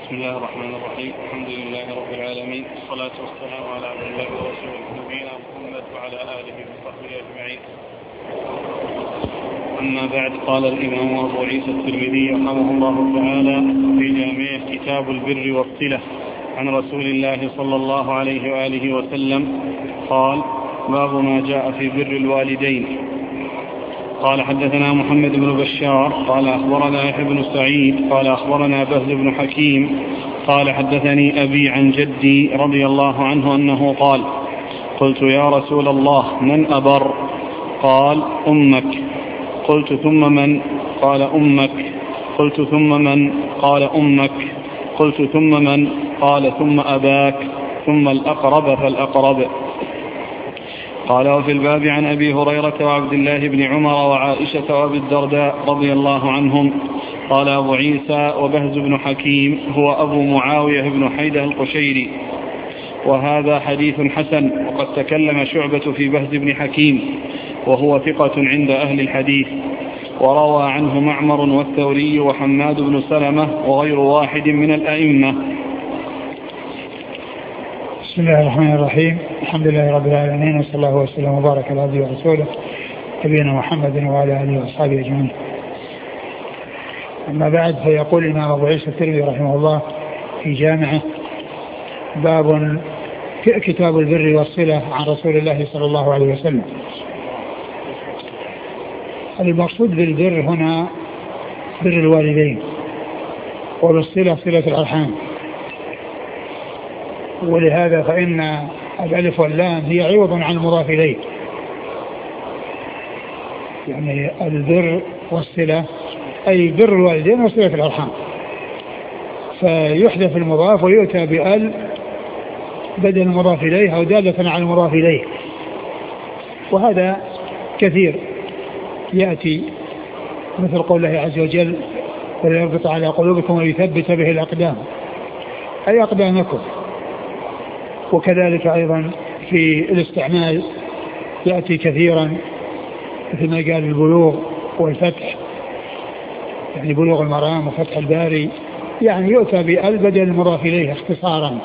بسم الله الرحمن الرحيم. الحمد لله رب العالمين، والصلاة والسلام على عبد الله ورسوله نبينا محمد وعلى آله وصحبه أجمعين. أما بعد، قال الإمام أبو عيسى الترمذي رحمه الله تعالى في جامعه كتاب البر والصلة عن رسول الله صلى الله عليه وآله وسلم قال: باب ما جاء في بر الوالدين. قال: حدثنا محمد بن بشار قال أخبرنا يحيى بن سعيد قال أخبرنا بهز بن حكيم قال: حدثني أبي عن جدي رضي الله عنه أنه قال: قلت: يا رسول الله، من أبر؟ قال: أمك. قلت: ثم من؟ قال: أمك. قلت: ثم من؟ قال: أمك. قلت: ثم من؟ قال: ثم أباك، ثم الأقرب فالأقرب. قال: وفي الباب عن أبي هريرة وعبد الله بن عمر وعائشة وأبي الدرداء رضي الله عنهم. قال أبو عيسى: وبهز بن حكيم هو أبو معاوية بن حيدة القشيري، وهذا حديث حسن. وقد تكلم شعبة في بهز بن حكيم، وهو ثقة عند أهل الحديث، وروى عنه معمر والثوري وحماد بن سلمة وغير واحد من الأئمة. بسم الله الرحمن الرحيم. الحمد لله رب العالمين، وصلى الله وسلم وبارك على عبده ورسوله نبينا محمد وعلى آله وأصحابه أجمعين. أما بعد، فيقول الإمام أبو عيسى الترمذي رحمه الله في جامعه: باب كتاب البر والصلة عن رسول الله صلى الله عليه وسلم. المقصود بالبر هنا بر الوالدين، وبالصلة صلة الأرحام، ولهذا فإن الألف واللام هي عوض عن المضاف إليه، يعني البر والصلة أي بر الوالدين وصلة الأرحام، فيحذف المضاف ويؤتى بأل بدل المضاف إليه أو دالة على المضاف إليه. وهذا كثير يأتي، مثل قول الله عز وجل: وليربط على قلوبكم ويثبت به الأقدام، أي أقدامكم. وكذلك أيضا في الاستعمال يأتي كثيرا، مثل ما قال البلوغ والفتح، يعني بلوغ المرام وفتح الباري، يعني يؤتى بأل بدل المضاف إليه اختصارا.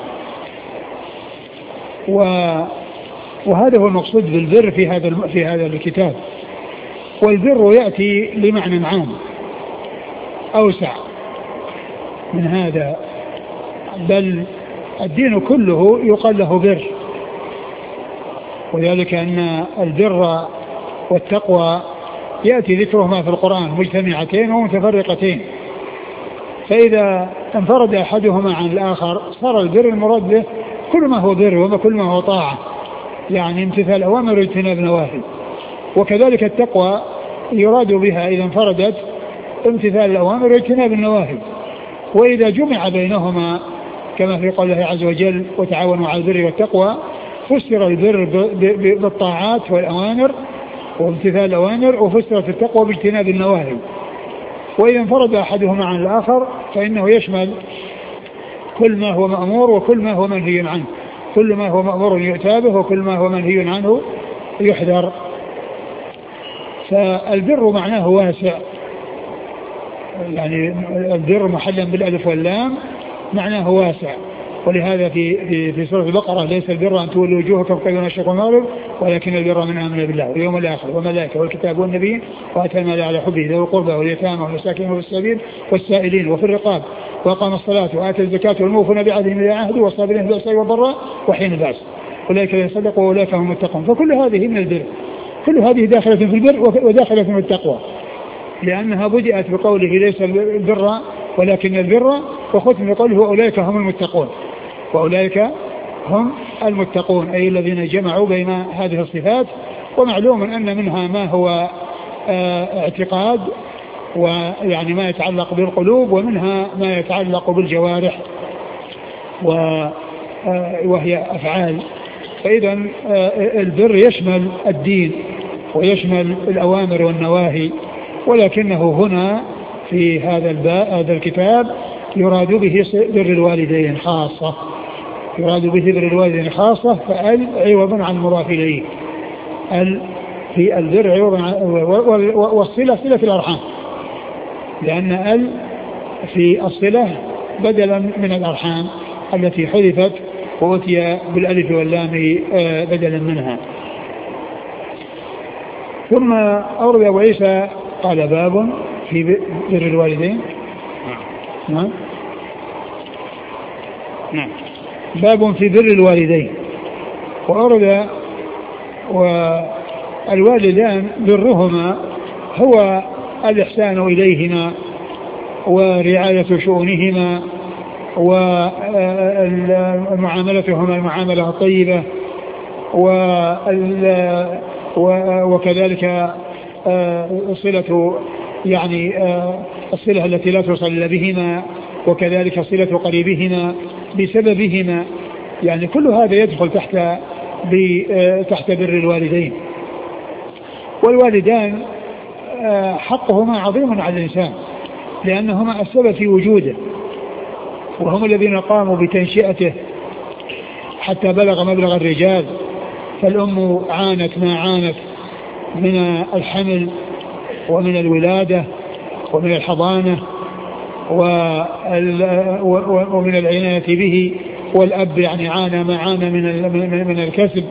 وهذا هو المقصود بالبر في هذا الكتاب. والبر يأتي لمعنى عام أوسع من هذا، بل الدين كله يقال له بر، وذلك أن البر والتقوى يأتي ذكرهما في القرآن مجتمعتين ومتفرقتين، فإذا انفرد أحدهما عن الآخر صار البر المراد به كل ما هو بر وكل ما هو طاعة، يعني امتثال أوامر واجتناب نواهي. وكذلك التقوى يراد بها إذا انفردت امتثال الأوامر واجتناب النواهي، وإذا جمع بينهما كما في قوله عز وجل: وتعاونوا على البر والتقوى، فسر البر بالطاعات والأوامر وامتثال الأوامر، وفسرت التقوى باجتناب النواهي. وإذا انفرد أحدهما عن الآخر فإنه يشمل كل ما هو مأمور وكل ما هو منهي عنه، كل ما هو مأمور يؤتى به وكل ما هو منهي عنه يحذر. فالبر معناه واسع، يعني البر محلا بالألف واللام معناه واسع. ولهذا في سورة البقرة: ليس البر أن تولوا وجوهكم قبل المشرق والمغرب ولكن البر من آمن بالله واليوم الآخر والملائكة والكتاب والنبيين وآتى المال على حبه ذوي القربى واليتامى والمساكين وفي السبيل والسائلين وفي الرقاب وأقام الصلاة وآتى الزكاة والموفون بعهدهم إذا عاهدوا والصابرين في البأساء والضراء وحين البأس أولئك يصدقوا وأولئك هم المتقون. فكل هذه من البر، كل هذه داخلة في البر وداخلة في التقوى، لأنها بدأت بقوله: ليس البر ولكن البر، وختم بقوله: وأولئك هم المتقون. وأولئك هم المتقون أي الذين جمعوا بين هذه الصفات. ومعلوم أن منها ما هو اعتقاد ويعني ما يتعلق بالقلوب، ومنها ما يتعلق بالجوارح وهي أفعال. فإذا البر يشمل الدين ويشمل الأوامر والنواهي، ولكنه هنا في هذا الكتاب يراد به بر الوالدين خاصة، يراد به بر الوالدين خاصة، فأل عوض عن المضاف إليه، ال في البر عوض عن، والصلة صلة الأرحام، لأن ال في الصلة بدلا من الأرحام التي حذفت وأتي بالألف واللام بدلا منها. ثم أورد أبو عيسى قال باب في بر الوالدين. نعم. باب في بر الوالدين. وأورد والوالدان برهما هو الإحسان إليهما ورعاية شؤونهما ومعاملتهما المعاملة الطيبة وكذلك الصلة يعني الصلة التي لا توصل إلا بهما وكذلك صلة قريبهما بسببهما يعني كل هذا يدخل تحت بر الوالدين. والوالدان حقهما عظيم على الإنسان لأنهما السبب في وجوده وهم الذين قاموا بتنشئته حتى بلغ مبلغ الرجال. فالأم عانت ما عانت من الحمل ومن الولادة ومن الحضانة ومن العناية به. والأب يعني عانى ما عانى من الكسب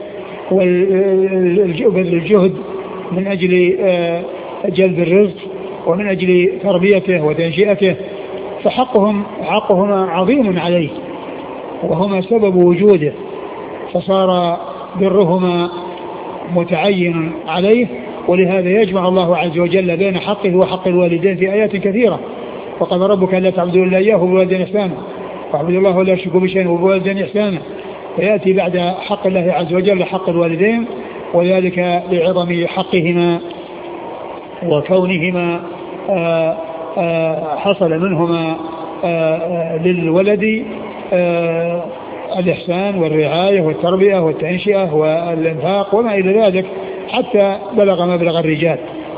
والجهد من أجل جلب الرزق ومن أجل تربيته وتنشئته. فحقهما عظيم عليه وهما سبب وجوده فصار برهما متعين عليه. ولهذا يجمع الله عز وجل بين حقه وحق الوالدين في آيات كثيرة. وقد ربك لا تعبدوا إلا إياه وبالوالدين إحسانا واعبدوا الله ولا تشركوا به شيئا وبالوالدين إحسانا. فيأتي بعد حق الله عز وجل حق الوالدين وذلك لعظم حقهما وكونهما حصل منهما للولد الإحسان والرعاية والتربية والتنشئة والإنفاق وما إلى ذلك حتى بلغ مبلغ الرجال.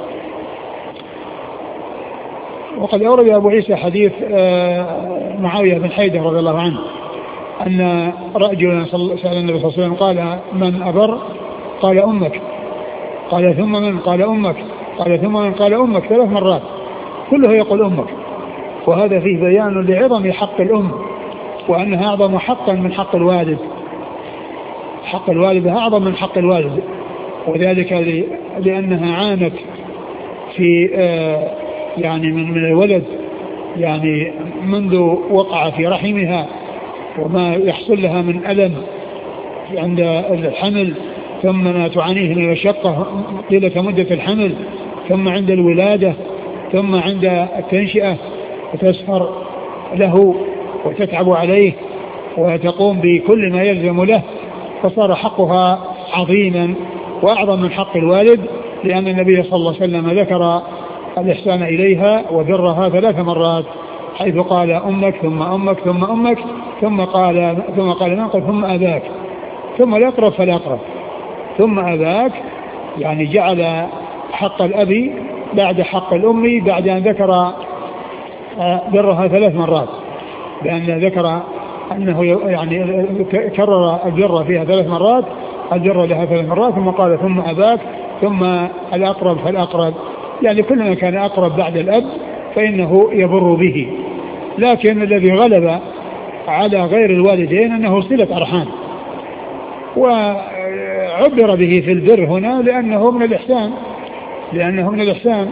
وقد أورد أبو عيسى حديث معاوية بن حيدة رضي الله عنه أن رجلا سأل النبي صلى الله عليه وسلم قال من أبر؟ قال أمك. قال ثم من؟ قال أمك. قال ثم من؟ قال أمك 3 مرات كله يقول أمك. وهذا فيه بيان لعظم حق الأم وأنها أعظم حقا من حق الوالد. حق الوالد أعظم من حق الوالد وذلك لأنها عانت في يعني من الولد يعني منذ وقع في رحمها وما يحصل لها من ألم عند الحمل ثم ما تعانيه من مشقة طيلة مدة الحمل ثم عند الولادة ثم عند التنشئة وتسهر له وتتعب عليه وتقوم بكل ما يلزم له. فصار حقها عظيما وأعظم من حق الوالد لأن النبي صلى الله عليه وسلم ذكر الإحسان إليها وبرها 3 مرات حيث قال أمك ثم أمك ثم أمك ثم قال ننقل ثم أباك ثم الأقرب فالأقرب ثم أباك يعني جعل حق الأب بعد حق الأم بعد أن ذكر برها 3 مرات لأن ذكر أنه يعني كرر البر فيها 3 مرات البر لها 3 مرات ثم قال ثم أباك ثم الأقرب فالأقرب يعني كل ما كان أقرب بعد الأب فإنه يبر به. لكن الذي غلب على غير الوالدين أنه صلة أرحام وعبر به في البر هنا لأنه من الإحسان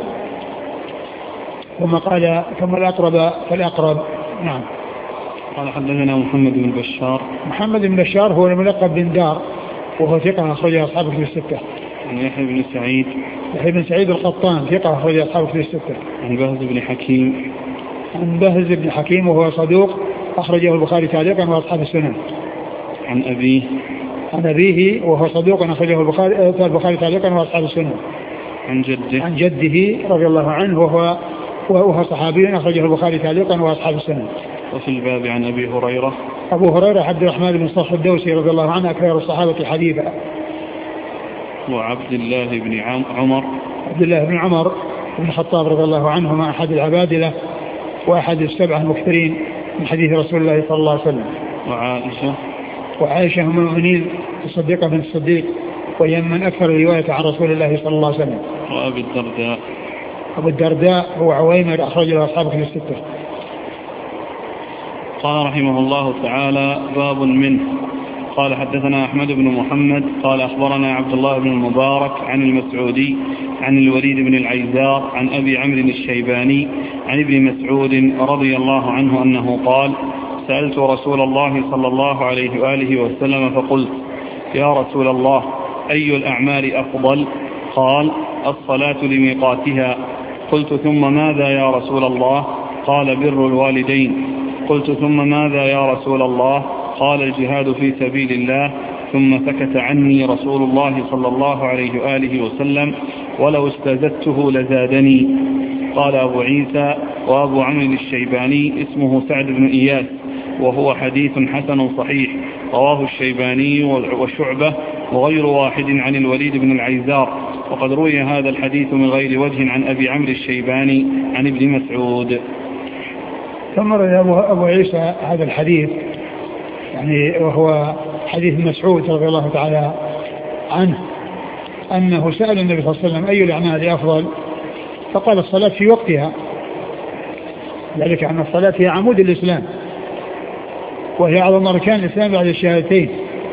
ثم قال ثم الأقرب فالأقرب. نعم. قال حدثنا محمد بن بشار هو الملقب بن دار وهو ثقة أخرجه أصحاب كتب الستة. عن يحيى بن سعيد القطان ثقة أخرج أصحاب كتب الستة. عن بهز بن حكيم وهو صدوق أخرجه البخاري تعليقا وأصحاب السنن. عن أبيه وهو صدوق أخرجه البخاري تعليقا وأصحاب السنن. عن جده رضي الله عنه وهو صحابي أخرجه البخاري تعليقا وأصحاب السنن. وفي الباب عن أبو هريرة عبد الرحمن بن صخر الدوسي رضي الله عنه أكثر الصحابة حديثا. وعبد الله بن عمر بن الخطاب رضي الله عنهما أحد العبادلة وأحد السبعة المكثرين من حديث رسول الله صلى الله عليه وسلم. وعائشة أم المؤمنين الصديقة بنت الصديق وهي من أكثر الرواية عن رسول الله صلى الله عليه وسلم. أبو الدرداء هو عويمر أخرج له أصحاب كتب الستة. قال رحمه الله تعالى: باب منه. قال: حدثنا أحمد بن محمد قال أخبرنا عبد الله بن المبارك عن المسعودي عن الوليد بن العيزار عن أبي عمرو الشيباني عن ابن مسعود رضي الله عنه أنه قال: سألت رسول الله صلى الله عليه وآله وسلم فقلت: يا رسول الله، أي الأعمال أفضل؟ قال: الصلاة لميقاتها. قلت: ثم ماذا يا رسول الله؟ قال: بر الوالدين. قلت: ثم ماذا يا رسول الله؟ قال: الجهاد في سبيل الله. ثم سكت عني رسول الله صلى الله عليه وآله وسلم: ولو استزدته لزادني. قال أبو عيسى: وأبو عمرو الشيباني اسمه سعد بن إياس، وهو حديث حسن صحيح، رواه الشيباني وشعبة وغير واحد عن الوليد بن العيزار، وقد روي هذا الحديث من غير وجه عن أبي عمرو الشيباني عن ابن مسعود. ثم روي أبو عيسى هذا الحديث، يعني وهو حديث مسعود رضي الله تعالى عنه، أنه سأل النبي صلى الله عليه وسلم: أي الأعمال أفضل؟ فقال: الصلاة في وقتها، ذلك أن الصلاة هي عمود الإسلام، وهي أعظم أركان الإسلام بعد الشهادتين،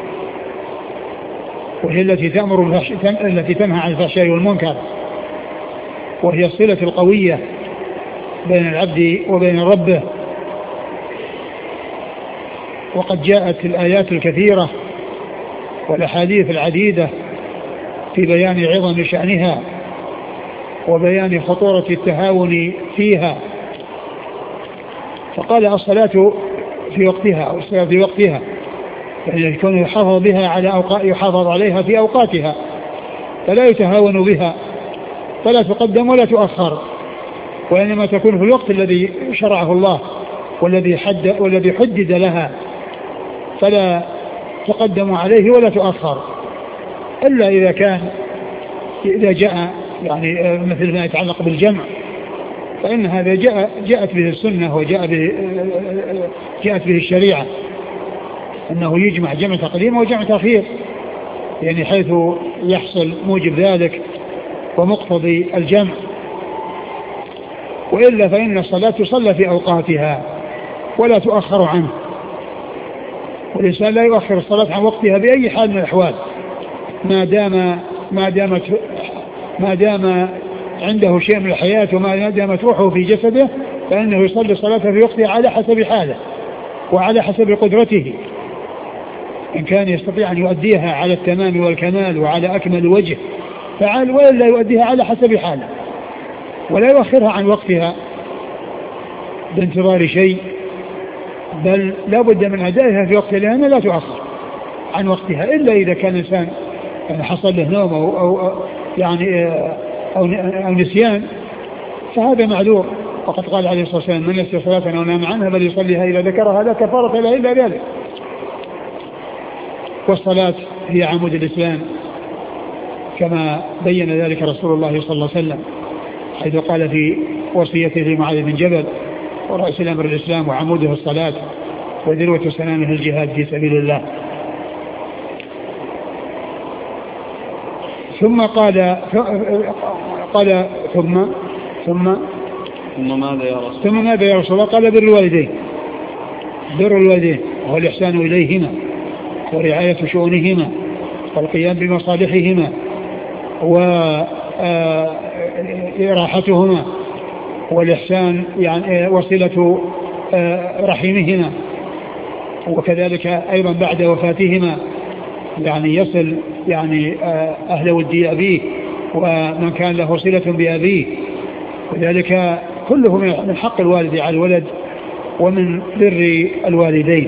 وهي التي تنهى عن الفحشاء والمنكر، وهي الصلة القوية بين العبد وبين ربه. وقد جاءت الآيات الكثيرة والأحاديث العديدة في بيان عظم شأنها وبيان خطورة التهاون فيها. فقال: الصلاة في وقتها، أو الصلاة في وقتها، يعني يكون يحافظ عليها في أوقاتها، فلا يتهاون بها، فلا تقدم ولا تؤخر، وإنما تكون في الوقت الذي شرعه الله والذي حدد لها، فلا تقدم عليه ولا تؤخر، إلا إذا جاء يعني مثل ما يتعلق بالجمع، فإن هذا جاءت به السنة جاءت به الشريعة، أنه يجمع جمع تقديم وجمع تأخير، يعني حيث يحصل موجب ذلك ومقتضي الجمع. وإلا فإن الصلاة تصلى في أوقاتها ولا تؤخر عنه، والإنسان لا يؤخر الصلاة عن وقتها بأي حال من الأحوال، ما دام عنده شيء من الحياة وما دامت روحه في جسده، فإنه يصلي الصلاة في وقتها على حسب حاله وعلى حسب قدرته. إن كان يستطيع أن يؤديها على التمام والكمال وعلى أكمل وجه فعل، وإلا يؤديها على حسب حاله، ولا يؤخرها عن وقتها بانتظار شيء، بل لا بد من أدائها في وقتها، لأنها لا تؤخر عن وقتها إلا إذا كان الإنسان يعني حصل له نوم أو نسيان، فهذا معذور. وقد قال عليه الصلاة والسلام: من نسي صلاة أو نام عنها بل يصليها إذا ذكرها لا كفارة لها إلا ذلك. والصلاة هي عمود الإسلام كما بين ذلك رسول الله صلى الله عليه وسلم، حيث قال في وصيته لمعاذ بن جبل: ورأس الأمر الإسلام وعموده الصلاة وذروة سنامه الجهاد في سبيل الله. ثم قال ثم ماذا يا رسول الله؟ قال: بر الوالدين وهو الإحسان إليهما ورعاية شؤونهما والقيام بمصالحهما وإراحتهما، والإحسان يعني وصلة رحمهما، وكذلك أيضا بعد وفاتهما يعني يصل يعني أهل ودي أبيه ومن كان له صلة بأبيه، وذلك كله من حق الوالد على الولد ومن بر الوالدين.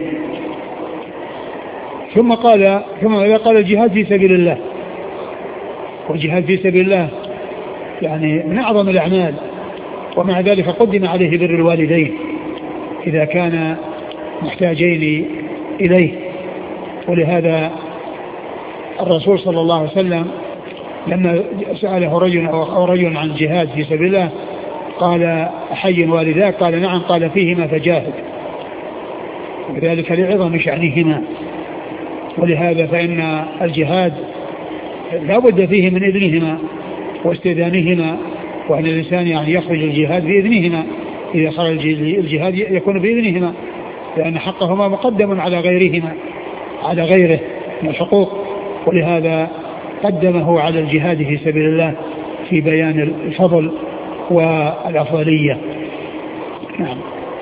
ثم قال الجهاد في سبيل الله، والجهاد في سبيل الله يعني من أعظم الأعمال، ومع ذلك قدم عليه بر الوالدين إذا كان محتاجين إليه. ولهذا الرسول صلى الله عليه وسلم لما سأله رجل عن الجهاد في سبيل الله قال: أحي والداك؟ قال: نعم. قال: فيهما فجاهد، وذلك لعظم شأنهما. ولهذا فإن الجهاد لا بد فيه من إذنهما واستئذانهما، وأن الإنسان يعني يخرج الجهاد بإذنهما، إذا خرج الجهاد يكون بإذنهما، لأن حقهما مقدم على غيرهما، على غيره من الحقوق، ولهذا قدمه على الجهاد في سبيل الله في بيان الفضل والأفضلية. نعم.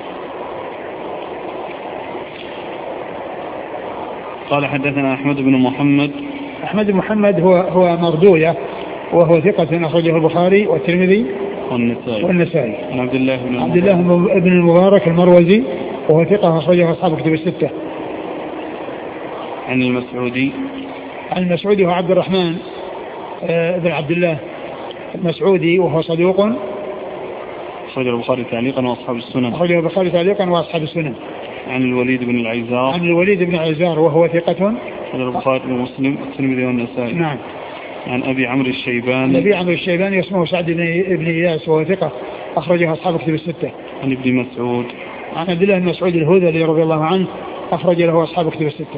قال حدثنا أحمد بن محمد. أحمد بن محمد هو مردوية، وهو ثقة أخرجه البخاري والترمذي والنسائي. عن عبد الله بن المبارك المروزي، وهو ثقة أخرجه أصحاب كتب الستة. عن المسعودي. عن المسعودي هو عبد الرحمن بن عبد الله المسعودي، وهو صدوق أخرجه البخاري تعليقا وأصحاب السنن. أخرجه البخاري تعليقا وأصحاب السنن. عن الوليد بن العيزار. عن الوليد بن العيزار، وهو ثقة أخرجه البخاري ومسلم والترمذي والنسائي. نعم. عن أبي عمرو الشيباني. أبي عمرو الشيباني اسمه سعد بن إياس، وهو ثقة أخرجه أصحاب كتب الستة. عن ابن مسعود. عن عبد الله بن مسعود الهذلي رضي الله عنه، أخرج له أصحاب كتب الستة.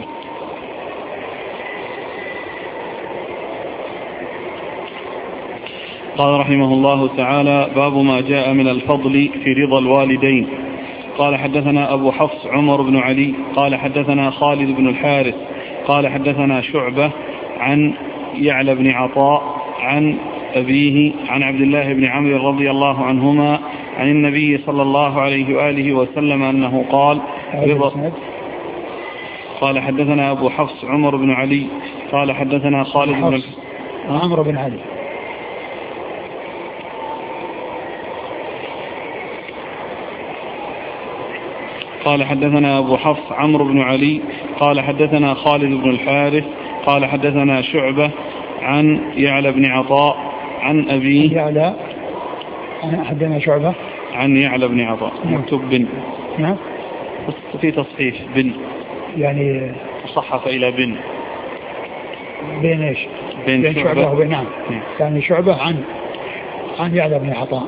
قال رحمه الله تعالى: باب ما جاء من الفضل في رضا الوالدين. قال حدثنا أبو حفص عمر بن علي قال حدثنا خالد بن الحارث قال حدثنا شعبة عن يعلى بن عطاء عن أبيه عن عبد الله بن عمرو رضي الله عنهما عن النبي صلى الله عليه وآله وسلم أنه قال: قال حدثنا أبو حفص عمر بن علي قال حدثنا خالد بن عمرو بن علي. قال حدثنا أبو حفص عمرو بن علي قال حدثنا خالد بن الحارث قال حدثنا شعبة عن يعلى بن عطاء عن أبيه. يعلى حدثنا شعبة عن يعلى بن عطاء مكتوب بن. نعم. في تصحيح بن، يعني صحف إلى بن. بين إيش؟ بين شعبة وبين. نعم. يعني شعبة عن يعلى بن عطاء.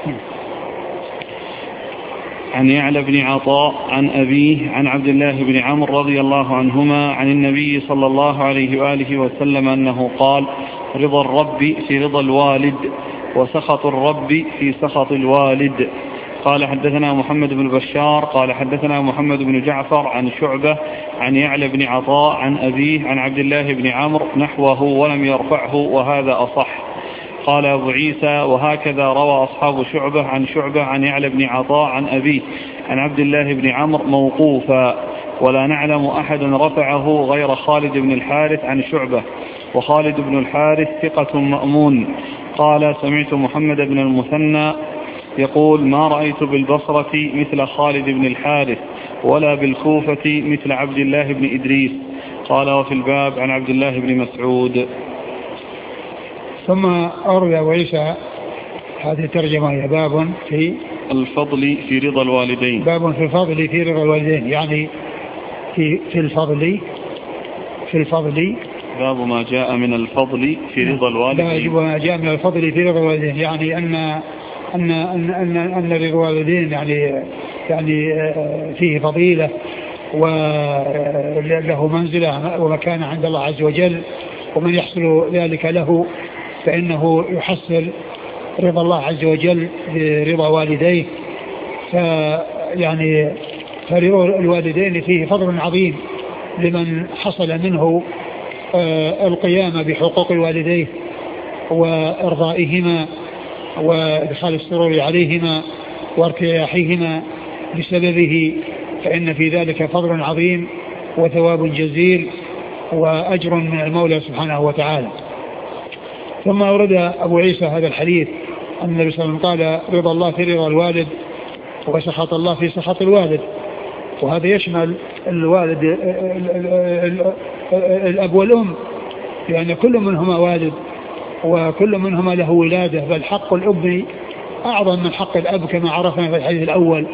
عن يعلى بن عطاء عن أبيه عن عبد الله بن عمرو رضي الله عنهما عن النبي صلى الله عليه وآله وسلم أنه قال: رضا الرب في رضا الوالد، وسخط الرب في سخط الوالد. قال حدثنا محمد بن بشار قال حدثنا محمد بن جعفر عن شعبة عن يعلى بن عطاء عن أبيه عن عبد الله بن عمرو نحوه ولم يرفعه، وهذا أصح. قال أبو عيسى: وهكذا روى أصحاب شعبة عن شعبة عن يعلى بن عطاء عن أبيه عن عبد الله بن عمرو موقوفا، ولا نعلم أحدا رفعه غير خالد بن الحارث عن شعبة، وخالد بن الحارث ثقة مأمون. قال: سمعت محمد بن المثنى يقول: ما رأيت بالبصرة مثل خالد بن الحارث، ولا بالكوفة مثل عبد الله بن إدريس. قال: وفي الباب عن عبد الله بن مسعود. ثم أورد أبو عيسى هذه الترجمة، هي باب في الفضل في رضا الوالدين. باب في الفضل في رضا الوالدين، يعني في الفضل باب ما جاء من الفضل في رضا الوالدين. باب ما جاء من الفضل في رضا الوالدين، يعني أن رضا الوالدين يعني فيه فضيلة وله منزلة ومكانة عند الله عز وجل، ومن يحصل ذلك له فإنه يحصل رضا الله عز وجل برضا والديه. يعني فرضا الوالدين فيه فضل عظيم لمن حصل منه القيام بحقوق الوالدين وإرضائهما وإدخال السرور عليهما وارتياحهما بسببه، فإن في ذلك فضل عظيم وثواب جزيل وأجر من المولى سبحانه وتعالى. ثم أورد أبو عيسى هذا الحديث أن النبي صلى الله عليه وسلم قال: رضا الله في رضا الوالد، وسخط الله في سخط الوالد. وهذا يشمل الوالد الأب والأم، لأن كل منهما والد وكل منهما له ولادة، بل حق الأب أعظم من حق الأب كما عرفنا في الحديث الأول.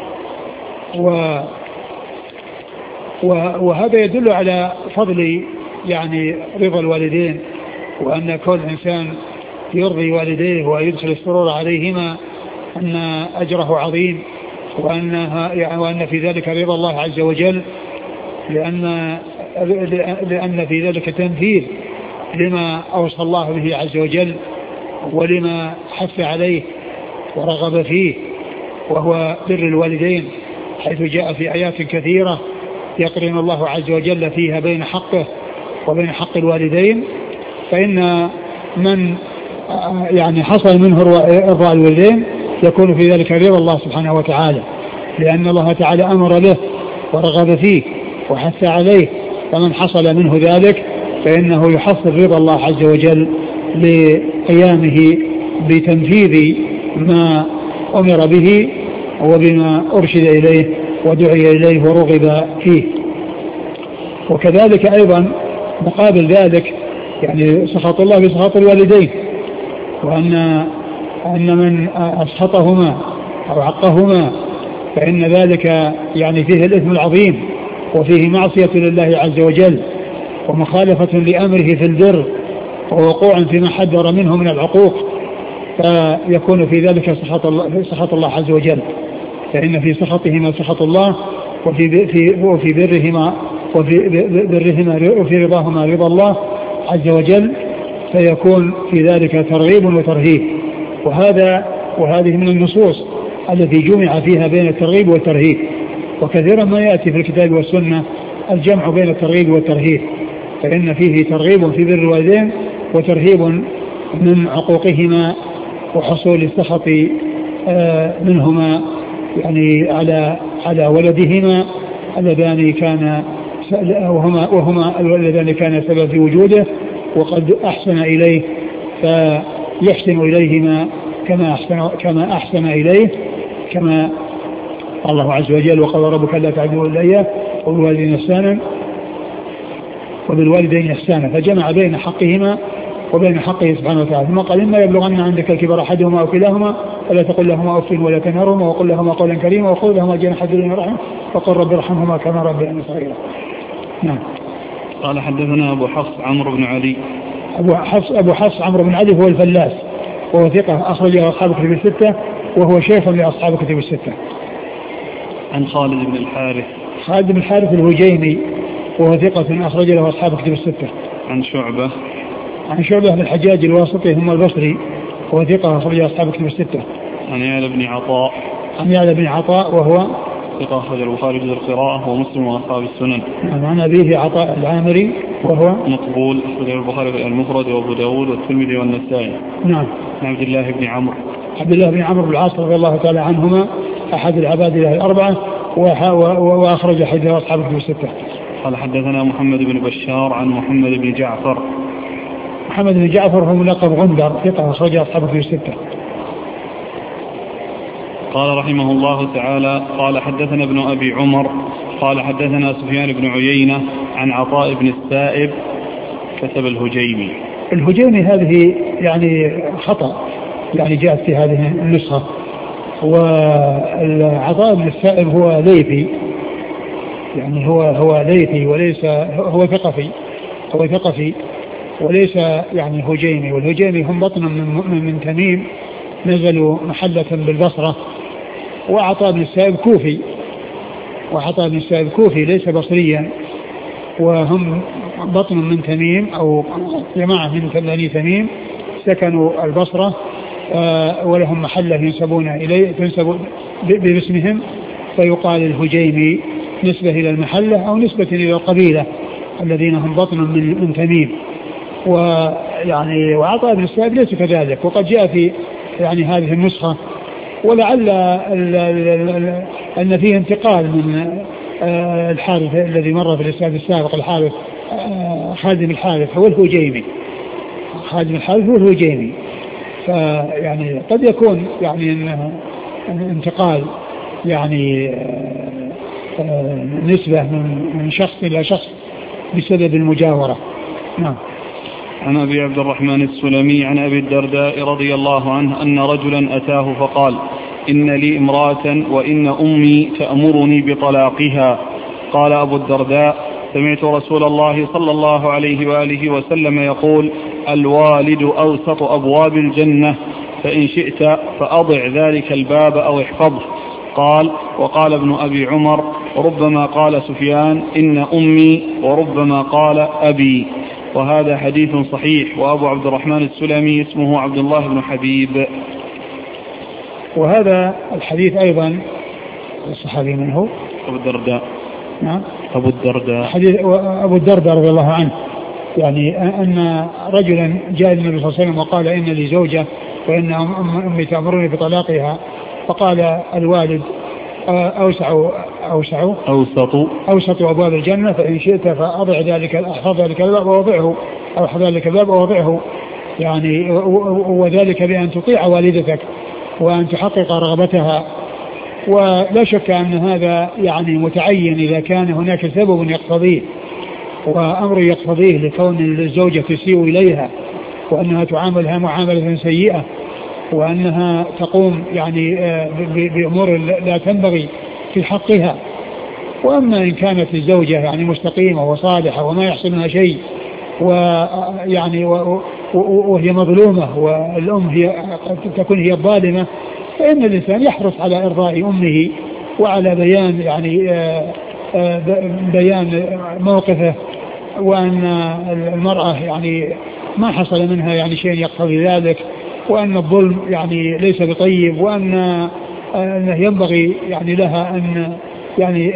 وهذا يدل على فضل يعني رضا الوالدين، وأن كل إنسان يرضي والديه ويدخل السرور عليهما أن أجره عظيم، وأن في ذلك رضا الله عز وجل، لأن في ذلك تنفيذ لما أوصى الله به عز وجل ولما حث عليه ورغب فيه، وهو بر الوالدين، حيث جاء في آيات كثيرة يقرن الله عز وجل فيها بين حقه وبين حق الوالدين، فإن من يعني حصل منه إرضاء الوالدين يكون في ذلك رضا الله سبحانه وتعالى، لأن الله تعالى أمر له ورغب فيه وحث عليه، فمن حصل منه ذلك فإنه يحصل رضا الله عز وجل لقيامه بتنفيذ ما أمر به وبما أرشد إليه ودعي إليه ورغب فيه. وكذلك أيضا مقابل ذلك يعني سخط الله بسخط الوالدين، وأن من أسخطهما أو عقهما فإن ذلك يعني فيه الإثم العظيم وفيه معصية لله عز وجل ومخالفة لأمره في البر ووقوع فيما حذر منه من العقوق، فيكون في ذلك سخط الله عز وجل، فإن في سخطهما سخط الله وفي برهما وفي رضاهما رضا الله عز وجل، فيكون في ذلك ترغيب وترهيب. وهذه من النصوص التي جمع فيها بين الترغيب والترهيب، وكثيرا ما يأتي في الكتاب والسنة الجمع بين الترغيب والترهيب، فإن فيه ترغيب في بر الوالدين وترهيب من عقوقهما وحصول السخط منهما يعني على ولدهما اللذان كان وهما اللذان كان سبب في وجوده وقد أحسن إليه، فيحسن إليهما كما أحسن إليه، كما الله عز وجل وقال ربك لا تعبدوا إلا إياه وبالوالدين إحسانا، فجمع بين حقهما وبين حقه سبحانه وتعالى. ثم قال إما يبلغن عندك الكبر أحدهما أو كلاهما فلا تقل لهما أف ولا تنهرهما وقل لهما قولا كريما وقل لهما جناح الذل من الرحمة وقل رب ارحمهما كما ربياني صغيرا. نعم. قال حدثنا أبو حفص عمرو بن علي. أبو حفص عمرو بن علي هو الفلاس، وهو ثقة أخرج له أصحاب الكتب الستة، وهو شيخ لأصحاب الكتب الستة. عن خالد بن الحارث. خالد بن الحارث الهجيمي، وهو ثقة أخرج له أصحاب الكتب الستة. عن شعبة. عن شعبة بن الحجاج الواسطي هم البصري، وهو ثقة أخرج له أصحاب الكتب الستة. عن يعلى بن عطاء. عن يعلى بن عطاء وهو ثقة أخرج البخاري في القراءة ومسلم وأصحاب السنن. عن أبيه عطاء العامري وهو مقبول أخرج البخاري في المفرد وأبو داود والترمذي والنسائي. نعم. عن عبد الله بن عمرو. عبد الله بن عمرو بن العاص رضي الله تعالى عنهما أحد العباد له الأربعة، وأخرج حديثه أصحاب الكتب الستة. قال حدثنا محمد بن بشار عن محمد بن جعفر. محمد بن جعفر هو ملقب غندر، ثقة أخرج أصحاب الكتب الستة. قال رحمه الله تعالى قال حدثنا ابن أبي عمر قال حدثنا سفيان بن عيينة عن عطاء بن السائب كتب الهجيمي. الهجيمي هذه يعني خطأ، يعني جاءت في هذه النسخة، والعطاء بن السائب هو ليثي، يعني هو ليثي وليس هو ثقفي وليس يعني هجيمي. والهجيمي هم بطن من تميم نزلوا محلة بالبصرة، وعطاء بن السائب كوفي ليس بصريا، وهم بطن من تميم أو جماعة من بني تميم سكنوا البصرة، ولهم محلة ينسبون إليه تنسب باسمهم، فيقال الهجيمي نسبة إلى المحلة أو نسبة إلى القبيلة الذين هم بطن من تميم. ويعني وعطاء بن السائب ليس كذلك، وقد جاء في يعني هذه النسخة، ولعل أن فيه انتقال من الحارث الذي مر في الإسناد السابق، الحارث خادم الحارث هو الهجيمي، فيعني قد يكون يعني انتقال يعني نسبة من شخص إلى شخص بسبب المجاورة. نعم. عن أبي عبد الرحمن السلمي عن أبي الدرداء رضي الله عنه أن رجلا أتاه فقال إن لي امرأة وإن أمي تأمرني بطلاقها. قال أبو الدرداء سمعت رسول الله صلى الله عليه وآله وسلم يقول الوالد أوسط أبواب الجنة، فإن شئت فأضع ذلك الباب أو احفظه. قال وقال ابن أبي عمر ربما قال سفيان إن أمي وربما قال أبي. وهذا حديث صحيح. وأبو عبد الرحمن السلمي اسمه عبد الله بن حبيب. وهذا الحديث أيضا الصحابي من هو؟ أبو الدرداء. نعم أبو الدرداء. حديث أبو الدرداء رضي الله عنه يعني أن رجلا جاء النبي صلى الله عليه وسلم وقال إن لي زوجة وإن أمي تأمرني بطلاقها، فقال الوالد أوسط أبواب الجنة، فإن شئت فأضع ذلك الباب ووضعه، أو ذلك الباب ووضعه، يعني وذلك بأن تطيع والدتك وأن تحقق رغبتها. ولا شك أن هذا يعني متعين إذا كان هناك سبب يقتضيه وأمر يقتضيه لكون الزوجة تسيء إليها وأنها تعاملها معاملة سيئة وأنها تقوم يعني بأمور لا تنبغي في حقها. وأما إن كانت الزوجة يعني مستقيمة وصالحة وما يحصل منها شيء ويعني وهي مظلومة والأم تكون هي الظالمة، فإن الإنسان يحرص على إرضاء أمه وعلى بيان يعني بيان موقفه، وأن المرأة يعني ما حصل منها يعني شيء يقتضي ذلك، وأن الظلم يعني ليس بطيب، وأن ينبغي يعني لها أن يعني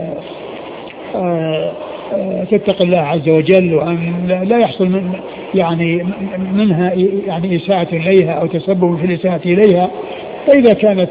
تتقي الله عز وجل، وأن لا يحصل من يعني منها يعني إساءة إليها أو تسبب في الإساءة إليها. فإذا كانت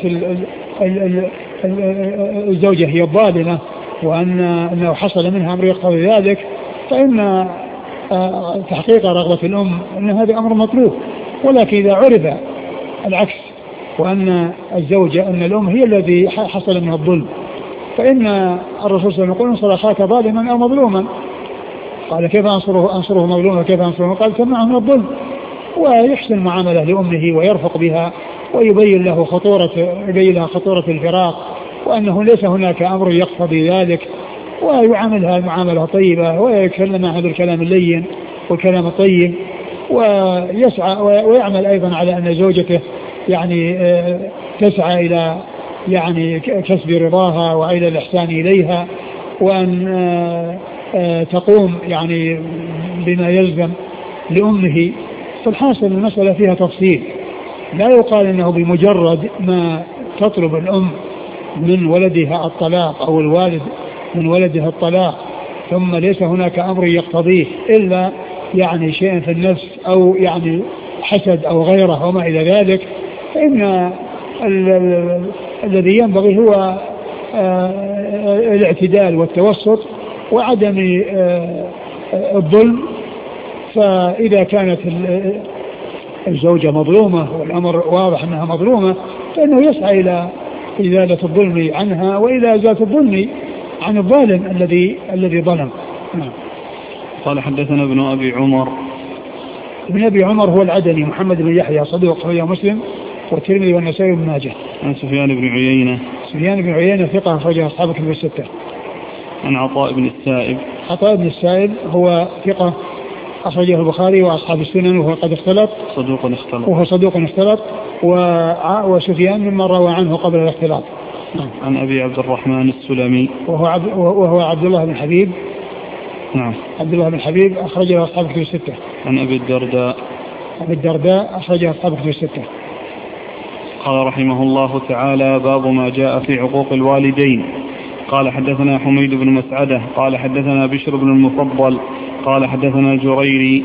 الزوجة هي الظالمة وأنه حصل منها أمر يقتضي ذلك، فإن تحقيق رغبة الأم أن هذا أمر مطلوب. ولكن إذا عرف العكس وأن الزوجة أن الأم هي الذي حصل منها الظلم، فإن الرسول صلى الله عليه وسلم يقول انصر أخاك ظالما أو مظلوما. قال كيف أنصره مظلوما كيف أنصره؟ قال تمنعه من الظلم، ويحسن معاملة لأمه ويرفق بها ويبين لها خطورة الفراق، وأنه ليس هناك أمر يقتضي ذلك، ويعاملها معاملة طيبة ويتكلم معها بالكلام اللين والكلام الطيب، ويسعى ويعمل أيضا على أن زوجته يعني تسعى إلى يعني كسب رضاها وإلى الإحسان إليها، وأن تقوم يعني بما يلزم لأمه. فالحاصل المسألة فيها تفصيل، لا يقال إنه بمجرد ما تطلب الأم من ولدها الطلاق أو الوالد من ولدها الطلاق ثم ليس هناك أمر يقتضيه إلا يعني شيء في النفس أو يعني حسد أو غيره وما إلى ذلك، فإن الذي ينبغي هو الاعتدال والتوسط وعدم الظلم. فإذا كانت الزوجة مظلومة والأمر واضح أنها مظلومة، فإنه يسعى إلى إزالة الظلم عنها وإلى إزالة الظلم عن الظالم الذي ظلم. قال حدثنا ابن أبي عمر. ابن أبي عمر هو العدني محمد بن يحيى صدوق أخرجه مسلم والترمذي والنسائي وابن ماجه. عن سفيان بن عيينة. سفيان بن عيينة ثقة أخرجه أصحاب الكتب الستة. عن عطاء بن السائب. عطاء بن السائب هو ثقة أخرجه البخاري وأصحاب السنن وهو قد اختلط. صدوق اختلط. وسفيان مما روى عنه قبل الاختلاط. عن أبي عبد الرحمن السلمي وهو عبد الله بن حبيب. نعم. عبد الله بن حبيب أخرجه أصحاب الكتب الستة. عن أبي الدرداء أخرجه أصحاب الكتب الستة. قال رحمه الله تعالى: باب ما جاء في عقوق الوالدين. قال حدثنا حميد بن مسعدة قال حدثنا بشر بن المفضل قال حدثنا الجريري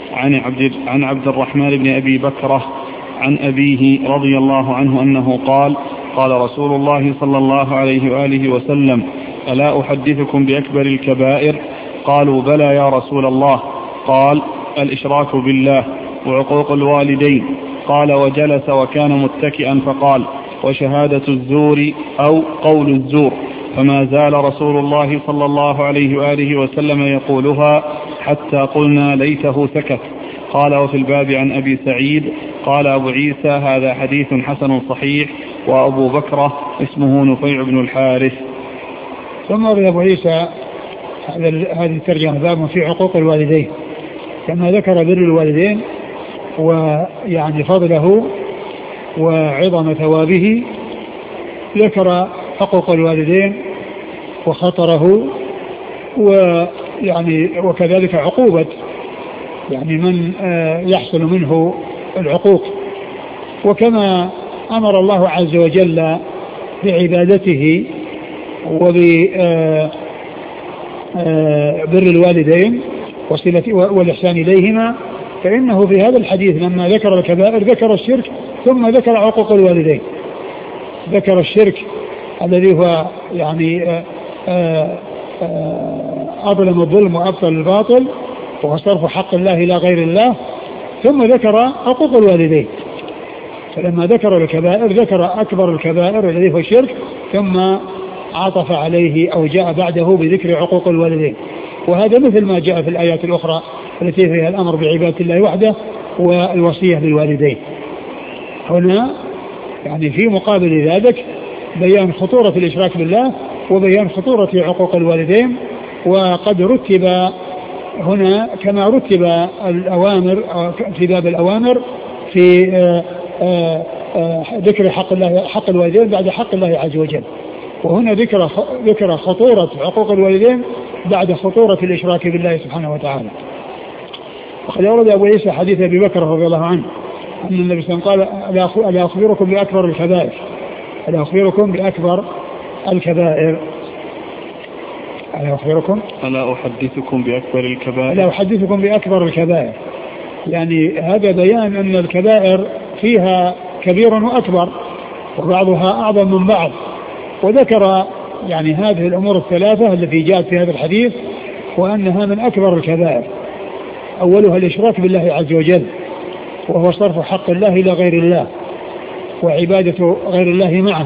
عن عبد الرحمن بن أبي بكرة عن أبيه رضي الله عنه أنه قال: قال رسول الله صلى الله عليه وآله وسلم: ألا أحدثكم بأكبر الكبائر؟ قالوا: بلى يا رسول الله. قال: الإشراك بالله وعقوق الوالدين. قال: وجلس وكان متكئا فقال: وشهادة الزور أو قول الزور. فما زال رسول الله صلى الله عليه وآله وسلم يقولها حتى قلنا ليته سكت. قال: وفي الباب عن أبي سعيد قال أبو عيسى: هذا حديث حسن صحيح. وأبو بكرة اسمه نفيع بن الحارث. ثم أبو عيسى هذه الترجمة باب في عقوق الوالدين، كما ذكر بر الوالدين ويعني فضله وعظم ثوابه، ذكر حقوق الوالدين وخطره ويعني وكذلك عقوبة يعني من يحصل منه العقوق. وكما أمر الله عز وجل بعبادته وببر الوالدين والإحسان إليهما، فإنه في هذا الحديث لما ذكر الكبائر ذكر الشرك ثم ذكر عقوق الوالدين. ذكر الشرك الذي هو يعني أظلم الظلم وأبطل الباطل وهو صرف حق الله إلى غير الله، ثم ذكر عقوق الوالدين. فلما ذكر الكبائر ذكر أكبر الكبائر الذي هو الشرك، ثم عطف عليه أو جاء بعده بذكر عقوق الوالدين. وهذا مثل ما جاء في الآيات الأخرى التي فيها الأمر بعبادة الله وحده والوصية للوالدين. هنا يعني في مقابل ذلك بيان خطورة الإشراك بالله وبيان خطورة عقوق الوالدين. وقد رتب هنا كما رتب الأوامر في باب الأوامر في ذكر حق الوالدين بعد حق الله عز وجل، وهنا ذكر خطورة عقوق الوالدين بعد خطورة الإشراك بالله سبحانه وتعالى. وقد أورد أبو عيسى حديث أبي بكر رضي الله عنه أن النبي صلى الله عليه وسلم قال: ألا أخبركم بأكبر الكبائر؟ ألا أخبركم بأكبر الكبائر؟ ألا أحدثكم بأكبر الكبائر؟ ألا أحدثكم بأكبر الكبائر، يعني هذا بيان أن الكبائر فيها كبير وأكبر وبعضها أعظم من بعض. وذكر يعني هذه الأمور الثلاثة التي جاءت في هذا الحديث وأنها من أكبر الكبائر. أولها الإشراك بالله عز وجل، وهو صرف حق الله إلى غير الله وعبادة غير الله معه.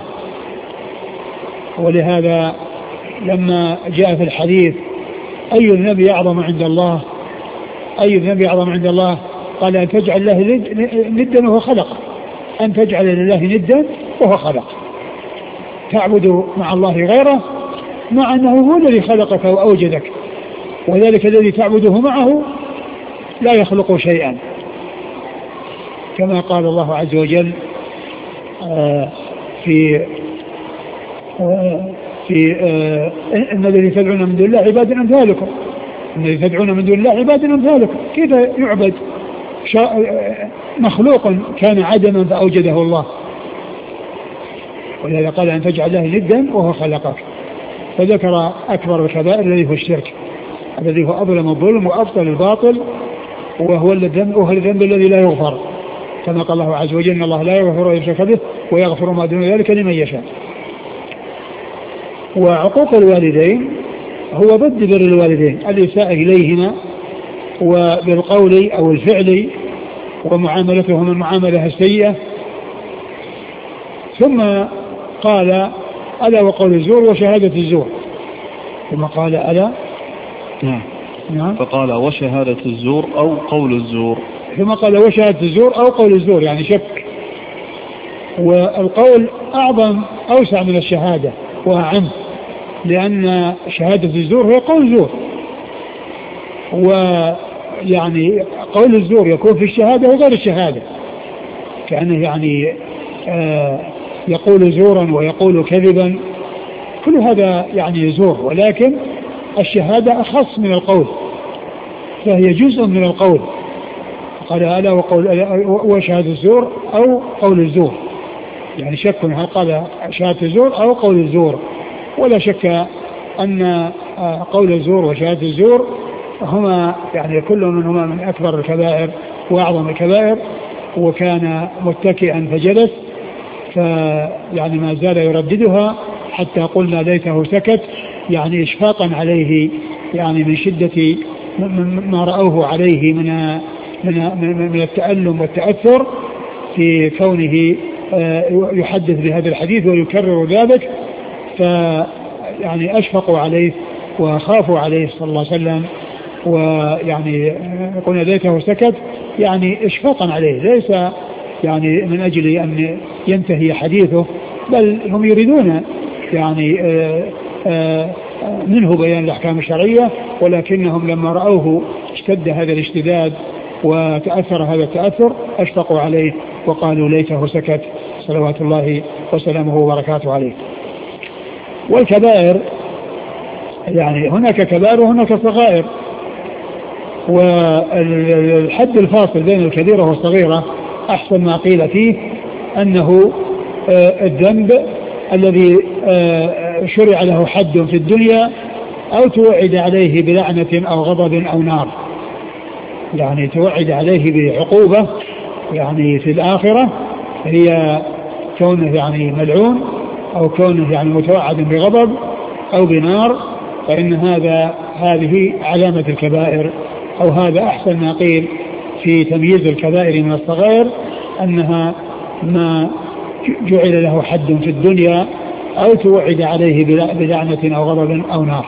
ولهذا لما جاء في الحديث أي الذنب أعظم عند الله، أي الذنب أعظم عند الله، قال: أن تجعل الله ندا وهو خلق، أن تجعل لله ندا وهو خلق، تعبد مع الله غيره مع أنه هو الذي خلقك وأوجدك، وذلك الذي تعبده معه لا يخلق شيئا، كما قال الله عز وجل إن الذي تدعون من دون الله عباد أمثالكم، إن الذي تدعون من دون الله عباد أمثالكم. كيف يعبد مخلوق كان عدما فأوجده الله؟ ولهذا قال: أن تجعل له ندا وهو خلقك. فذكر أكبر الكبائر الذي هو الشرك، الذي هو أظلم الظلم وأبطل الباطل، وهو الذنب الذي لا يغفر، كما قال الله عز وجل: إن الله لا يغفر أن يشرك به ويغفر ما دون ذلك لمن يشاء. وعقوق الوالدين هو ضد بر الوالدين، الإساءة إليهما وبالقول أو الفعل ومعاملتهم المعاملة السيئة. ثم قال: ألا وقول الزور وشهادة الزور. ثم قال: ألا نعم. فقال: وشهادة الزور أو قول الزور. ثم قال: وشهادة الزور أو قول الزور، يعني شك. والقول أعظم أوسع من الشهادة وأعم، لأن شهادة الزور هي قول زور، ويعني قول الزور يكون في الشهادة وغير الشهادة، كأنه يعني يقول زورا ويقول كذبا، كل هذا يعني زور، ولكن الشهادة أخص من القول، فهي جزء من القول. قال: ألا وشهادة الزور أو قول الزور، يعني شك هل قال شهادة الزور أو قول الزور. ولا شك أن قول الزور وشهادة الزور هما يعني كل منهما من أكبر الكبائر وأعظم الكبائر. وكان متكئا فجلس، فيعني ما زال يرددها حتى قلنا ليته سكت، يعني إشفاقا عليه، يعني من شدة ما رأوه عليه من التألم والتأثر في كونه يحدث بهذا الحديث ويكرر ذلك. فيعني أشفقوا عليه وخافوا عليه صلى الله عليه وسلم، ويعني قلنا ليته سكت يعني إشفاقا عليه، ليس يعني من أجل أن ينتهي حديثه، بل هم يريدون يعني منه بيان الأحكام الشرعية، ولكنهم لما رأوه اشتد هذا الاشتداد وتأثر هذا التأثر أشفقوا عليه وقالوا ليته سكت، صلوات الله وسلامه وبركاته عليه. والكبائر يعني هناك كبائر وهناك صغائر، والحد الفاصل بين الكبيرة والصغيرة أحسن ما قيل فيه أنه الذنب الذي شرع له حد في الدنيا أو توعد عليه بلعنة أو غضب أو نار، يعني توعد عليه بعقوبة يعني في الآخرة هي كونه يعني ملعون أو كونه يعني متوعد بغضب أو بنار، فإن هذه علامة الكبائر، أو هذا أحسن ما قيل في تمييز الكبائر من الصغائر، أنها ما جعل له حد في الدنيا أو توعد عليه بلعنة أو غضب أو نار.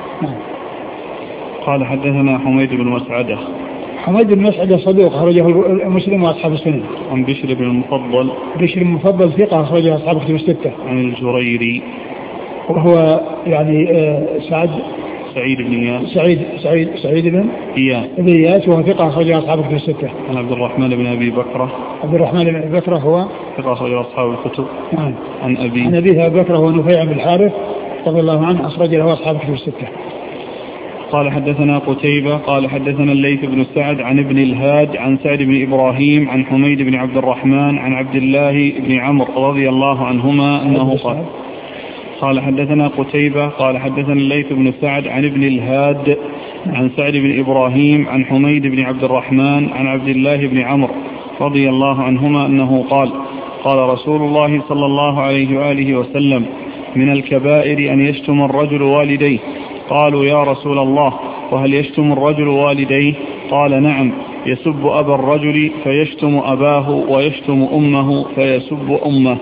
قال حدثنا حميد بن مسعدة. حميد بن مسعدة صدوق أخرجه مسلم وأصحاب السنن. عن بشر بن المفضل. بشر بن المفضل ثقة أخرجه أصحاب الكتب الستة. عن الجريري وهو يعني سعيد بن إياس. سعيد بن إياس وهو ثقة أخرجه أصحاب الكتب الستة. عن عبد الرحمن بن أبي بكرة. عبد الرحمن بن أبي بكرة هو ثقة أخرجه أصحاب الكتب. عن أبي بكرة هو نفيع بن الحارث رضي الله عنه أخرج له أصحاب الكتب الستة. قال حدثنا قتيبة قال حدثنا الليث بن سعد عن ابن الهاد عن سعد بن إبراهيم عن حميد بن عبد الرحمن عن عبد الله بن عمرو رضي الله عنهما أنه قال حدثنا قتيبة قال حدثنا الليث بن سعد عن ابن الهاد عن سعد بن إبراهيم عن حميد بن عبد الرحمن عن عبد الله بن عمرو رضي الله عنهما أنه قال رسول الله صلى الله عليه وآله وسلم: من الكبائر أن يشتم الرجل والديه. قالوا: يا رسول الله، وهل يشتم الرجل والديه؟ قال: نعم، يسب أبا الرجل فيشتم أباه، ويشتم أمه فيسب أمه.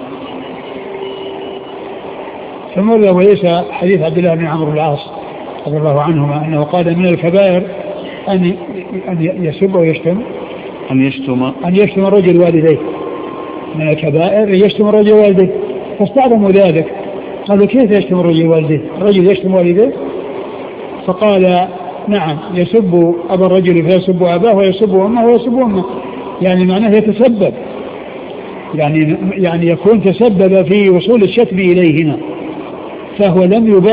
ثم وليس حديث عبد الله بن عمرو بن العاص رضي الله عنهما أنه قال: من الكبائر أن يسب ويشتم أن يشتم الرجل والديه. من الكبائر يشتم الرجل والديه، فاستعظموا ذلك، قالوا: كيف يشتم الرجل والديه؟ الرجل يشتم والديه؟ فقال: نعم، يسب أبا الرجل فيسب أباه، ويسب أمه ويسب أمه، يعني معناه يتسبب، يعني يكون تسبب في وصول الشتم إليهما، فهو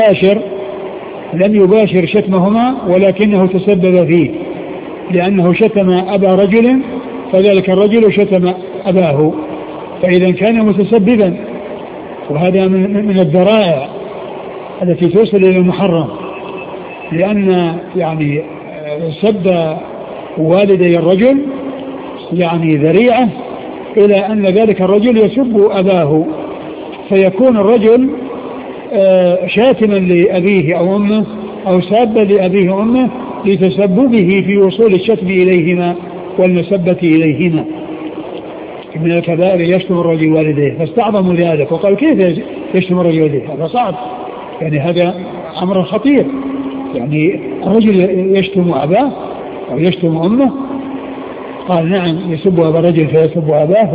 لم يباشر شتمهما، ولكنه تسبب فيه، لأنه شتم أبا رجل فذلك الرجل شتم أباه، فإذا كان متسببا، وهذا من الذرائع التي توصل إلى المحرم، لأن يعني سب والدي الرجل يعني ذريعة إلى أن ذلك الرجل يسب أباه، فيكون الرجل شاتما لأبيه أو أمه، أو سابا لأبيه وأمه لتسببه في وصول الشتم إليهما والمسبة إليهما. من الكبائر يشتم الرجل والديه، فاستعظموا ذلك وقالوا: كيف يشتم الرجل والديه؟ هذا صعب، يعني هذا أمر خطير، يعني الرجل يشتم أباه أو يشتم أمه؟ قال: نعم، يسب أبا الرجل فيسب أباه،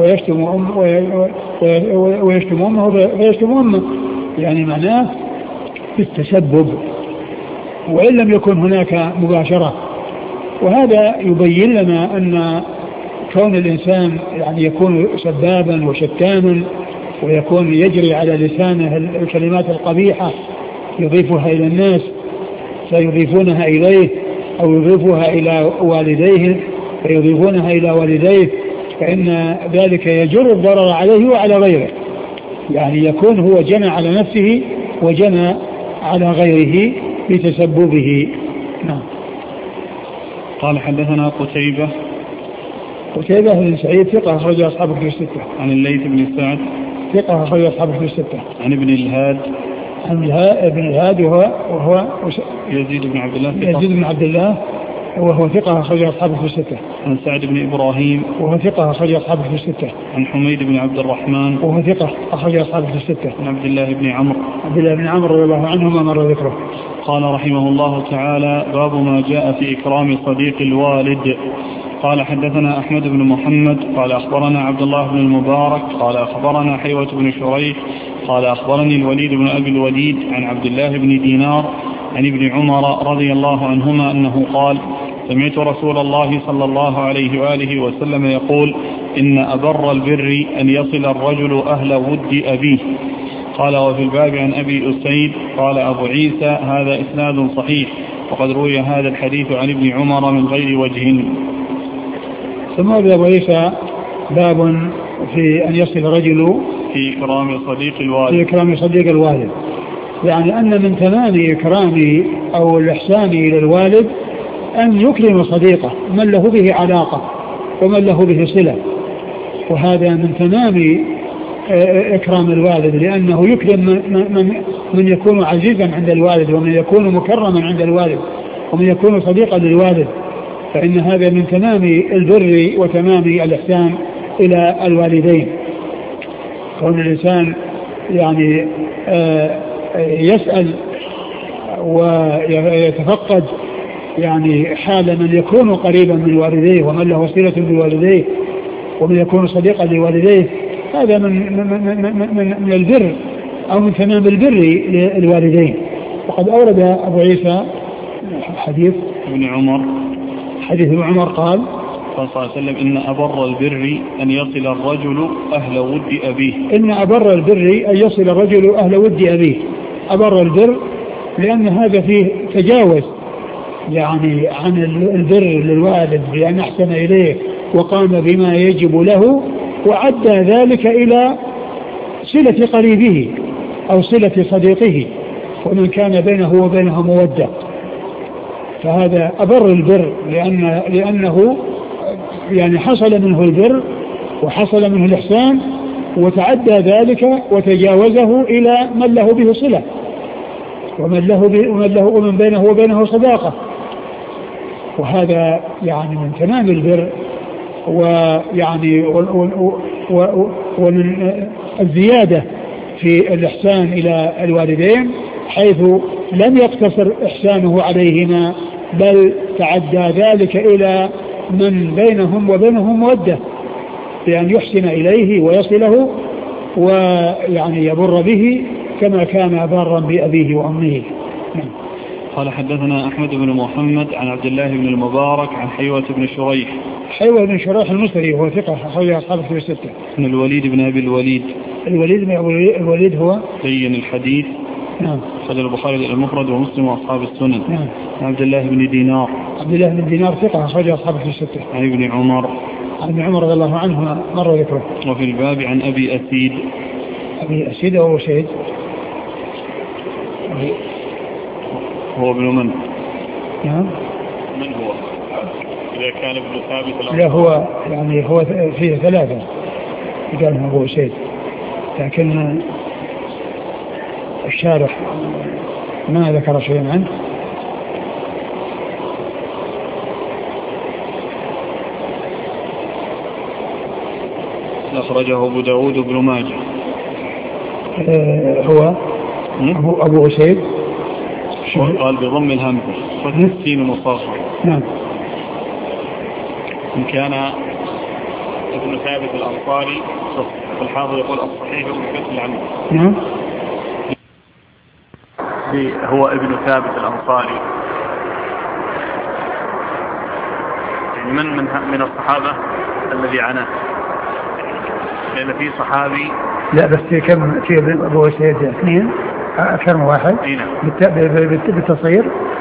ويشتم أمه فيشتم أمه، يعني معناه بالتسبب، وإن لم يكن هناك مباشرة. وهذا يبين لنا أن كون الإنسان يعني يكون سبابا وشتاما، ويكون يجري على لسانه الكلمات القبيحة يضيفها إلى الناس فيضيفونها إليه، أو يضيفها إلى والديه فيضيفونها إلى والديه، فإن ذلك يجر الضرر عليه وعلى غيره، يعني يكون هو جنى على نفسه وجنى على غيره بتسببه. نعم. قال حدثنا قتيبة بن سعيد ثقة أخرج أصحاب الكتب الستة. عن الليث بن سعد ثقة أخرج أصحاب الكتب الستة. عن ابن الهاد وهو يزيد بن عبد الله وهو ثقة أخرج أصحاب الكتب الستة. عن سعد بن إبراهيم وهو ثقة أخرج أصحاب الكتب الستة. عن حميد بن عبد الرحمن وهو ثقة أخرج أصحاب الكتب الستة. عن عبد الله بن عمرو رضي الله عنهما مر ذكره. قال رحمه الله تعالى: باب ما جاء في إكرام صديق الوالد. قال حدثنا أحمد بن محمد قال أخبرنا عبد الله بن المبارك قال أخبرنا حيوة بن شريح قال أخبرني الوليد بن أبي الوليد عن عبد الله بن دينار عن ابن عمر رضي الله عنهما أنه قال: سمعت رسول الله صلى الله عليه وآله وسلم يقول: إن أبر البر أن يصل الرجل أهل ود أبيه. قال: وفي الباب عن أبي أسيد قال أبو عيسى: هذا إسناد صحيح، وقد روي هذا الحديث عن ابن عمر من غير وجه. ثم أبو عيسى باب في أن يصل الرجل في إكرام صديق الوالد. يعني أن من تمام إكرام أو الإحسان إلى الوالد أن يكرم صديقه من له به علاقة ومن له به صلة، وهذا من تمام إكرام الوالد، لأنه يكرم من يكون عزيزا عند الوالد، ومن يكون مكرما عند الوالد، ومن يكون صديقا للوالد، فإن هذا من تمام البر وتمام الإحسان إلى الوالدين. كون الإنسان يعني يسأل ويتفقد يعني حال من يكون قريبا من والديه ومن له صلة بوالديه ومن يكون صديقا لوالديه، هذا من البر أو من تمام البر للوالدين. وقد أورد أبو عيسى حديث ابن عمر، حديث ابن عمر قال صلى الله عليه وسلم: إن أبر البر أن يصل الرجل أهل ود أبيه. إن أبر البر أن يصل الرجل أهل ود أبيه. أبر البر لأن هذا فيه تجاوز يعني عن البر للوالد بأن أحسن إليه وقام بما يجب له، وعدى ذلك إلى صلة قريبه أو صلة صديقه ومن كان بينه وبينه مودة، فهذا أبر البر لأنه يعني حصل منه البر وحصل منه الإحسان وتعدى ذلك وتجاوزه إلى من له به صلة ومن بينه وبينه صداقة، وهذا يعني من تمام البر ويعني ومن الزيادة في الإحسان إلى الوالدين، حيث لم يقتصر إحسانه عليهما بل تعدى ذلك إلى من بينهم وبينهم مودة، بأن يحسن إليه ويصله ويعني يبر به كما كان بارا بأبيه وأمه. قال: حدثنا أحمد بن محمد عن عبد الله بن المبارك عن حيوة بن شريح. حيوة بن شريح المصري هو ثقة أخرج أصحاب الكتب الستة. من الوليد بن أبي الوليد. الوليد هو لين الحديث. نعم. أخرج البخاري المفرد ومسلم وأصحاب السنن. نعم. عبد الله بن دينار. عبد الله بن دينار ثقة أخرج أصحاب الكتب الستة. عن ابن عمر. عن ابن عمر رضي الله عنه مر ذكره. وفي الباب عن أبي أسيد. أبي أسيد أو سيد؟ هو ابن من؟ نعم. من هو؟ إذا كان ابن ثابت لا هو يعني هو فيه ثلاثة قال أبو سيد، لكن الشارح ما ذكر شيئا عنه. أخرجه أبو داود وابن ماجه. هو أبو أسيد قال بضم الهمزة والسين مصاغة. نعم. إن كان ابن ثابت الأنصاري الحافظ يقول الصحيح بكسر الهمزة. نعم. هو ابن ثابت الأنصاري، يعني من الصحابة الذي عناه، لأن في صحابي. لا بس كم في أبو سيد اثنين أكثر من واحد بالتصغير.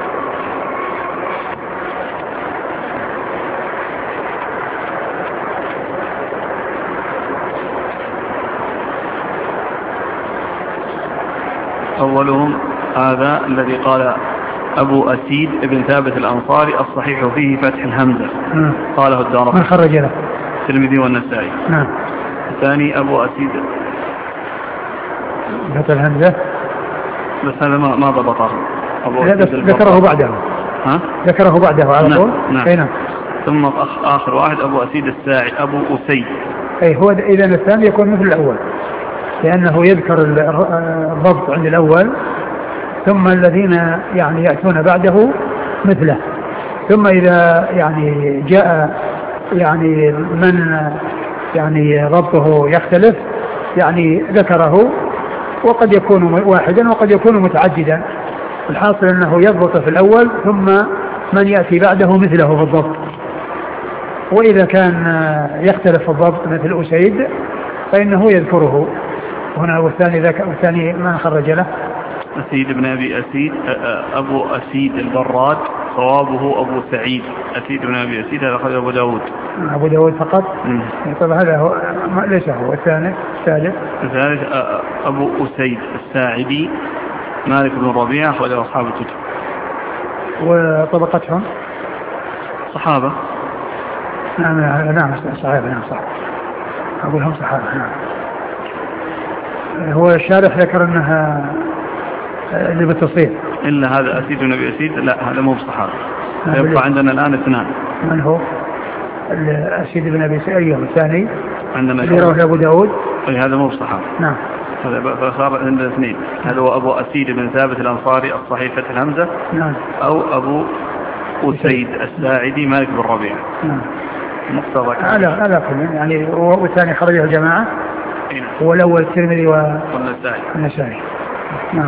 أولهم هذا الذي قال أبو أسيد ابن ثابت الأنصاري الصحيح فيه فتح الهمزة. قاله الدارقطني. من خرج له؟ الترمذي والنسائي. نعم. الثاني أبو أسيد فتح الهمزة، بس هذا ما ضبطه. ذكره بعده. ها؟ ذكره بعده على طول. نعم. ثم آخر واحد أبو أسيد الساعي أبو أسيد. أي هو إذا الثاني يكون مثل الأول، لأنه يذكر الضبط عند الأول، ثم الذين يعني يأتون بعده مثله، ثم إذا يعني جاء يعني من يعني ضبطه يختلف يعني ذكره، وقد يكون واحدا وقد يكون متعددا. الحاصل أنه يضبط في الأول ثم من يأتي بعده مثله في الضبط. وإذا كان يختلف الضبط مثل أسيد فإنه يذكره هنا. والثاني من خرج له؟ أسيد بن أبي أسيد أبو أسيد البراد، صوابه أبو سعيد. أسيد بن أبي أسيد هذا أخرجه أبو داود. أبو داود فقط. طبعا هذا هو ليس هو. الثالث أبو أسيد الساعدي مالك بن الربيع أخرجه أصحاب الكتب. وطبقتهم صحابة. نعم صحابة. نعم صح، أقولهم صحابة. نعم. هو الشارح ذكر أنها اللي بالتصريح إلا هذا أسيد بن أبي أسيد، لا هذا مو بصحابة. يبقى عندنا الآن اثنان. من هو أسيد بن أبي أسيد؟ أيوه الثاني عندنا اللي رواه أبو داود. هذا مو بصحابة. نعم. فصار عندنا اثنين. هذا هو أبو أسيد بن ثابت الأنصاري الصحيح فتح الهمزة. نعم. أو أبو أسيد الساعدي مالك بن الربيع. نعم. مقتضى على كل يعني. والثاني خرجه الجماعة. هو الأول الترمذي والنسائي. نعم.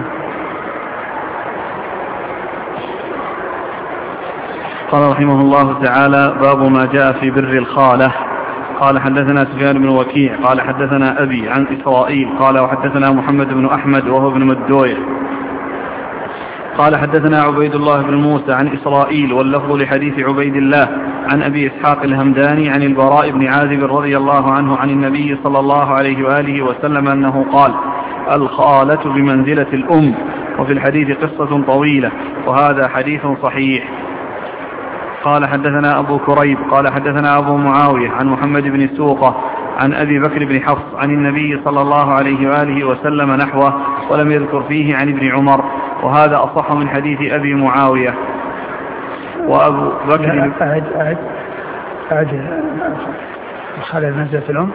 قال رحمه الله تعالى: باب ما جاء في بر الخالة. قال حدثنا سفيان بن وكيع قال حدثنا أبي عن إسرائيل قال وحدثنا محمد بن أحمد وهو ابن مدوية قال حدثنا عبيد الله بن موسى عن إسرائيل واللفظ لحديث عبيد الله عن أبي إسحاق الهمداني عن البراء بن عازب رضي الله عنه عن النبي صلى الله عليه وآله وسلم أنه قال: الخالة بمنزلة الأم. وفي الحديث قصة طويلة وهذا حديث صحيح. قال حدثنا أبو كريب قال حدثنا أبو معاوية عن محمد بن سوقة عن أبي بكر بن حفص عن النبي صلى الله عليه وآله وسلم نحوه ولم يذكر فيه عن ابن عمر، وهذا أصح من حديث أبي معاوية. وأبو بكر أعد الخالة بمنزلة الأم.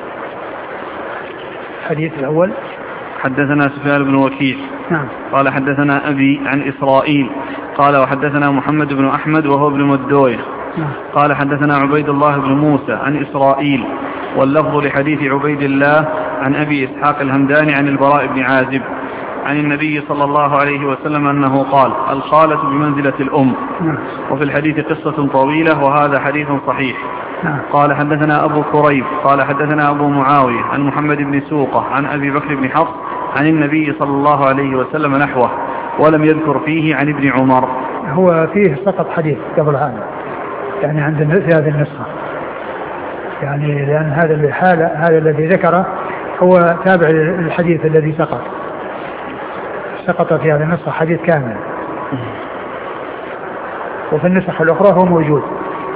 الحديث الأول حدثنا سفيان بن وكيع نعم. قال حدثنا أبي عن إسرائيل قال وحدثنا محمد بن أحمد وهو ابن مدوية قال حدثنا عبيد الله بن موسى عن إسرائيل واللفظ لحديث عبيد الله عن أبي إسحاق الهمداني عن البراء بن عازب عن النبي صلى الله عليه وسلم أنه قال: الخالة بمنزلة الأم. وفي الحديث قصة طويلة وهذا حديث صحيح. قال حدثنا أبو كريب قال حدثنا أبو معاوية عن محمد بن سوقة عن أبي بكر بن حفص عن النبي صلى الله عليه وسلم نحوه ولم يذكر فيه عن ابن عمر. هو فيه سقط حديث قبل هذا يعني عندنا في هذه النسخة، يعني لأن هذا الذي ذكره هو تابع الحديث الذي سقط في هذه النسخة حديث كامل، وفي النسخ الأخرى هو موجود.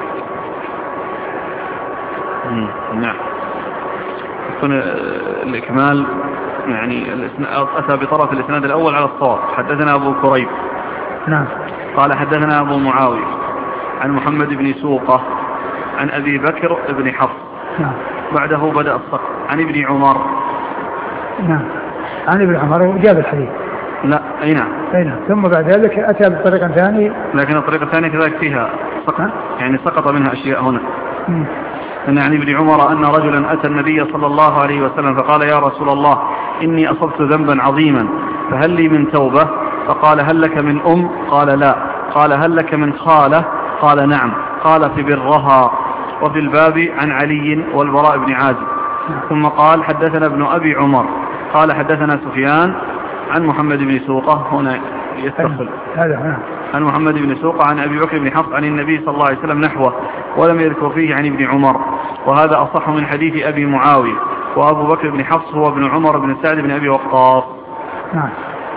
نعم. يكون الإكمال يعني أتى بطرف الإسناد الأول على الصواب. حدثنا أبو كريب نعم. قال حدثنا أبو معاوية عن محمد بن سوقة عن أبي بكر بن حفص نعم. بعده بدأ السقط عن ابن عمر. نعم. عن ابن عمر جاب الحديث. لا أي نعم. ثم بعد ذلك أتى بطريقة ثانية، لكن الطريقة الثانية كذلك فيها سقط، يعني سقط منها أشياء هنا. أن عن ابن عمر أن رجلا أتى النبي صلى الله عليه وسلم فقال: يا رسول الله إني أصبت ذنبا عظيما فهل لي من توبة؟ فقال: هل لك من أم؟ قال: لا. قال: هل لك من خالة؟ قال: نعم. قال: في برها. وفي الباب عن علي والبراء بن عازب. ثم قال: حدثنا ابن أبي عمر قال حدثنا سفيان عن محمد بن سوقة. هنا يتصل عن محمد بن سوقة عن أبي بكر بن حفص عن النبي صلى الله عليه وسلم نحوه ولم يذكر فيه عن ابن عمر، وهذا أصح من حديث أبي معاوية. وأبو بكر بن حفص هو ابن عمر بن سعد بن أبي وقاص. نعم.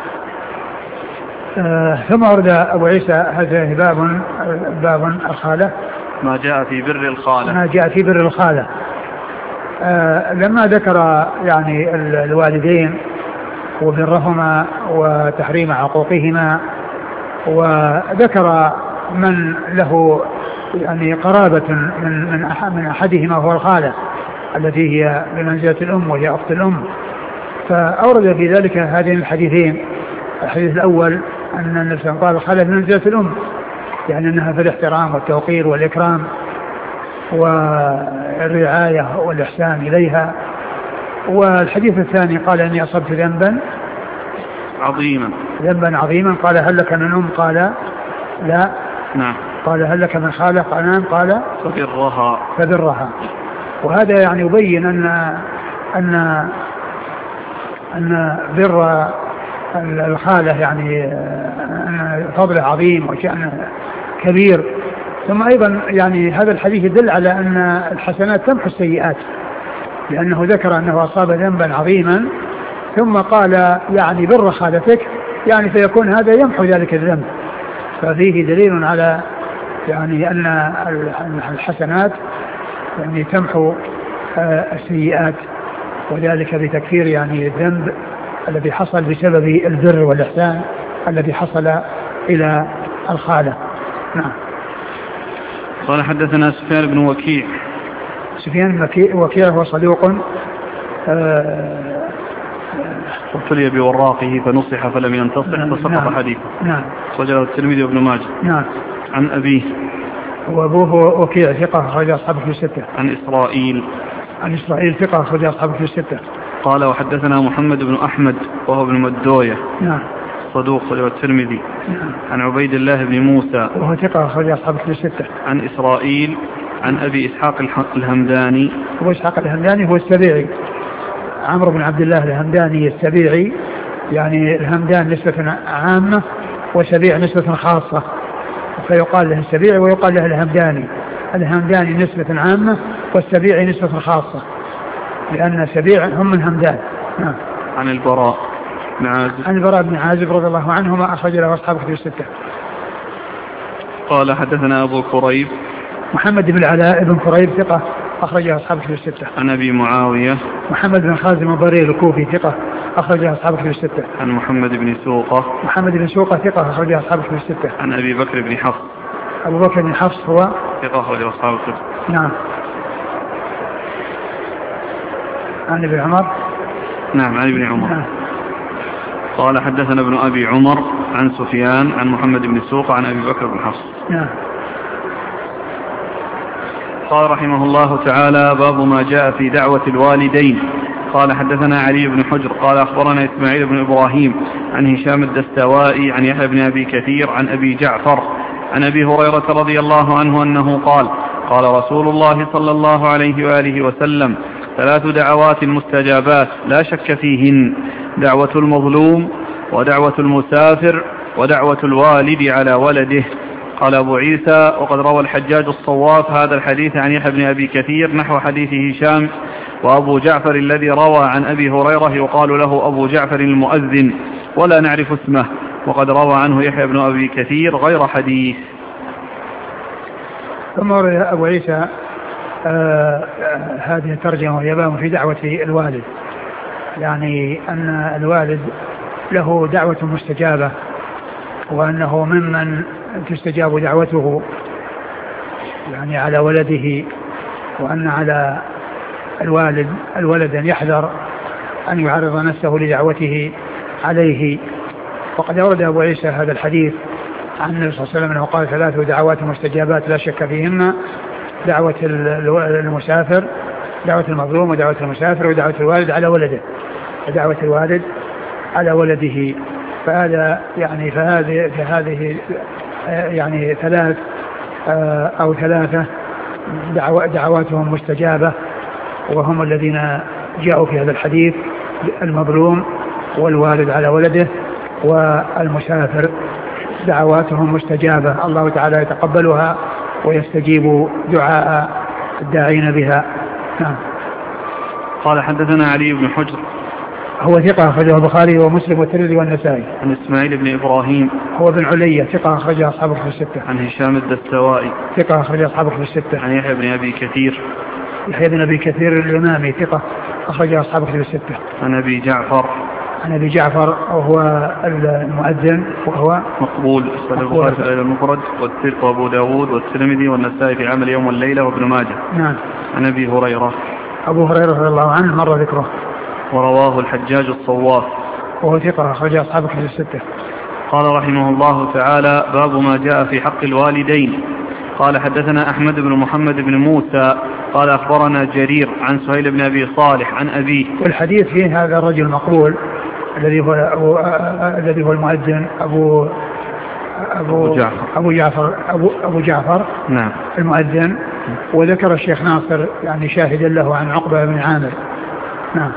ثم ورد أبو عيسى هذا باب الخالة، ما جاء في بر الخالة. ما جاء في بر الخالة. لما ذكر يعني الوالدين وبرهما وتحريم عقوقهما، وذكر من له يعني قرابة من أحدهما هو الخالة التي هي بمنزلة الأم وهي أخت الأم، فأورد في ذلك هذين الحديثين. الحديث الأول أن النبي صلى الله عليه وسلم قال: الخالة بمنزلة الأم، يعني أنها في الاحترام والتوقير والإكرام والرعاية والإحسان إليها. والحديث الثاني قال: إني أصبت ذنبا عظيما. قال: هل لك من أم؟ قال: لا. نعم. قال: هل لك من خالة؟ قال: نعم. قال: فبرها. وهذا يعني يبين أن بر الخالة يعني فضله عظيم وشأنه كبير. ثم أيضا يعني هذا الحديث يدل على أن الحسنات تمحو السيئات، لأنه ذكر أنه أصاب ذنبا عظيما ثم قال يعني بر خالتك، يعني فيكون هذا يمحو ذلك الذنب. ففيه دليل على يعني أن الحسنات يعني تمحو السيئات، وذلك بتكفير يعني الذنب الذي حصل بسبب البر والإحسان الذي حصل إلى الخالة. نعم. قال حدثنا سفيان بن وكيع. سفيان بن وكيع هو صدوق ابتلي بوراقه فنصح فلم ينتصح فسقط حديثه. نعم. وجله الترمذي وابن ماجه. نعم. عن أبيه وأبوه وكيع ثقة أخرج أصحابه في الستة. عن إسرائيل ثقة أخرج أصحابه في الستة. قال وحدثنا محمد بن أحمد وهو ابن مدوية. نعم. صدوق وجله الترمذي. نعم. عن عبيد الله بن موسى وهو ثقة أخرج أصحابه في الستة. عن إسرائيل عن أبي إسحاق الهمداني. أبو إسحاق الهمداني هو السبيعي، عمرو بن عبد الله الهمداني السبيعي، يعني الهمدان نسبة عامة وسبيع نسبة خاصة، فيقال له السبيعي ويقال له الهمداني. الهمداني نسبة عامة والسبيعي نسبة خاصة، لأن السبيع هم من همدان. نعم. عن البراء بن عازب رضي الله عنهما أخرج له أصحابه في الستة. قال حدثنا أبو كريب محمد بن العلاء بن كريب ثقة أخرجها أصحابه في الستة. عن أبي معاوية محمد بن خازم الضرير الكوفي ثقة أخرجها أصحابه في الستة. عن محمد بن سوقة ثقة أخرجها أصحابه في الستة. عن أبي بكر بن حفص. أبو بكر بن حفص هو ثقة أخرجها أصحابه في الستة. نعم. عن ابن عمر. نعم عن ابن عمر. نعم. قال حدثنا ابن أبي عمر عن سفيان عن محمد بن سوقة عن أبي بكر بن حفص. نعم. قال رحمه الله تعالى باب ما جاء في دعوة الوالدين. قال حدثنا علي بن حجر قال أخبرنا إسماعيل بن إبراهيم عن هشام الدستوائي عن يحيى بن أبي كثير عن أبي جعفر عن أبي هريرة رضي الله عنه أنه قال قال رسول الله صلى الله عليه وآله وسلم 3 دعوات مستجابات لا شك فيهن: دعوة المظلوم ودعوة المسافر ودعوة الوالد على ولده. قال أبو عيسى وقد روى الحجاج الصواف هذا الحديث عن يحيى بن أبي كثير نحو حديث هشام، وأبو جعفر الذي روى عن أبي هريرة يقال له أبو جعفر المؤذن ولا نعرف اسمه، وقد روى عنه يحيى بن أبي كثير غير حديث. ثم روى أبو عيسى هذه الترجمة يبان في دعوة الوالد، يعني أن الوالد له دعوة مستجابة، وأنه ممن تستجاب دعوته يعني على ولده، وأن على الولد أن يحذر أن يعرض نفسه لدعوته عليه. وقد أورد أبو عيسى هذا الحديث عن النبي صلى الله عليه وسلم أنه قال 3 دعوات مستجابات لا شك فيهن: دعوة المسافر، دعوة المظلوم، ودعوة المسافر، ودعوة الوالد على ولده، ودعوة الوالد على ولده. فهذا يعني فهذه يعني 3 أو 3 دعواتهم مستجابة، وهم الذين جاءوا في هذا الحديث: المظلوم والوالد على ولده والمسافر. دعواتهم مستجابة، الله تعالى يتقبلها ويستجيب دعاء الداعين بها. نعم. قال حدثنا علي بن حجر هو ثقة أخرجه البخاري ومسلم والترمذي والنسائي. عن إسماعيل بن إبراهيم هو بن علية ثقة أخرجه أصحابه في الستة. عن هشام الدستوائي ثقة أخرجه أصحابه في الستة. عن يحيى بن أبي كثير الإمامي ثقة أخرجه أصحابه في الستة. عن أبي جعفر وهو المؤذن وهو مقبول البخاري في المفرد وأبو داود والترمذي والنسائي في عمل يوم والليلة وابن ماجه. نعم. عن أبي هريرة رضي الله عنه مر ذكره. ورواه الحجاج الصواف وهو ثقة أخرج أصحابه في الستة. قال رحمه الله تعالى باب ما جاء في حق الوالدين. قال حدثنا أحمد بن محمد بن موسى قال أخبرنا جرير عن سهيل بن أبي صالح عن أبيه. والحديث فيه هذا الرجل المقبول الذي هو المؤذن أبو جعفر نعم المؤذن. وذكر الشيخ ناصر يعني شاهدا له عن عقبة بن عامر. نعم.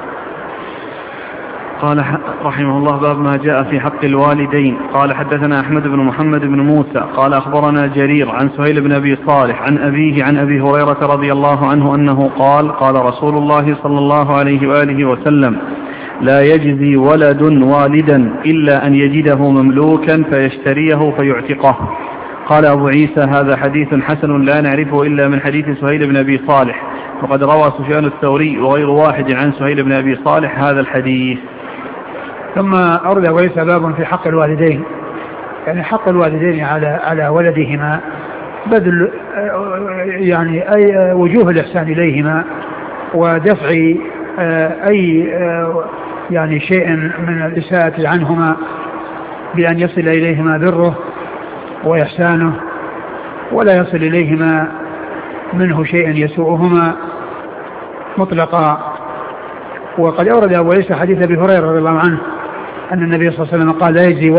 قال رحمه الله باب ما جاء في حق الوالدين. قال حدثنا أحمد بن محمد بن موسى قال أخبرنا جرير عن سهيل بن أبي صالح عن أبيه عن أبي هريرة رضي الله عنه أنه قال قال رسول الله صلى الله عليه وآله وسلم لا يجزي ولد والدا إلا أن يجده مملوكا فيشتريه فيعتقه. قال أبو عيسى هذا حديث حسن لا نعرفه إلا من حديث سهيل بن أبي صالح، وقد روى سفيان الثوري وغير واحد عن سهيل بن أبي صالح هذا الحديث. ثم أورد أبو عيسى باب في حق الوالدين، يعني حق الوالدين على ولدهما، بذل يعني أي وجوه الإحسان إليهما، ودفع أي يعني شيء من الإساءة عنهما بأن يصل إليهما بره وإحسانه، ولا يصل إليهما منه شيء يسوءهما مطلقا. وقد أورد أبو عيسى حديث أبي هريرة رضي الله عنه أن النبي صلى الله عليه وسلم قال لا يجزي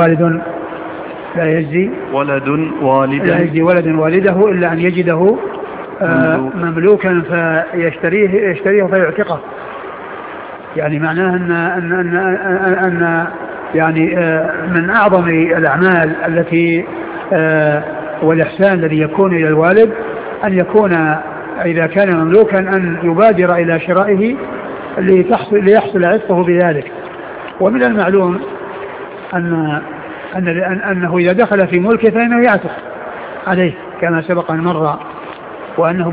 ولد والده إلا أن يجده مملوكا فيشتريه فيعتقه. يعني معناه أن يعني من أعظم الأعمال التي والإحسان الذي يكون إلى الوالد أن يكون إذا كان مملوكا أن يبادر إلى شرائه ليحصل عتقه بذلك. ومن المعلوم أنه إذا دخل في ملكه فإنه يعتق عليه كما سبق أن مر، وأنه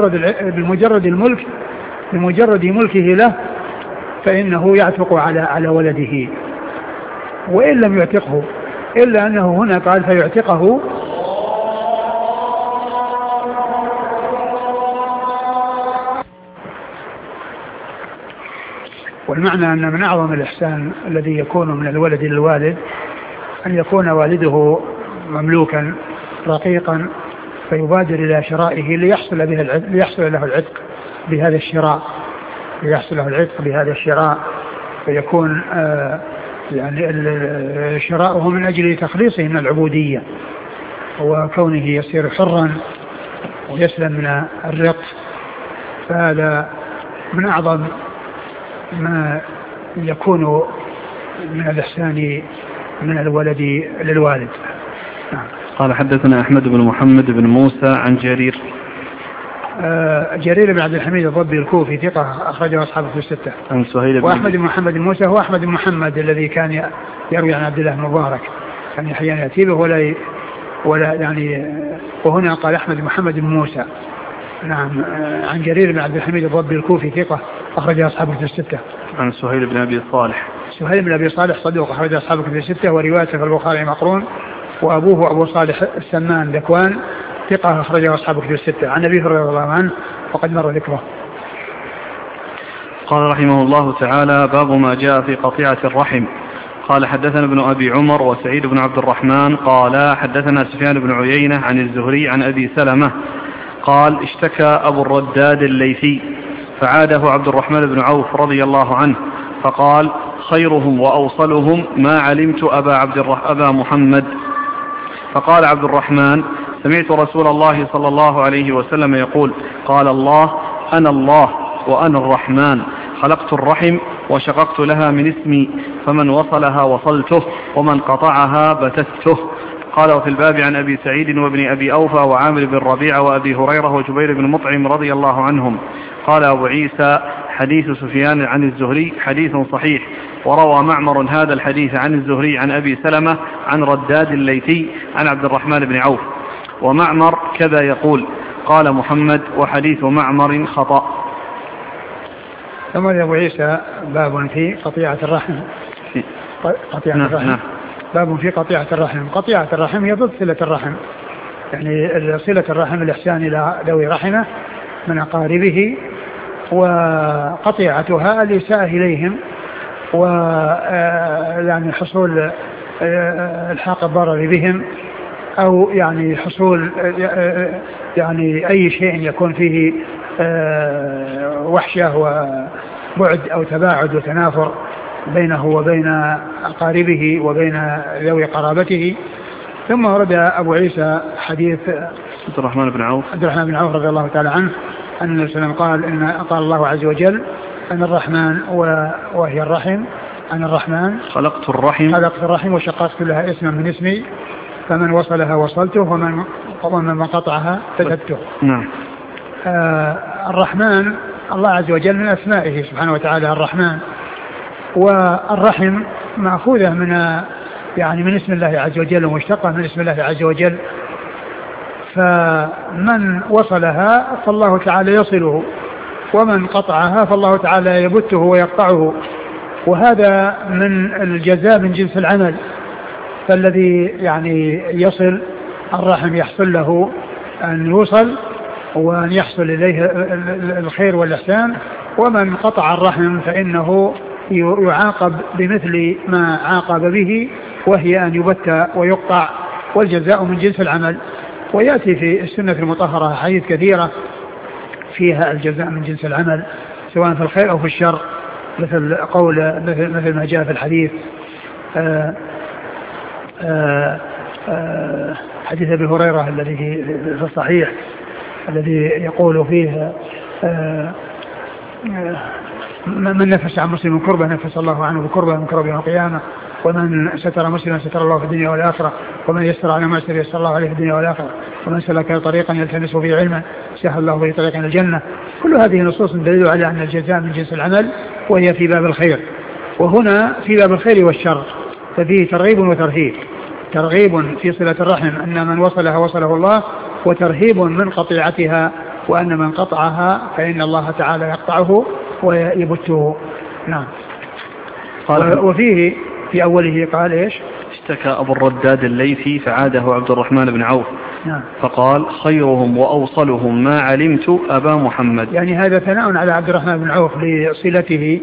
بمجرد ملكه له فإنه يعتق على ولده، وإن لم يعتقه، إلا أنه هنا قال فيعتقه، والمعنى أن من أعظم الإحسان الذي يكون من الولد للوالد أن يكون والده مملوكا رقيقا فيبادر إلى شرائه ليحصل له العتق بهذا الشراء، فيكون يعني شراؤه من أجل تخليصه من العبودية وكونه يصير حرا ويسلم من الرق. فهذا من أعظم ما يكون من الإحسان من الولد للوالد. قال حدثنا أحمد بن محمد بن موسى عن جرير بن عبد الحميد الضبي الكوفي ثقة أخرجه أصحابه في الستة. عن سهيل وأحمد بن محمد بن موسى هو أحمد بن محمد الذي كان يروي عن عبد الله بن مبارك، كان أحيانا يأتي به ولا يعني، وهنا قال أحمد بن محمد بن موسى. نعم. عن جرير بن عبد الحميد الضبي الكوفي ثقة أخرجه أصحابه في الستة. عن سهيل بن أبي صالح صدوق أخرجه أصحابه في الستة، وروايته في البخاري مقرون، وأبوه أبو صالح السمان ذكوان ثقة أخرجه أصحابه في الستة. عن أبي هريرة رضي الله عنه وقد مر ذكره. قال رحمه الله تعالى باب ما جاء في قطيعة الرحم. قال حدثنا ابن أبي عمر وسعيد بن عبد الرحمن قال حدثنا سفيان بن عيينة عن الزهري عن أبي سلمة قال اشتكى أبو الرداد الليثي فعاده عبد الرحمن بن عوف رضي الله عنه فقال خيرهم وأوصلهم ما علمت أبا محمد. فقال عبد الرحمن سمعت رسول الله صلى الله عليه وسلم يقول قال الله أنا الله وأنا الرحمن خلقت الرحم وشققت لها من اسمي فمن وصلها وصلته ومن قطعها بتته. قال وفي الباب عن أبي سعيد وابن أبي أوفى وعامر بن ربيعة وأبي هريرة وجبير بن مطعم رضي الله عنهم. قال أبو عيسى حديث سفيان عن الزهري حديث صحيح، وروى معمر هذا الحديث عن الزهري عن أبي سلمة عن رداد الليثي عن عبد الرحمن بن عوف، ومعمر كذا يقول. قال محمد وحديث معمر خطأ. ثم أبو عيسى باب في قطيعة الرحم. باب في قطيعة الرحم. قطيعة الرحم هي ضد صلة الرحم، يعني صلة الرحم الإحسان إلى ذوي رحمه من أقاربه، وقطيعتها الإساءة إليهم ويعني حصول الحاق الضرر بهم، أو يعني حصول يعني أي شيء يكون فيه وحشة وبعد أو تباعد وتنافر بينه وبين أقاربه وبين ذوي قرابته. ثم ورد أبو عيسى حديث عبد الرحمن بن عوف رضي الله تعالى عنه أن النبي صلى الله عليه وسلم قال الله عز وجل أن الرحمن وهي الرحم، أن الرحمن خلقت الرحم وشققت لها اسما من اسمي فمن وصلها وصلته ومن قطعها كتبته. نعم. الرحمن الله عز وجل من أسمائه سبحانه وتعالى الرحمن، والرحم مأخوذة من اسم الله عز وجل ومشتقة من اسم الله عز وجل، فمن وصلها فالله تعالى يصله، ومن قطعها فالله تعالى يبته ويقطعه، وهذا من الجزاء من جنس العمل. فالذي يعني يصل الرحم يحصل له أن يوصل وأن يحصل إليه الخير والإحسان، ومن قطع الرحم فإنه يعاقب بمثل ما عاقب به، وهي أن يبت ويقطع، والجزاء من جنس العمل. ويأتي في السنة المطهرة حديث كثيرة فيها الجزاء من جنس العمل سواء في الخير أو في الشر، مثل ما جاء في الحديث حديث أبي هريرة الذي في الصحيح الذي يقول فيه من نفس عن مسلم كربة نفس الله عنه بكربة من كرب يوم القيامة، ومن ستر مسلما ستر الله في الدنيا والآخرة، ومن يسر على معسر يسر الله عليه في الدنيا والآخرة، ومن سلك طريقا يلتمس فيه علما سهل الله به طريقا الجنة. كل هذه نصوص دليل على أن الجزاء من جنس العمل، وهي في باب الخير. وهنا في باب الخير والشر ففيه ترغيب وترهيب. ترغيب في صلة الرحم أن من وصلها وصله الله، وترهيب من قطيعتها وأن من قطعها فإن الله تعالى يقطعه ويبته. نعم. وفيه في أوله قال إيش؟ اشتكى أبو الرداد الليثي فعاده عبد الرحمن بن عوف. نعم. فقال خيرهم وأوصلهم ما علمت أبا محمد. يعني هذا ثناء على عبد الرحمن بن عوف لصلته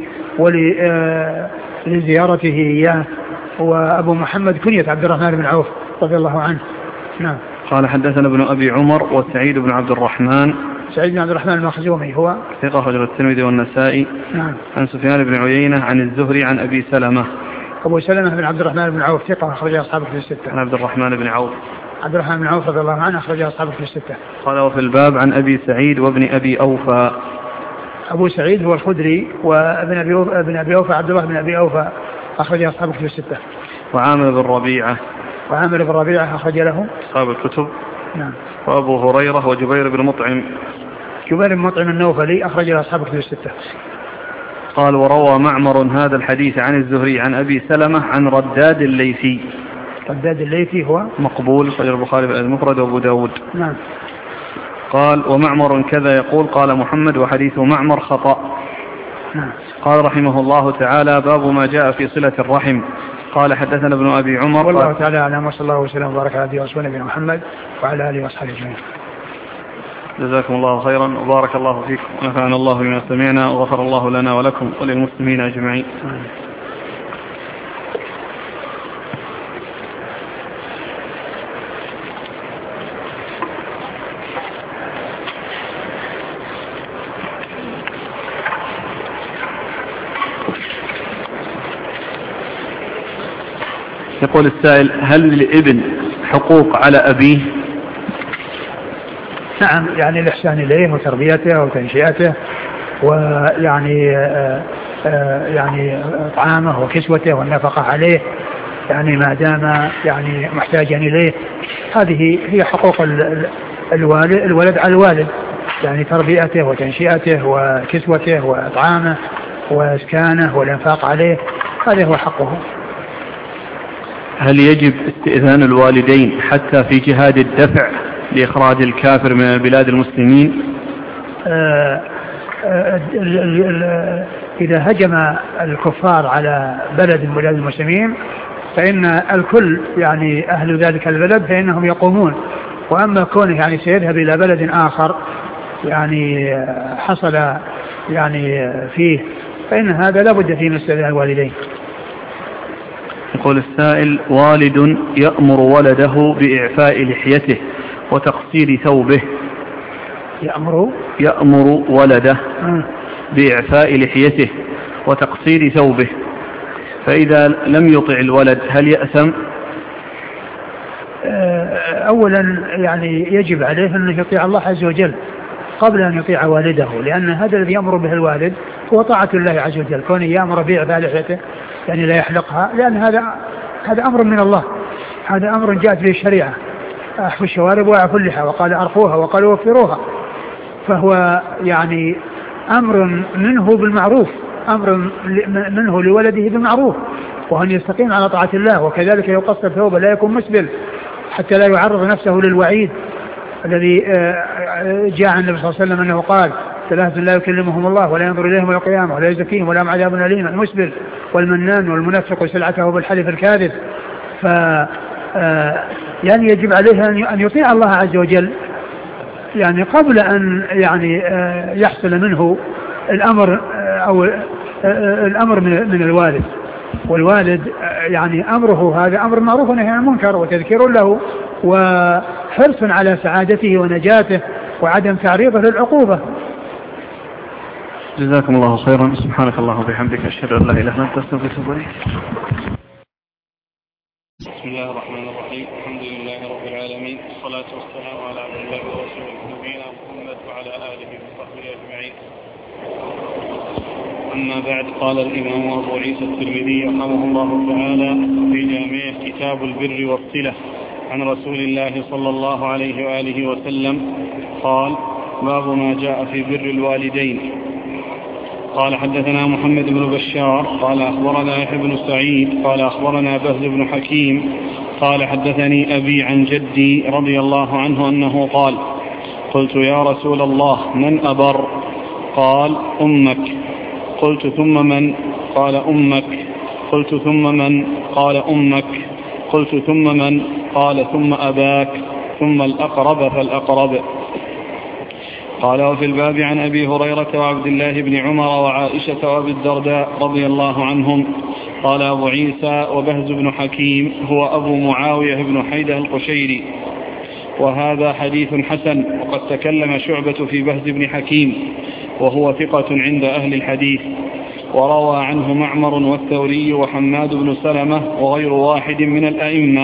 ولزيارته إياه، وأبو محمد كنية عبد الرحمن بن عوف رضي الله عنه. نعم. قال حدثنا ابن أبي عمر وسعيد بن عبد الرحمن. سعيد بن عبد الرحمن المخزومي هو ثقة رجل الترمذي والنسائي. نعم. عن سفيان بن عيينة عن الزهري عن أبي سلمة. أبو سلمة بن عبد الرحمن بن عوف ثقة أخرج أصحابه في الستة. عن عبد الرحمن بن عوف. عبد الرحمن بن عوف رضي الله عنه أخرج أصحابه في الستة. قال وفي الباب عن أبي سعيد وابن أبي أوفى. أبو سعيد هو الخدري، وابن أبي أوفى عبد الله بن أبي أوفى أخرج أصحابه في الستة. وعامر بن ربيعة. وعامر بن ربيعة أخرج له أصحاب الكتب. نعم. وأبو هريرة وجبير بن مطعم. جبير بن مطعم النوفلي أخرج له أصحاب الكتب الستة. قال وروى معمر هذا الحديث عن الزهري عن أبي سلمة عن رداد الليثي. رداد الليثي هو مقبول أخرج البخاري في المفرد وأبو داود. نعم. قال ومعمر كذا يقول قال محمد وحديث معمر خطأ. نعم. قال رحمه الله تعالى باب ما جاء في صلة الرحم. قال حدثنا ابن أبي عمر. والله تعالى أعلم، وصلى الله وسلم وبارك على نبينا محمد وعلى آله وأصحابه أجمعين. جزاكم الله خيرا وبارك الله فيكم ونفعنا الله بما سمعنا وغفر الله لنا ولكم وللمسلمين أجمعين. يقول السائل هل للابن حقوق على أبيه؟ نعم، يعني الإحسان إليه وتربيته وتنشئته، ويعني يعني طعامه وكسوته والنفقة عليه، يعني ما دام يعني محتاجا إليه. هذه هي حقوق الولد على الوالد، يعني تربيته وتنشئته وكسوته وإطعامه وإسكانه والإنفاق عليه، هذا هو حقه. هل يجب استئذان الوالدين حتى في جهاد الدفع لإخراج الكافر من بلاد المسلمين؟ إذا هجم الكفار على بلد من بلاد المسلمين فإن الكل يعني أهل ذلك البلد فإنهم يقومون، وأما كونه يعني سيذهب إلى بلد آخر يعني حصل يعني فيه، فإن هذا لا بد فيه من استئذان الوالدين. يقول السائل والد يأمر ولده بإعفاء لحيته وتقصير ثوبه. يأمر ولده بإعفاء لحيته وتقصير ثوبه، فإذا لم يطع الولد هل يأثم؟ أولا يعني يجب عليه أن يطيع الله عز وجل قبل أن يطيع والده، لأن هذا الذي يأمر به الوالد هو طاعة الله عز وجل، كونه يأمر بإعفاء لحيته يعني لا يحلقها، لأن هذا أمر من الله، هذا أمر جاءت به الشريعة، أحفوا الشوارب وأعفوا اللحى، وقال أرخوها وقال وفروها، فهو يعني أمر منه بالمعروف أمر منه لولده بالمعروف، وأن يستقيم على طاعة الله، وكذلك يقصر ثوبه لا يكون مسبل حتى لا يعرض نفسه للوعيد الذي جاء عن النبي صلى الله عليه وسلم أنه قال: ثلاثة لا يكلمهم الله ولا ينظر إليهم يوم القيامة ولا يزكيهم ولا عذاب أليم: المسبل والمنان والمنفق سلعته بالحلف الكاذب. يعني يجب عليه أن يطيع الله عز وجل يعني قبل أن يعني يحصل منه الأمر أو الأمر من الوالد. والوالد يعني أمره هذا أمر معروف ونهي عن المنكر وتذكير له وحرص على سعادته ونجاته وعدم تعريضه للعقوبة. جزاكم الله خيرا. سبحانك اللهم وبحمدك أشهد أن لا إله إلا أنت أستغفرك وأتوب إليك. بسم الله الرحمن الرحيم. الحمد لله رب العالمين، والصلاة والسلام على عبد الله ورسوله نبينا محمد وعلى آله وصحبه أجمعين. أما بعد، قال الإمام أبو عيسى الترمذي رحمه الله تعالى في جامعه كتاب البر والصلة عن رسول الله صلى الله عليه وآله وسلم قال: باب ما جاء في بر الوالدين. قال: حدثنا محمد بن بشار قال أخبرنا يحيى بن سعيد قال أخبرنا بهز بن حكيم قال: حدثني أبي عن جدي رضي الله عنه أنه قال: قلت: يا رسول الله، من أبر؟ قال: أمك. قلت: ثم من؟ قال: أمك. قلت: ثم من؟ قال: أمك. قلت: ثم من؟ قال: ثم أباك، ثم الأقرب فالأقرب. قال: وفي الباب عن أبي هريرة وعبد الله بن عمر وعائشة وأبي الدرداء رضي الله عنهم. قال أبو عيسى: وبهز بن حكيم هو أبو معاوية بن حيدة القشيري، وهذا حديث حسن. وقد تكلم شعبة في بهز بن حكيم وهو ثقة عند أهل الحديث، وروى عنه معمر والثوري وحماد بن سلمة وغير واحد من الأئمة.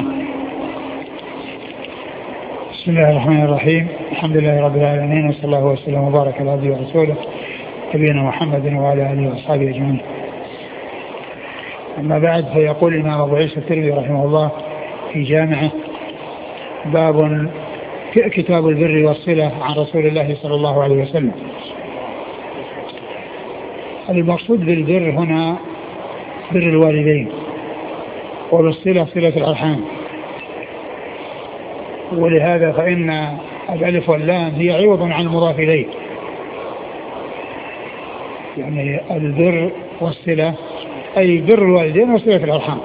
بسم الله الرحمن الرحيم. الحمد لله رب العالمين، وصلى الله وسلم وبارك على عبده ورسوله نبينا محمد وعلى آله وأصحابه أجمعين. أما بعد، فيقول الإمام أبو عيسى الترمذي رحمه الله في جامعه: باب كتاب البر والصلة عن رسول الله صلى الله عليه وسلم. المقصود بالبر هنا بر الوالدين، وبالصلة صلة الأرحام. ولهذا فإن الألف واللام هي عوض عن المضاف إليه، يعني البر والصلة أي بر الوالدين وصلة الأرحام،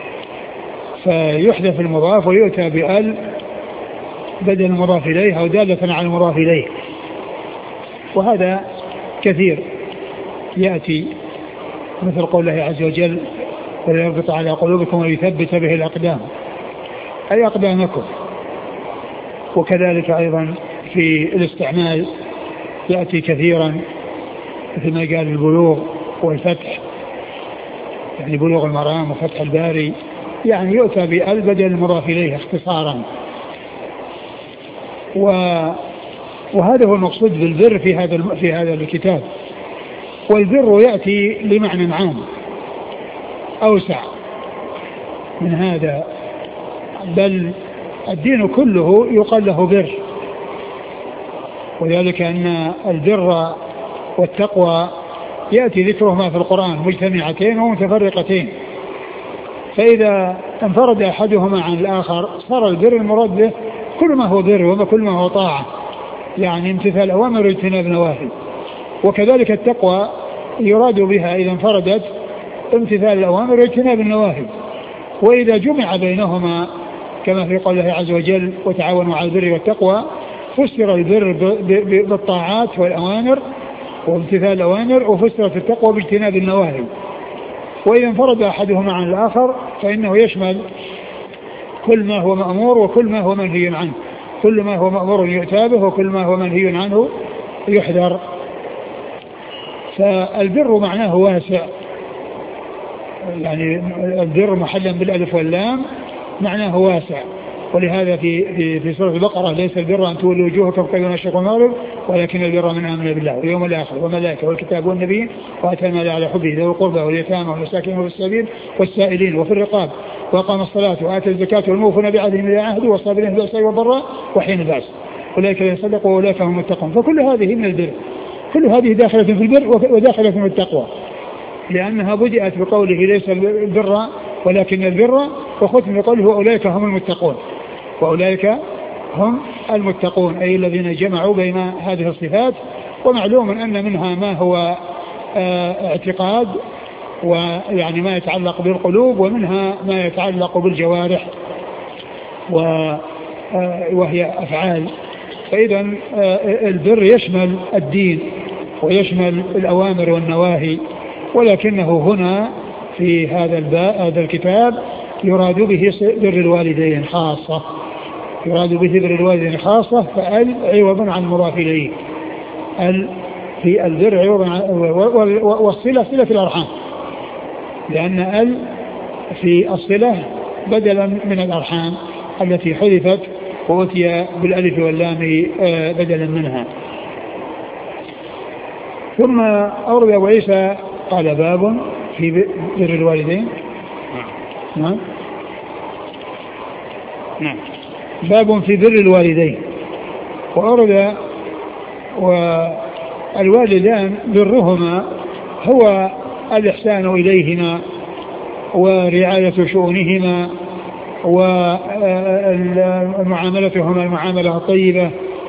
فيحذف المضاف ويؤتى بأل بدل المضاف إليه أو دالة على المضاف إليه. وهذا كثير يأتي، مثل قول الله عز وجل: وليربط على قلوبكم ويثبت به الأقدام، أي أقدامكم. وكذلك أيضا في الاستعمال يأتي كثيرا، مثل ما قال البلوغ والفتح، يعني بلوغ المرام وفتح الباري، يعني يؤتى بأل بدل المضاف إليه اختصارا. وهذا هو المقصود بالبر في هذا الكتاب. والبر يأتي لمعنى عام أوسع من هذا، بل الدين كله يقال له بر، وذلك أن البر والتقوى يأتي ذكرهما في القرآن مجتمعتين ومتفرقتين، فإذا انفرد أحدهما عن الآخر صار البر المراد به كل ما هو بر وكل ما هو طاعة، يعني امتثال أوامر واجتناب نواهي. وكذلك التقوى يراد بها إذا انفردت امتثال الأوامر واجتناب النواهي. وإذا جمع بينهما كما في قوله عز وجل: وتعاونوا على البر والتقوى، فسر البر بالطاعات والأوامر وامتثال الأوامر، وفسرت التقوى باجتناب النواهي. وإذا انفرد أحدهما عن الآخر فإنه يشمل كل ما هو مأمور وكل ما هو منهي عنه، كل ما هو مأمور يؤتى به وكل ما هو منهي عنه يحذر. فالبر معناه واسع، يعني البر محلا بالألف واللام معناه واسع. ولهذا في سورة البقرة: ليس البر أن تولوا وجوهكم قبل المشرق والمغرب ولكن البر من آمن بالله واليوم الآخر والملائكة والكتاب والنبيين وآتى المال على حبه ذوي القربى واليتامى والمساكين وفي السبيل والسائلين وفي الرقاب وأقام الصلاة وآتى الزكاة والموفون بعهدهم إذا عاهدوا والصابرين في البأساء والضراء وحين البأس أولئك يصدقوا وأولئك هم المتقون. فكل هذه من البر، كل هذه داخلة في البر وداخلة في التقوى. لأنها بدأت بقوله ليس البر ولكن البر، وختم بقوله وأولئك هم المتقون، وأولئك هم المتقون أي الذين جمعوا بين هذه الصفات. ومعلوم أن منها ما هو اعتقاد ويعني ما يتعلق بالقلوب، ومنها ما يتعلق بالجوارح وهي أفعال. فإذا البر يشمل الدين ويشمل الأوامر والنواهي، ولكنه هنا في هذا الكتاب يراد به بر الوالدين خاصة، يراد به بر الوالدين خاصة، فأل عوض عن المضاف إليه، في البر عوض والصلة صلة الأرحام، لأن ال في الصلة بدلا من الأرحام التي حذفت وأتي بالألف واللام بدلا منها. ثم أورد أبو عيسى قال باب في بر الوالدين. نعم. باب في بر الوالدين. وأورد والوالدان برهما هو الإحسان إليهما ورعاية شؤونهما ومعاملتهما المعاملة الطيبة،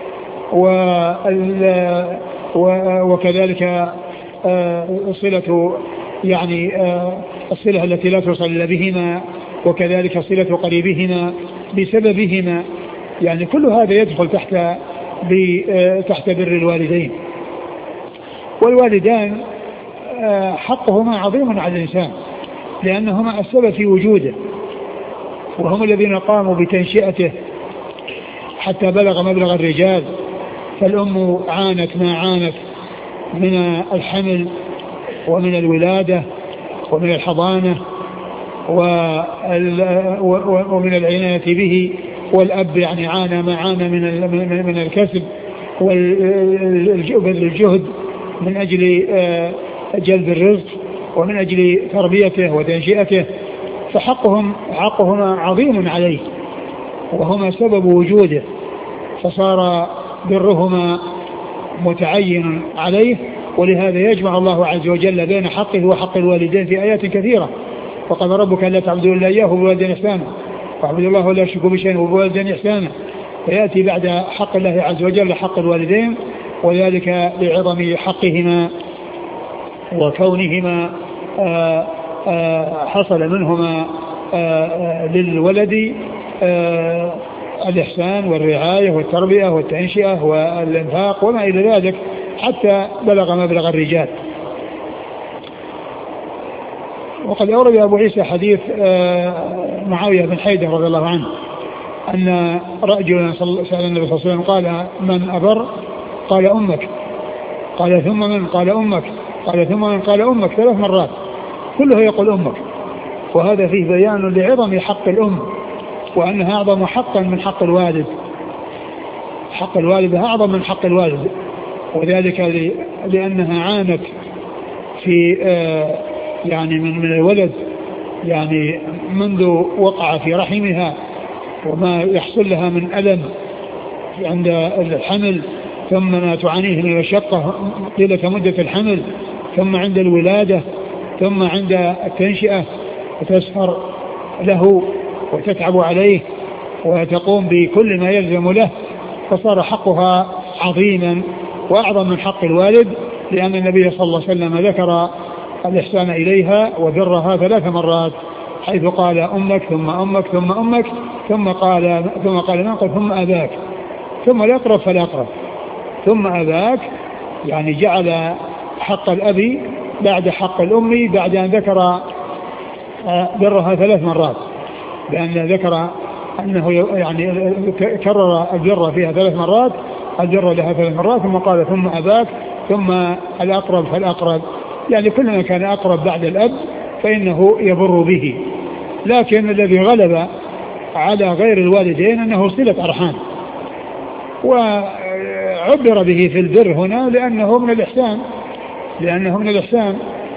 وكذلك صلة يعني الصلة التي لا توصل إلا بهما، وكذلك صلة قريبهما بسببهما، يعني كل هذا يدخل تحت بر الوالدين. والوالدان حقهما عظيم على الإنسان لأنهما السبب في وجوده، وهم الذين قاموا بتنشئته حتى بلغ مبلغ الرجال. فالأم عانت ما عانت من الحمل ومن الولادة ومن الحضانة ومن العناية به، والأب يعني عانى ما عانى من الكسب والجهد من أجل جلب الرزق ومن أجل تربيته وتنشئته، فحقهما عظيم عليه وهما سبب وجوده، فصار برهما متعين عليه. ولهذا يجمع الله عز وجل بين حقه وحق الوالدين في آيات كثيرة. وقال ربك ألا تعبدوا إلا إياه وبالوالدين إحسانا واعبدوا الله ولا تشركوا به شيئا وبالوالدين إحسانا، فيأتي بعد حق الله عز وجل حق الوالدين، وذلك لعظم حقهما وكونهما حصل منهما للولد الإحسان والرعاية والتربية والتنشئة والإنفاق وما إلى ذلك حتى بلغ مبلغ الرجال. وقد أورد أبو عيسى حديث معاوية بن حيدة رضي الله عنه أن رجلا سأل النبي صلى الله عليه وسلم قال من أبر؟ قال أمك. قال ثم من؟ قال أمك. قال ثم من؟ قال أمك 3 مرات كله يقول أمك. وهذا فيه بيان لعظم حق الأم وأنها أعظم حقا من حق الوالد. حق الوالد أعظم من حق الوالد، وذلك لأنها عانت في يعني من الولد، يعني منذ وقع في رحمها وما يحصل لها من ألم عند الحمل، ثم ما تعانيه من المشقة طيلة مدة الحمل، ثم عند الولادة، ثم عند التنشئة وتسهر له وتتعب عليه وتقوم بكل ما يلزم له، فصار حقها عظيما وأعظم من حق الوالد، لأن النبي صلى الله عليه وسلم ذكر الإحسان إليها وبرها 3 مرات، حيث قال أمك ثم أمك ثم أمك ثم قال ننقل ثم أباك، ثم الأقرب فالأقرب ثم أباك، يعني جعل حق الأب بعد حق الأم بعد أن ذكر برها 3 مرات، لأن ذكر أنه يعني كرر البر فيها 3 مرات، البر لها 3 مرات، ثم قال ثم أباك ثم الأقرب فالأقرب، يعني كلما كان أقرب بعد الأب فإنه يبر به. لكن الذي غلب على غير الوالدين أنه صلة أرحام، وعبر به في البر هنا لأنه من الإحسان،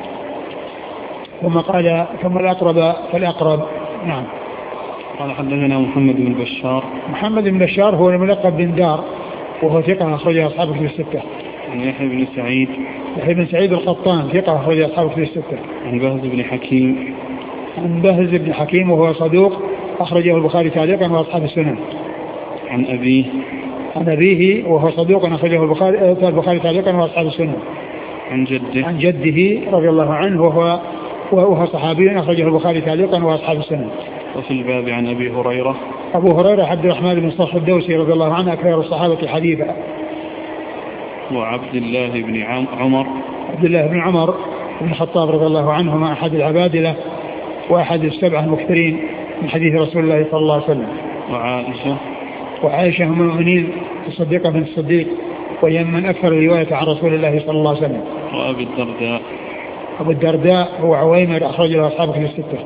ثم قال ثم الأقرب فالأقرب. نعم. قال حدثنا محمد بن بشار. محمد بن بشار هو الملقب بن دار، وهو ثقة أخرجه أصحاب الكتب الستة. عن يحيى بن سعيد. يحيى بن سعيد القطان ثقة أخرج أصحاب الكتب الستة. عن بهز بن حكيم. عن بهز بن حكيم وهو صدوق أخرجه البخاري تعليقا وأصحاب السنن. عن أبيه. عن أبيه وهو صدوق أخرجه البخاري تعليقا وأصحاب السنن. عن جده. عن جده رضي الله عنه وهو صحابي أخرجه البخاري تعليقا وأصحاب السنن. وفي الباب عن أبي هريرة. أبو هريرة عبد الرحمن بن صخر الدوسي رضي الله عنه أكثر الصحابة حديثا. وعبد الله بن عمر. عبد الله بن عمر بن الخطاب رضي الله عنهما أحد العبادلة وأحد السبعة المكثرين من حديث رسول الله صلى الله عليه وسلم. وعائشة أم المؤمنين الصديقة بنت الصديق وهي من أكثر رواية عن رسول الله صلى الله عليه وسلم. وأبي الدرداء. أبو الدرداء هو عويمر أخرج له أصحاب الكتب الستة.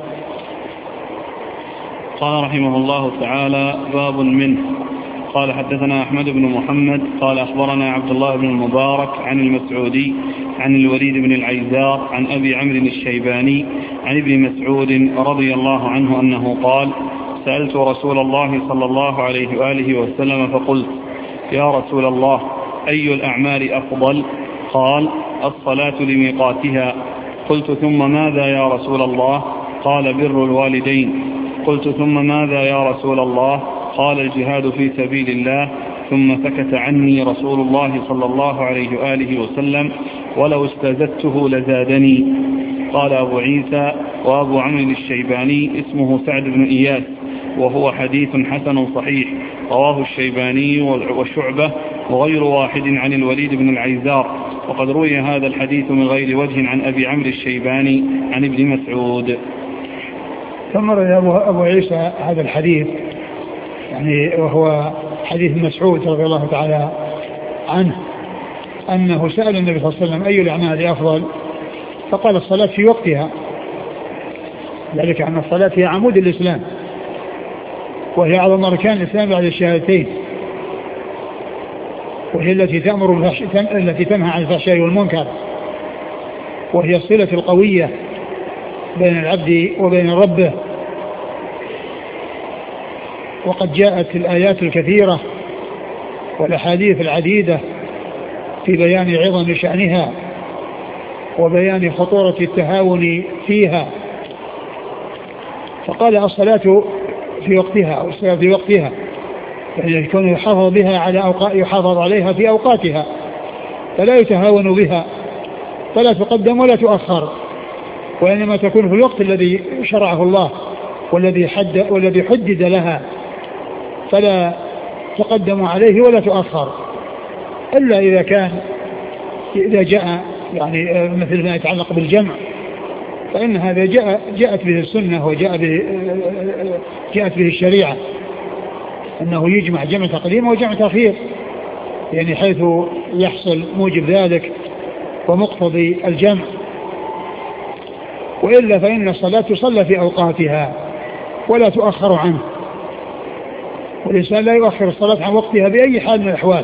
قال رحمه الله تعالى باب منه. قال حدثنا أحمد بن محمد قال أخبرنا عبد الله بن المبارك عن المسعودي عن الوليد بن العيزار عن أبي عمرو الشيباني عن ابن مسعود رضي الله عنه أنه قال سألت رسول الله صلى الله عليه وآله وسلم فقلت يا رسول الله أي الأعمال أفضل؟ قال الصلاة لميقاتها. قلت ثم ماذا يا رسول الله؟ قال بر الوالدين. قلت ثم ماذا يا رسول الله؟ قال الجهاد في سبيل الله. ثم سكت عني رسول الله صلى الله عليه وآله وسلم ولو استزدته لزادني. قال أبو عيسى وأبو عمرو الشيباني اسمه سعد بن إياس وهو حديث حسن صحيح رواه الشيباني وشعبة وغير واحد عن الوليد بن العيزار وقد روي هذا الحديث من غير وجه عن أبي عمرو الشيباني عن ابن مسعود. ثم روي أبو عيسى هذا الحديث يعني وهو حديث مسعود رضي الله تعالى عنه أنه سأل النبي صلى الله عليه وسلم أي الأعمال أفضل؟ فقال الصلاة في وقتها، ذلك أن الصلاة هي عمود الإسلام وهي أعظم أركان الإسلام بعد الشهادتين، وهي التي تنهى عن الفحشاء والمنكر، وهي الصلة القوية بين العبد وبين ربه. وقد جاءت الآيات الكثيرة والأحاديث العديدة في بيان عظم شأنها وبيان خطورة التهاون فيها. فقال الصلاة في وقتها أو الصلاة في وقتها يعني يكون يحافظ عليها في أوقاتها فلا يتهاون بها، فلا تقدم ولا تؤخر، وإنما تكون في الوقت الذي شرعه الله والذي حدد لها، فلا تقدم عليه ولا تؤخر إلا إذا جاء يعني مثل ما يتعلق بالجمع، فإن هذا جاءت به السنة جاءت به الشريعة أنه يجمع جمع تقديم وجمع تأخير، يعني حيث يحصل موجب ذلك ومقتضي الجمع. وإلا فإن الصلاة تصلى في أوقاتها ولا تؤخر عنه، والإنسان لا يؤخر الصلاة عن وقتها بأي حال من الأحوال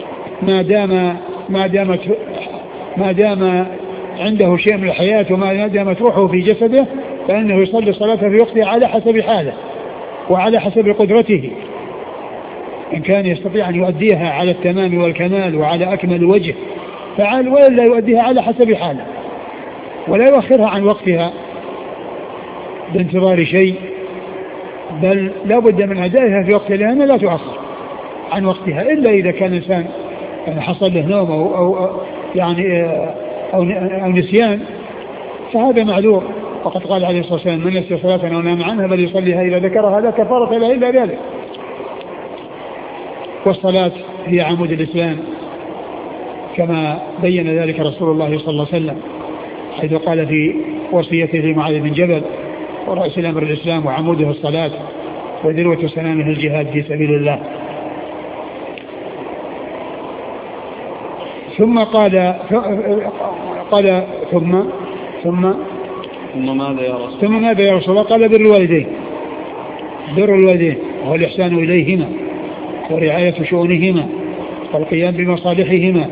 ما دام عنده شيء من الحياة وما دامت روحه في جسده، فإنه يصلي الصلاة في وقتها على حسب حاله وعلى حسب قدرته. إن كان يستطيع أن يؤديها على التمام والكمال وعلى أكمل وجه فعل، وإلا يؤديها على حسب حاله ولا يؤخرها عن وقتها بانتظار شيء، بل لا بد من أدائها في وقتها لأنها لا تؤخر عن وقتها إلا إذا كان الإنسان يعني حصل له نوم أو نسيان فهذا معذور. وقد قال عليه الصلاة والسلام من نسي صلاة أو نام عنها بل يصليها إذا ذكرها لا كفارة لها إلا ذلك. والصلاة هي عمود الإسلام كما بين ذلك رسول الله صلى الله عليه وسلم حيث قال في وصيته لمعاذ بن جبل ورأس الأمر الإسلام وعموده الصلاة وذروة سنامه الجهاد في سبيل الله. ثم قال ثم ماذا يا رسول الله؟ قال بر الوالدين وهو الإحسان إليهما ورعاية شؤونهما والقيام بمصالحهما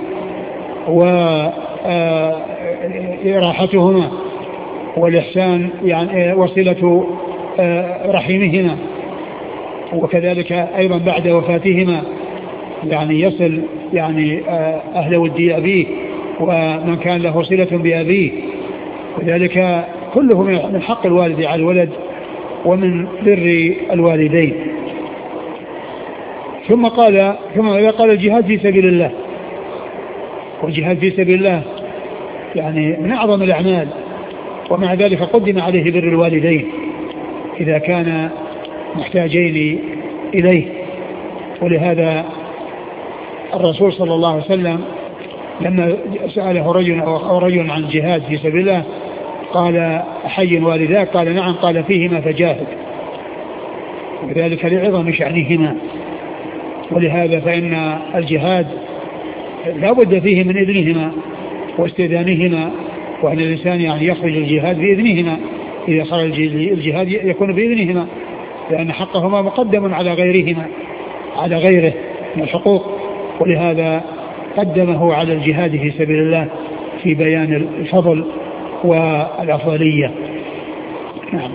وإراحتهما والإحسان يعني وصلة رحمهما، وكذلك أيضا بعد وفاتهما يعني يصل يعني أهل ودي أبيه ومن كان له صلة بأبيه، وذلك كله من حق الوالد على الولد ومن بر الوالدين. ثم إذا قال الجهاد في سبيل الله، والجهاد في سبيل الله يعني من أعظم الأعمال، ومع ذلك قدم عليه بر الوالدين إذا كان محتاجين إليه. ولهذا الرسول صلى الله عليه وسلم لما سأله رجل عن الجهاد في سبيل الله قال أحي والداك؟ قال نعم. قال فيهما فجاهد، وذلك لعظم شأنهما. ولهذا فإن الجهاد لا بد فيه من إذنهما واستئذانهما، وأن الإنسان يعني يخرج الجهاد بإذنهما، إذا خرج الجهاد يكون بإذنهما، لأن حقهما مقدم على غيره من الحقوق. ولهذا قدمه على الجهاد في سبيل الله في بيان الفضل والأفضلية. نعم.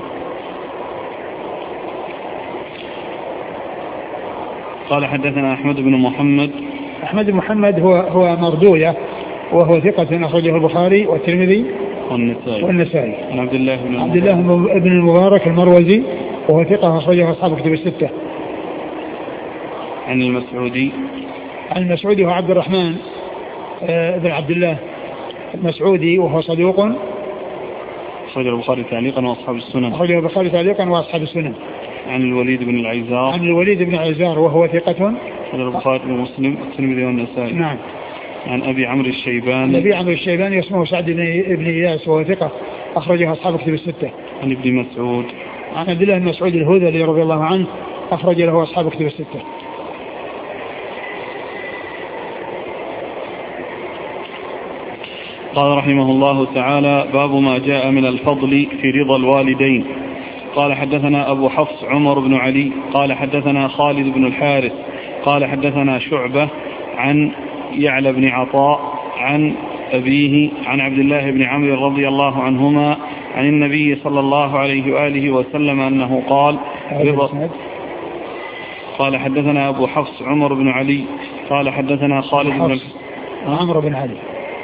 قال حدثنا أحمد بن محمد هو مردوية، وهو ثقة أخرجه البخاري والترمذي والنسائي. عن عبد الله بن المبارك المروزي، وهو ثقة أخرجه أصحاب كتب الستة. عن المسعودي هو عبد الرحمن بن عبد الله المسعودي، وهو صدوق أخرجه البخاري تعليقا وأصحاب السنن. عن الوليد بن العيزار وهو ثقة أخرجه البخاري ومسلم والترمذي والنسائي. نعم. عن أبي عمرو الشيباني اسمه سعد بن إياس، وهو ثقة أخرجه أصحاب كتب الستة. عن ابن مسعود عن عبد الله بن مسعود الهذلي رضي الله عنه، أخرج له أصحاب كتب الستة. قال رحمه الله تعالى: باب ما جاء من الفضل في رضا الوالدين. قال حدثنا أبو حفص عمر بن علي قال حدثنا خالد بن الحارث قال حدثنا شعبة عن يعلى بن عطاء عن أبيه عن عبد الله بن عمرو رضي الله عنهما عن النبي صلى الله عليه وآله وسلم أنه قال: قال حدثنا أبو حفص عمر بن علي قال حدثنا خالد بن عمرو بن علي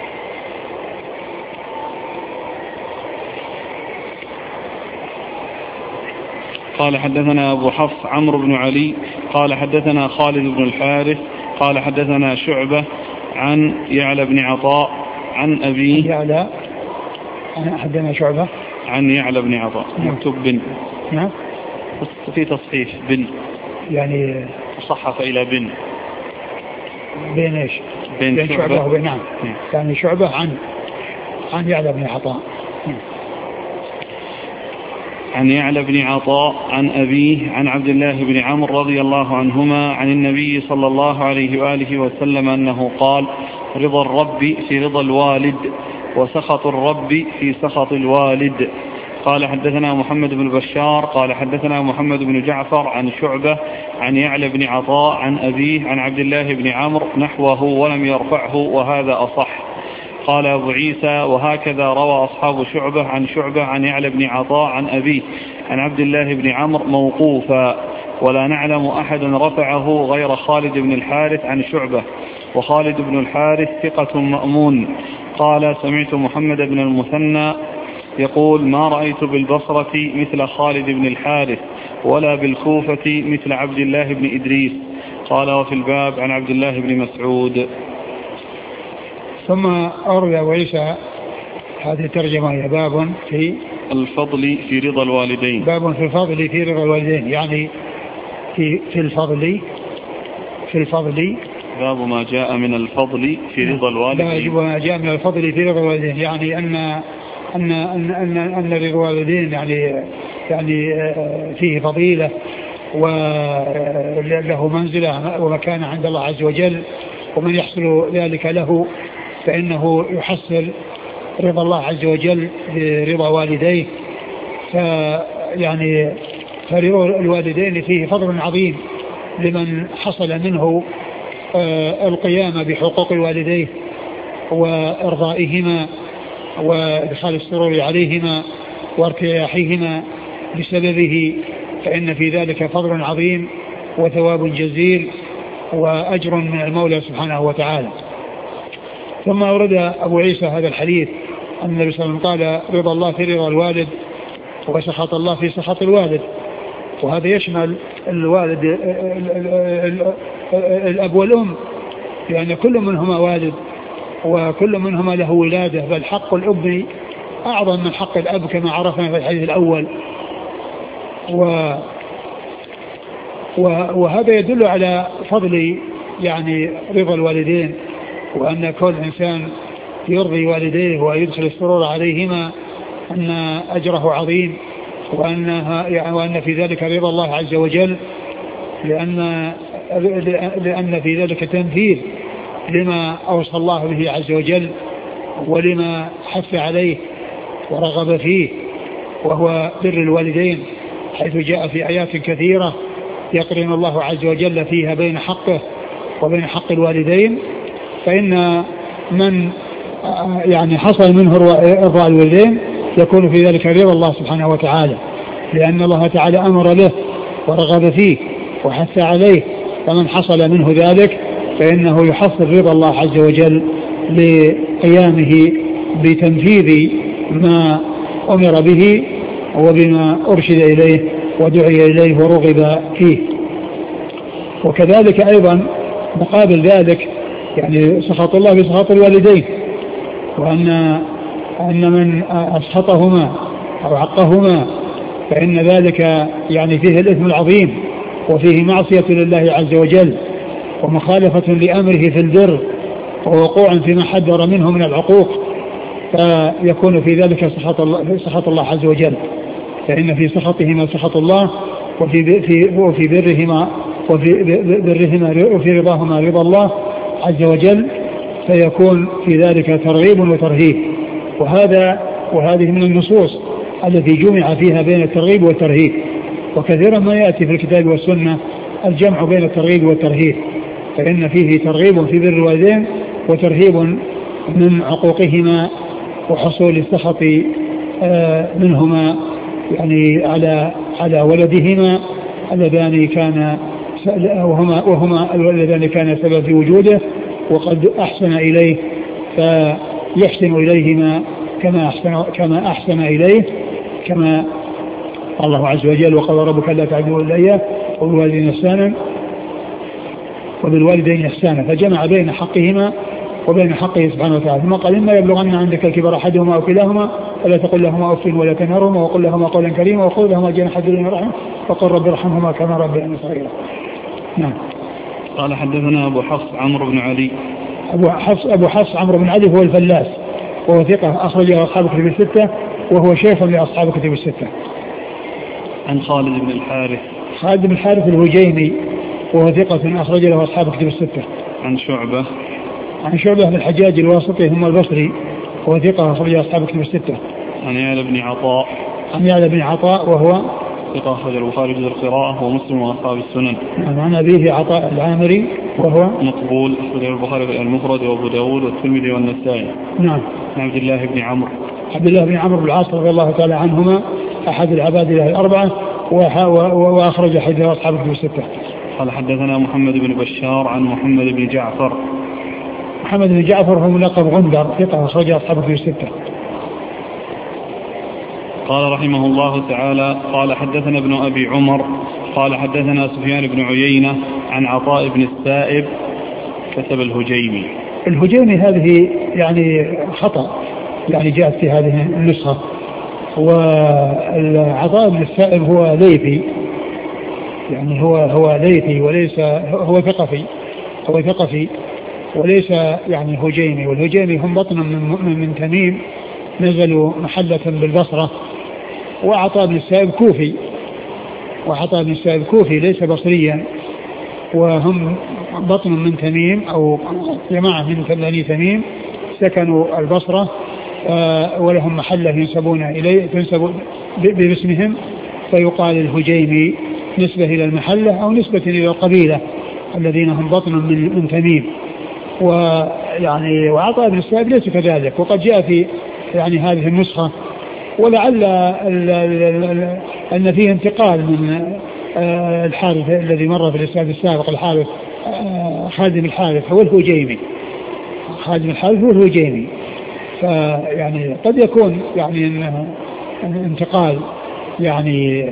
قال حدثنا أبو حفص عمرو بن علي قال حدثنا خالد بن الحارث قال حدثنا شعبة عن يعلى بن عطاء عن أبيه. يعلى حدثنا شعبة عن يعلى بن عطاء مكتوب بن. نعم. في تصحيح بن، يعني صحف إلى بن. بين إيش؟ بين شعبة وبين. نعم. يعني شعبة عن يعلى بن عطاء. عن يعلى بن عطاء عن أبيه عن عبد الله بن عمرو رضي الله عنهما عن النبي صلى الله عليه وآله وسلم أنه قال: رضا الرب في رضا الوالد، وسخط الرب في سخط الوالد. قال حدثنا محمد بن بشار قال حدثنا محمد بن جعفر عن شعبة عن يعلى بن عطاء عن أبيه عن عبد الله بن عمرو نحوه ولم يرفعه، وهذا أصح. قال أبو عيسى: وهكذا روى أصحاب شعبة عن يعلى بن عطاء عن أبيه عن عبد الله بن عمرو موقوفا، ولا نعلم أحدا رفعه غير خالد بن الحارث عن شعبة، وخالد بن الحارث ثقة مأمون. قال: سمعت محمد بن المثنى يقول: ما رأيت بالبصرة مثل خالد بن الحارث، ولا بالكوفة مثل عبد الله بن إدريس. قال: وفي الباب عن عبد الله بن مسعود. ثم أورد أبو عيسى هذه الترجمة، هي باب في الفضل في رضا الوالدين. باب في الفضل في رضا الوالدين، يعني في الفضل باب ما جاء من الفضل في رضا الوالدين. باب ما جاء من الفضل في رضا الوالدين، يعني أن رضا الوالدين يعني فيه فضيلة وله منزلة ومكانة عند الله عز وجل، ومن يحصل ذلك له فإنه يحصل رضا الله عز وجل برضا والديه. يعني فرضا الوالدين فيه فضل عظيم لمن حصل منه القيام بحقوق الوالدين وإرضائهما وإدخال السرور عليهما وارتياحهما بسببه، فإن في ذلك فضل عظيم وثواب جزيل. وأجر من المولى سبحانه وتعالى. ثم أورد أبو عيسى هذا الحديث أن النبي صلى الله عليه وسلم قال رضا الله في رضا الوالد وسخط الله في سخط الوالد، وهذا يشمل الوالد الأب والأم، لأن كل منهما والد وكل منهما له ولادة، بل حق الأب أعظم من حق الأب كما عرفنا في الحديث الأول. وهذا يدل على فضل يعني رضا الوالدين، وأن كل إنسان يرضي والديه ويدخل السرور عليهما أن أجره عظيم، وأن في ذلك رضا الله عز وجل، لأن في ذلك تنفيذ لما أوصى الله به عز وجل ولما حث عليه ورغب فيه، وهو بر الوالدين، حيث جاء في آيات كثيرة يقرن الله عز وجل فيها بين حقه وبين حق الوالدين. فإن من يعني حصل منه إرضاء الوالدين يكون في ذلك رضا الله سبحانه وتعالى، لأن الله تعالى أمر له ورغب فيه وحث عليه، فمن حصل منه ذلك فإنه يحصل رضا الله عز وجل لقيامه بتنفيذ ما أمر به وبما أرشد إليه ودعي إليه ورغب فيه. وكذلك أيضا مقابل ذلك يعني سخط الله بسخط الوالدين، وأن من أسخطهما أو عقهما فإن ذلك يعني فيه الإثم العظيم، وفيه معصية لله عز وجل ومخالفة لأمره في البر ووقوع فيما حذر منه من العقوق، فيكون في ذلك سخط الله عز وجل، فإن في سخطهما سخط الله وفي برهما وفي رضاهما رضا الله عز وجل، فيكون في ذلك ترغيب وترهيب. وهذه من النصوص التي جمع فيها بين الترغيب والترهيب، وكثيرا ما يأتي في الكتاب والسنة الجمع بين الترغيب والترهيب، فإن فيه ترغيب في بر الوالدين وترهيب من عقوقهما وحصول السخط منهما يعني على ولدهما اللذان كان وهما اللذان كان سبب في وجوده وقد أحسن إليه، فيحسن إليهما كما أحسن إليه، كما الله عز وجل وقال ربك لا تعبدوا إلا إياه وبالوالدين إحسانا، فجمع بين حقهما وبين حقه سبحانه وتعالى. ثم قال إما يبلغن عندك الكبر أحدهما أو كلاهما فلا تقل لهما أف ولا تنهرهما وقل لهما قولا كريما وقل لهما جناح الذل من الرحمة وقل رب ارحمهما كما ربياني صغيرا. نعم. قال حدثنا أبو حفص عمرو بن علي. أبو حفص عمرو بن علي هو الفلاس، وهو ثقة أخرجه أصحاب الكتب الستة، وهو شيخ لأصحاب الكتب الستة. عن خالد بن الحارث. خالد بن الحارث الهجيمي، وهو ثقة أخرج له أصحاب الكتب الستة. عن شعبة بن الحجاج الواسطي ثم البصري، وهو ثقة أخرج أصحاب الكتب الستة. عن يعلى بن عطاء وهو ثقة أخرج البخاري في القراءة ومسلم وأصحاب السنن. عن أبيه عطاء العامري وهو مقبول أخرج البخاري في المفرد وأبو داود والترمذي والنسائي. نعم. عن عبد الله بن عمرو بن العاص رضي الله تعالى عنهما أحد العباد له الأربعة، وأخرج حديث أصحاب الكتب الستة. قال حدثنا محمد بن بشار عن محمد بن جعفر. محمد بن جعفر هو ملقب غندر، ثقة أخرج أصحاب الكتب الستة. قال رحمه الله تعالى قال حدثنا ابن أبي عمر قال حدثنا سفيان بن عيينة عن عطاء بن السائب كتب الهجيمي هذه يعني خطأ، يعني جاءت في هذه النسخة، والعطاء بن السائب هو ليثي، يعني هو ليثي وليس هو ثقفي وليس يعني هجيمي. والهجيمي هم بطن من تميم نزلوا محلة بالبصرة، وعطاء بن السائب كوفي ليس بصريا، وهم بطن من تميم أو جماعة من بني تميم سكنوا البصرة، ولهم محلة تنسب باسمهم، فيقال الهجيمي نسبة إلى المحلة أو نسبة إلى القبيلة الذين هم بطن من تميم. وعطاء بن السائب ليس كذلك، وقد جاء في يعني هذه النسخة، ولعل أن فيه انتقال من الحارث الذي مر في الإسناد السابق، الحارث خادم الحارث هو الهجيمي، خادم الحارث هو الهجيمي. فيعني قد يكون يعني انتقال يعني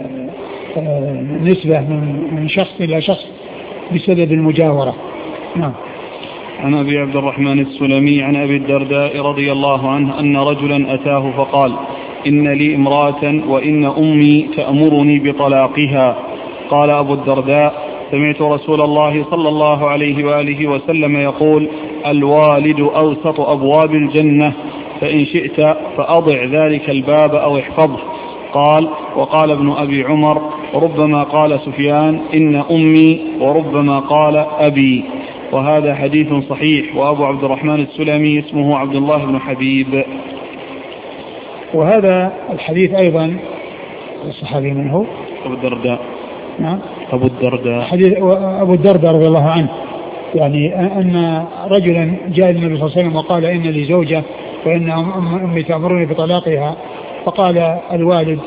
نسبة من شخص إلى شخص بسبب المجاورة. نعم. عن أبي عبد الرحمن السلمي عن أبي الدرداء رضي الله عنه أن رجلا أتاه فقال: إن لي امرأة وإن أمي تأمرني بطلاقها. قال أبو الدرداء: سمعت رسول الله صلى الله عليه وآله وسلم يقول: الوالد أوسط أبواب الجنة، فإن شئت فأضع ذلك الباب أو احفظه. قال: وقال ابن أبي عمر: ربما قال سفيان إن أمي، وربما قال أبي. وهذا حديث صحيح. وأبو عبد الرحمن السلمي اسمه عبد الله بن حبيب. وهذا الحديث أيضا الصحابي منه أبو الدرداء. نعم. أبو الدرداء، حديث أبو الدرداء رضي الله عنه، يعني أن رجلا جاء النبي صلى الله عليه وسلم وقال: إن لي زوجة وإن أمي تأمرني بطلاقها. فقال الوالد: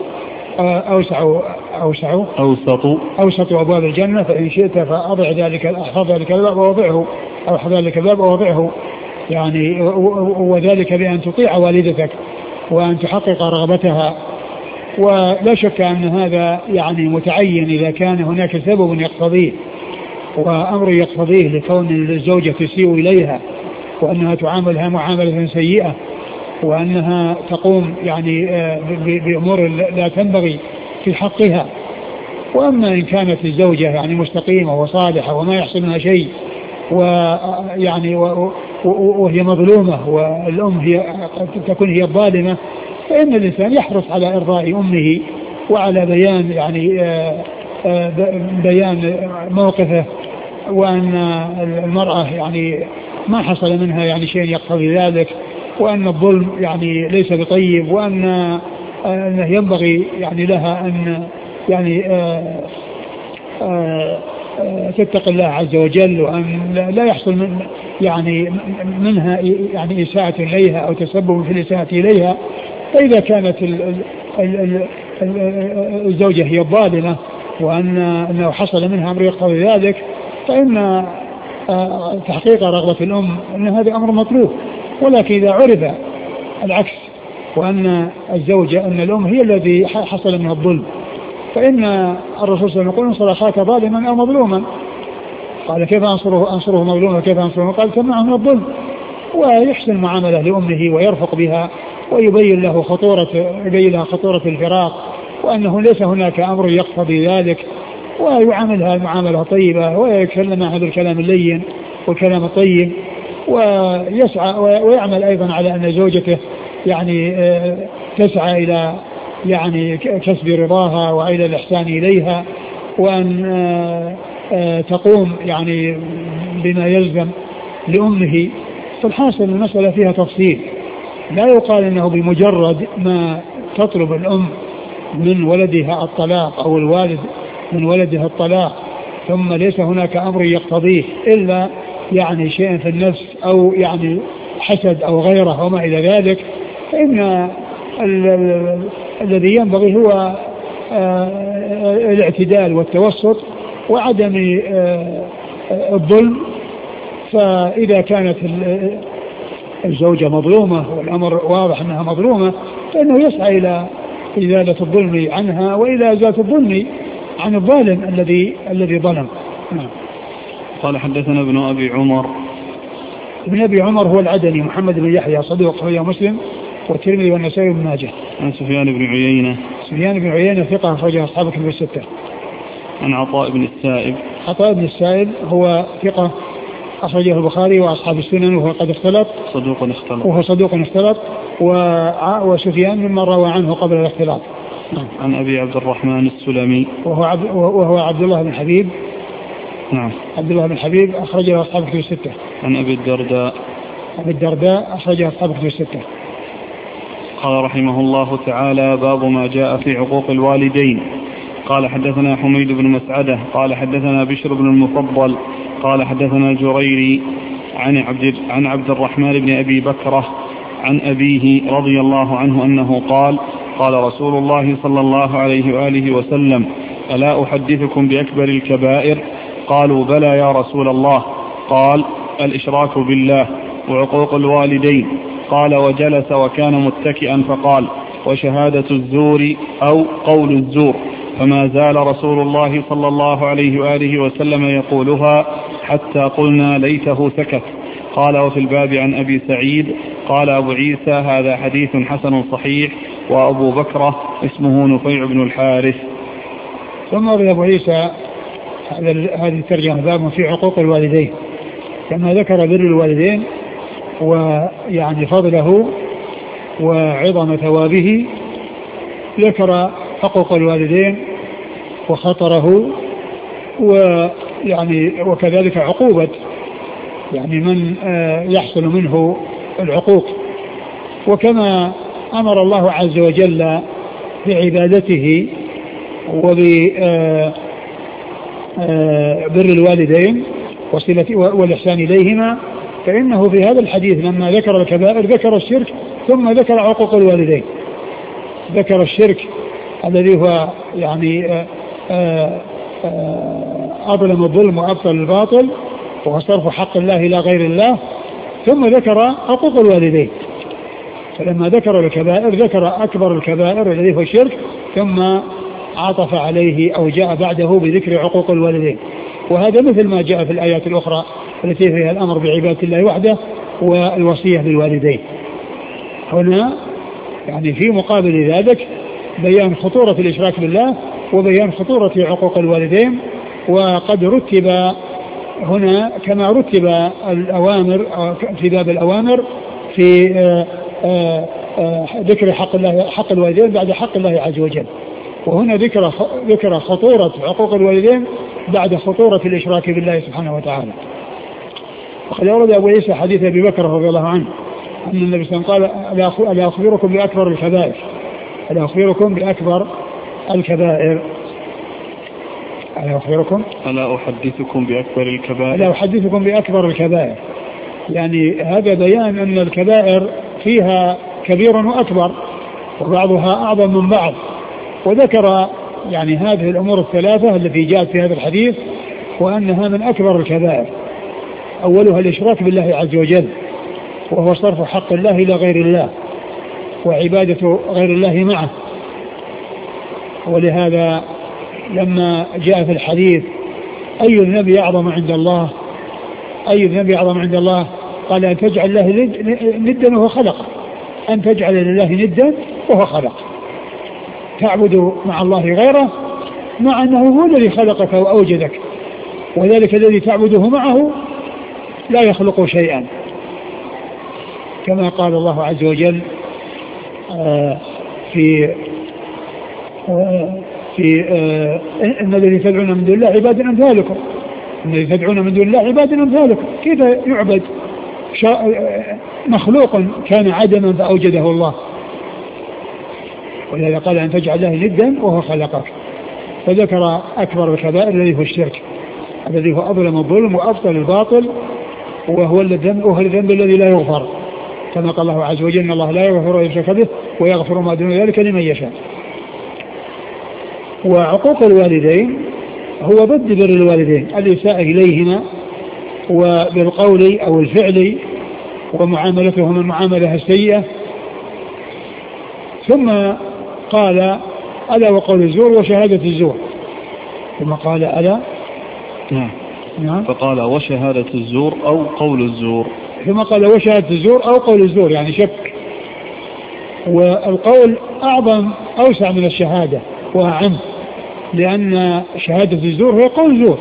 أوسط أبواب الجنة، فإن شئت فأضع ذلك، أحفظ ذلك الباب ووضعه، أو أحفظ ذلك الباب ووضعه، يعني وذلك بأن تطيع والدتك وأن تحقق رغبتها. ولا شك أن هذا يعني متعين إذا كان هناك سبب يقتضيه وأمر يقتضيه لكون الزوجة تسيء إليها، وأنها تعاملها معاملة سيئة، وأنها تقوم يعني بأمور لا تنبغي في حقها. وأما إن كانت الزوجة يعني مستقيمة وصالحة وما يحصل منها شيء، ويعني وهي مظلومة، والأم هي تكون هي الظالمة، فإن الإنسان يحرص على إرضاء أمه وعلى بيان يعني بيان موقفه، وأن المرأة يعني ما حصل منها يعني شيء يقتضي ذلك، وأن الظلم يعني ليس بطيب، وأن ينبغي يعني لها أن يعني تتقي الله عز وجل، وأن لا يحصل من يعني منها يعني إساءة إليها أو تسبب في الإساءة إليها. فإذا كانت الزوجة هي الظالمة وأنه حصل منها أمر يقتضي ذلك، فإن تحقيق رغبة الأم أن هذا أمر مطلوب. ولكن إذا عرف العكس، وأن الزوجة أن الأم هي الذي حصل منها الظلم، فإن الرسول صلى الله عليه وسلم يقول: انصر أخاك ظالما أو مظلوما. قال: كيف أنصره مظلوما؟ كيف أنصره؟ قال: تمنعه من الظلم، ويحسن معاملة لأمه ويرفق بها، ويبين لها خطورة الفراق، وأنه ليس هناك أمر يقتضي ذلك، ويعاملها معاملة طيبة، ويتكلم هذا الكلام اللين والكلام الطيب، ويسعى ويعمل أيضا على أن زوجته يعني تسعى إلى يعني كسب رضاها وإلى الإحسان إليها، وأن تقوم يعني بما يلزم لأمه. فالحاصل المسألة فيها تفصيل، لا يقال أنه بمجرد ما تطلب الأم من ولدها الطلاق أو الوالد من ولدها الطلاق ثم ليس هناك أمر يقتضيه إلا يعني شيء في النفس أو يعني حسد أو غيره وما إلى ذلك، فإن الذي ينبغي هو الاعتدال والتوسط وعدم الظلم. فإذا كانت الزوجة مظلومة والأمر واضح أنها مظلومة، فإنه يسعى إلى إزالة الظلم عنها وإلى إزالة الظلم عن الظالم الذي ظلم. قال: حدثنا ابن أبي عمر. ابن أبي عمر هو العدني محمد بن يحيى صدوق أخرجه مسلم والترمذي والنسائي وابن ماجه. عن سفيان بن عيينة. سفيان بن عيينة ثقة أخرجه أصحاب الكتب الستة. عن عطاء بن السائب. عطاء بن السائب هو ثقة أخرجه البخاري وأصحاب السنن وهو قد اختلط. صدوق اختلط. وسفيان مما روى عنه قبل الاختلاط. عن أبي عبد الرحمن السلمي وهو عبد الله بن حبيب. نعم. عبد الله بن حبيب أخرجه أصحاب الكتب الستة. عن أبي الدرداء أخرجه أصحاب الكتب الستة. قال رحمه الله تعالى: باب ما جاء في عقوق الوالدين. قال: حدثنا حميد بن مسعدة قال: حدثنا بشر بن المفضل قال: حدثنا الجريري عن عبد الرحمن بن أبي بكرة عن أبيه رضي الله عنه أنه قال: قال رسول الله صلى الله عليه وآله وسلم: ألا أحدثكم بأكبر الكبائر؟ قالوا بلى يا رسول الله. قال الإشراك بالله وعقوق الوالدين. قال وجلس وكان متكئا فقال وشهادة الزور أو قول الزور. فما زال رسول الله صلى الله عليه وآله وسلم يقولها حتى قلنا ليته سكت. قال وفي الباب عن أبي سعيد قال أبو عيسى هذا حديث حسن صحيح وأبو بكر اسمه نفيع بن الحارث. ثم روى أبو عيسى هذه الترجمة باب في عقوق الوالدين، كما ذكر بر الوالدين ويعني فضله وعظم ثوابه، ذكر حقوق الوالدين وخطره ويعني وكذلك عقوبة يعني من يحصل منه العقوق. وكما أمر الله عز وجل بعبادته وببر الوالدين والإحسان إليهما، فإنه في هذا الحديث لما ذكر الكبائر ذكر الشرك ثم ذكر عقوق الوالدين. ذكر الشرك الذي هو يعني أظلم الظلم وأبطل الباطل وهو صرف حق الله إلى غير الله، ثم ذكر عقوق الوالدين. فلما ذكر الكبائر ذكر أكبر الكبائر الذي هو الشرك، ثم عطف عليه أو جاء بعده بذكر عقوق الوالدين. وهذا مثل ما جاء في الآيات الأخرى التي فيها الأمر بعبادة الله وحده والوصية بالوالدين. هنا يعني في مقابل ذلك بيان خطورة الإشراك بالله وبيان خطورة عقوق الوالدين. وقد رتب هنا كما رتب الأوامر في باب الأوامر في ذكر حق الوالدين بعد حق الله عز وجل، وهنا ذكر خطورة عقوق الوالدين بعد خطورة الإشراك بالله سبحانه وتعالى. وقد أورد أبو عيسى حديث أبي بكر رضي الله عنه أن النبي صلى الله عليه وسلم قال ألا أخبركم بأكبر الكبائر، ألا أخبركم بأكبر الكبائر، ألا أحدثكم بأكبر الكبائر، ألا أحدثكم بأكبر الكبائر. يعني هذا بيان أن الكبائر فيها كبير وأكبر وبعضها أعظم من بعض، وذكر يعني هذه الأمور الثلاثة التي جاءت في هذا الحديث وأنها من أكبر الكبائر. أولها الإشراك بالله عز وجل وهو صرف حق الله إلى غير الله وعبادة غير الله معه. ولهذا لما جاء في الحديث أي الذنب أعظم عند الله، أي الذنب أعظم عند الله، قال أن تجعل الله ندا وهو خلقه، أن تجعل لله ندا وهو خلقه، تعبد مع الله غيره مع أنه هو الذي خلقك وأوجدك، وذلك الذي تعبده معه لا يخلق شيئا، كما قال الله عز وجل إن الذي تدعون من دون الله عباد أمثالكم، إن الذي تدعون من دون الله عباد أمثالكم. كيف يعبد مخلوق كان عدما فأوجده الله؟ ولهذا قال أن تجعل له ندا وهو خلقك. فذكر أكبر الكبائر الذي هو الشرك الذي هو أظلم الظلم وأبطل الباطل وهو الذنب الذي لا يغفر، كما قال الله عز وجل إن الله لا يغفر أن يشرك به ويغفر ما دون ذلك لمن يشاء. وعقوق الوالدين هو ضد بر الوالدين، الإساءة إليهما وبالقول أو الفعل ومعاملتهم المعاملة السيئة. ثم قال ألا وقول الزور وشهادة الزور، ثم قال ألا نعم فقال وشهادة الزور أو قول الزور، ثم قال وشهادة الزور أو قول الزور، يعني شك. والقول أعظم أوسع من الشهادة وأعم، لأن شهادة الزور هي قول زور،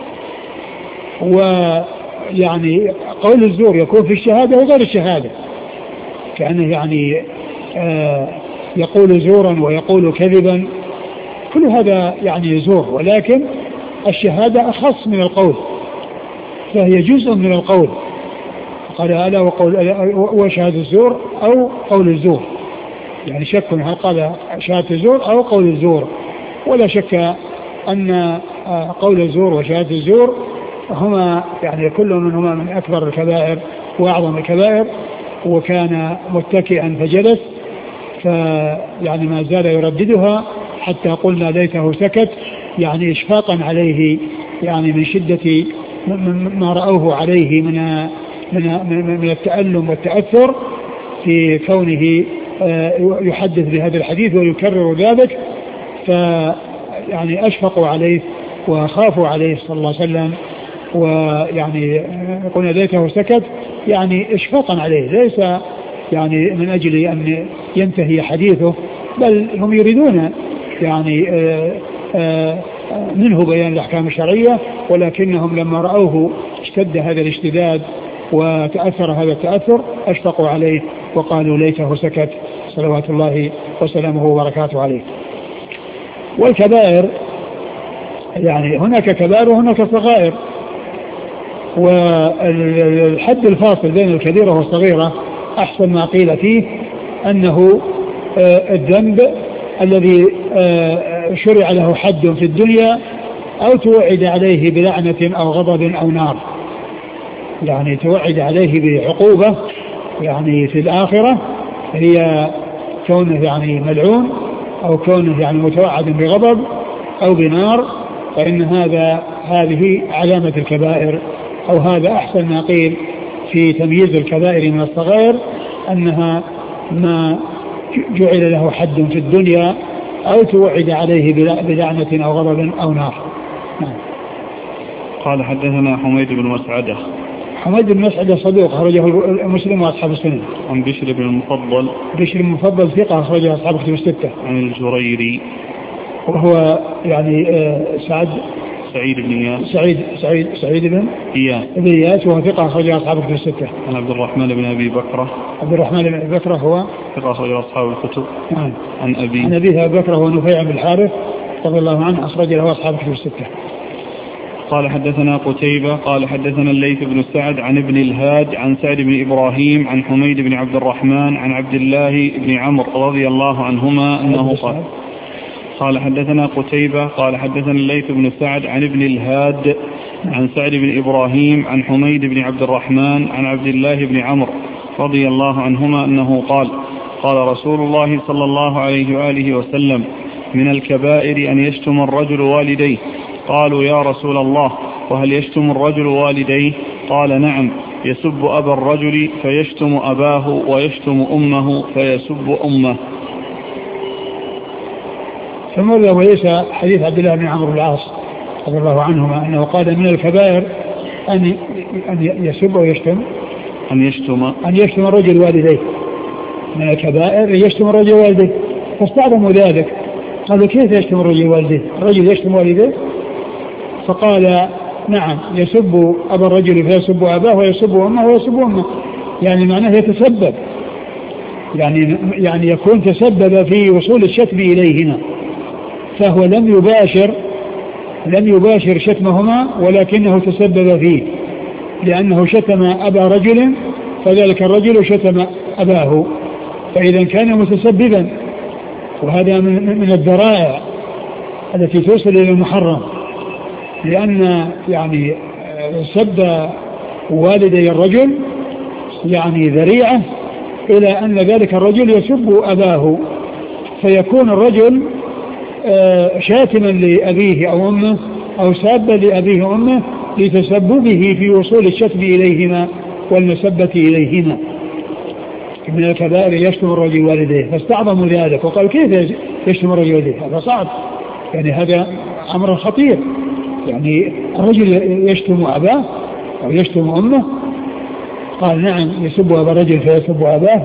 ويعني قول الزور يكون في الشهادة وغير الشهادة، كأنه يعني يقول زورا ويقول كذبا، كل هذا يعني زور، ولكن الشهادة أخص من القول فهي جزء من القول. قال ألا وشهادة الزور أو قول الزور، يعني شك هل قال شهادة الزور أو قول الزور. ولا شك أن قول الزور وشهادة الزور هما يعني كل منهما من أكبر الكبائر وأعظم الكبائر. وكان متكئا فجلس، فيعني ما زال يرددها حتى قلنا ليته سكت، يعني إشفاقا عليه يعني من شدة ما رأوه عليه من التألم والتأثر في كونه يحدث بهذا الحديث ويكرر ذلك، فيعني أشفقوا عليه وخافوا عليه صلى الله عليه وسلم، ويعني قلنا ليته سكت يعني إشفاقا عليه، ليس يعني من أجل أن ينتهي حديثه، بل هم يريدون يعني منه بيان الأحكام الشرعية، ولكنهم لما رأوه اشتد هذا الاشتداد وتأثر هذا التأثر أشفقوا عليه وقالوا ليته سكت صلوات الله وسلامه وبركاته عليه. والكبائر يعني هناك كبائر وهناك صغائر، والحد الفاصل بين الكبيرة والصغيرة أحسن ما قيل فيه أنه الذنب الذي شرع له حد في الدنيا أو توعد عليه بلعنة أو غضب أو نار، يعني توعد عليه بعقوبة يعني في الآخرة هي كونه يعني ملعون أو كونه يعني متوعد بغضب أو بنار، فإن هذه علامة الكبائر، أو هذا أحسن ما قيل في تمييز الكبائر من الصغائر، أنها ما جعل له حد في الدنيا أو توعد عليه بلعنة أو غضب أو نار. قال حدثنا حميد بن مسعدة. حميد بن مسعدة صدوق أخرجه مسلم وأصحاب السنن. عن بشر بن المفضل. بشر بن المفضل ثقة أخرجه أصحاب الكتب الستة. عن الجريري وهو يعني سعيد بن إياس. سعيد بن إياس وهو ثقة أخرجه أصحاب الكتب الستة. عن عبد الرحمن بن أبي بكرة. عبد الرحمن بن أبي بكرة هو ثقة أخرجه أصحاب الكتب. عن أبيه أبي بكرة هو نفيع بن الحارث رضي الله عنه أخرج له أصحاب الكتب الستة. قال حدثنا قتيبة قال حدثنا الليث بن سعد عن ابن الهاد عن سعد بن إبراهيم عن حميد بن عبد الرحمن عن عبد الله بن عمرو رضي الله عنهما أنه قال حدثنا قتيبة قال حدثنا الليث بن سعد عن ابن الهاد عن سعد بن إبراهيم عن حميد بن عبد الرحمن عن عبد الله بن عمرو رضي الله عنهما أنه قال رسول الله صلى الله عليه وآله وسلم: من الكبائر أن يشتم الرجل والديه. قالوا: يا رسول الله، وهل يشتم الرجل والديه؟ قال: نعم، يسب أبا الرجل فيشتم أباه، ويشتم أمه فيسب أمه. ثم وليس حديث عبد الله بن عمرو بن العاص رضي الله عنهما أنه قال من الكبائر أن يسب ويشتم أن يشتم الرجل والديه. من الكبائر يشتم الرجل والديه، فاستعظموا ذلك، قالوا: كيف يشتم الرجل والديه؟ الرجل يشتم والديه؟ فقال: نعم، يسب أبا الرجل فيسب أباه، ويسب أمه ويسب أمه، يعني معناه يتسبب، يعني يكون تسبب في وصول الشتم إليهما، فهو لم يباشر شتمهما، ولكنه تسبب فيه، لأنه شتم أبا رجل فذلك الرجل شتم أباه، فإذا كان متسببا، وهذا من الذرائع التي توصل إلى المحرم، لأن يعني سب والدي الرجل يعني ذريعة إلى أن ذلك الرجل يسب أباه، فيكون الرجل شاتما لأبيه أو أمه أو سابا لأبيه وأمه لتسببه في وصول الشتم إليهما والمسبة إليهما. من الكبائر يشتم الرجل والديه، فاستعظموا ذلك وقال: كيف يشتم الرجل والديه؟ هذا صعب، يعني هذا أمر خطير، يعني الرجل يشتم أباه أو يشتم أمه؟ قال: نعم، يسب أبا الرجل فيسب أباه،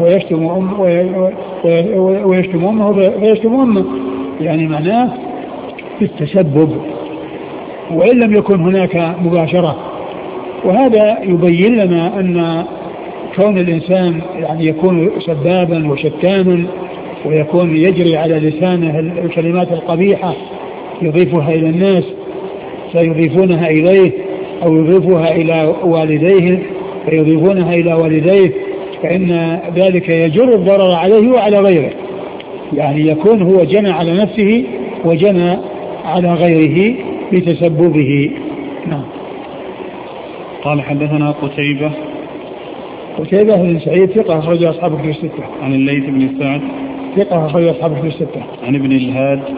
ويشتم أمه فيشتم أمه، يعني معناه بالتسبب، وإن لم يكن هناك مباشرة. وهذا يبين لنا أن كون الإنسان يعني يكون سبابا وشتاما، ويكون يجري على لسانه الكلمات القبيحة يضيفها إلى الناس فيضيفونها إليه، أو يضيفها إلى والديه فيضيفونها إلى والديه، فإن ذلك يجر الضرر عليه وعلى غيره، يعني يكون هو جنى على نفسه وجنى على غيره بتسببه. نعم. قال حدثنا قتيبة بن سعيد ثقة أخرج أصحاب الكتب الستة. عن الليث بن سعد ثقة أخرج أصحاب الكتب الستة. عن ابن الهاد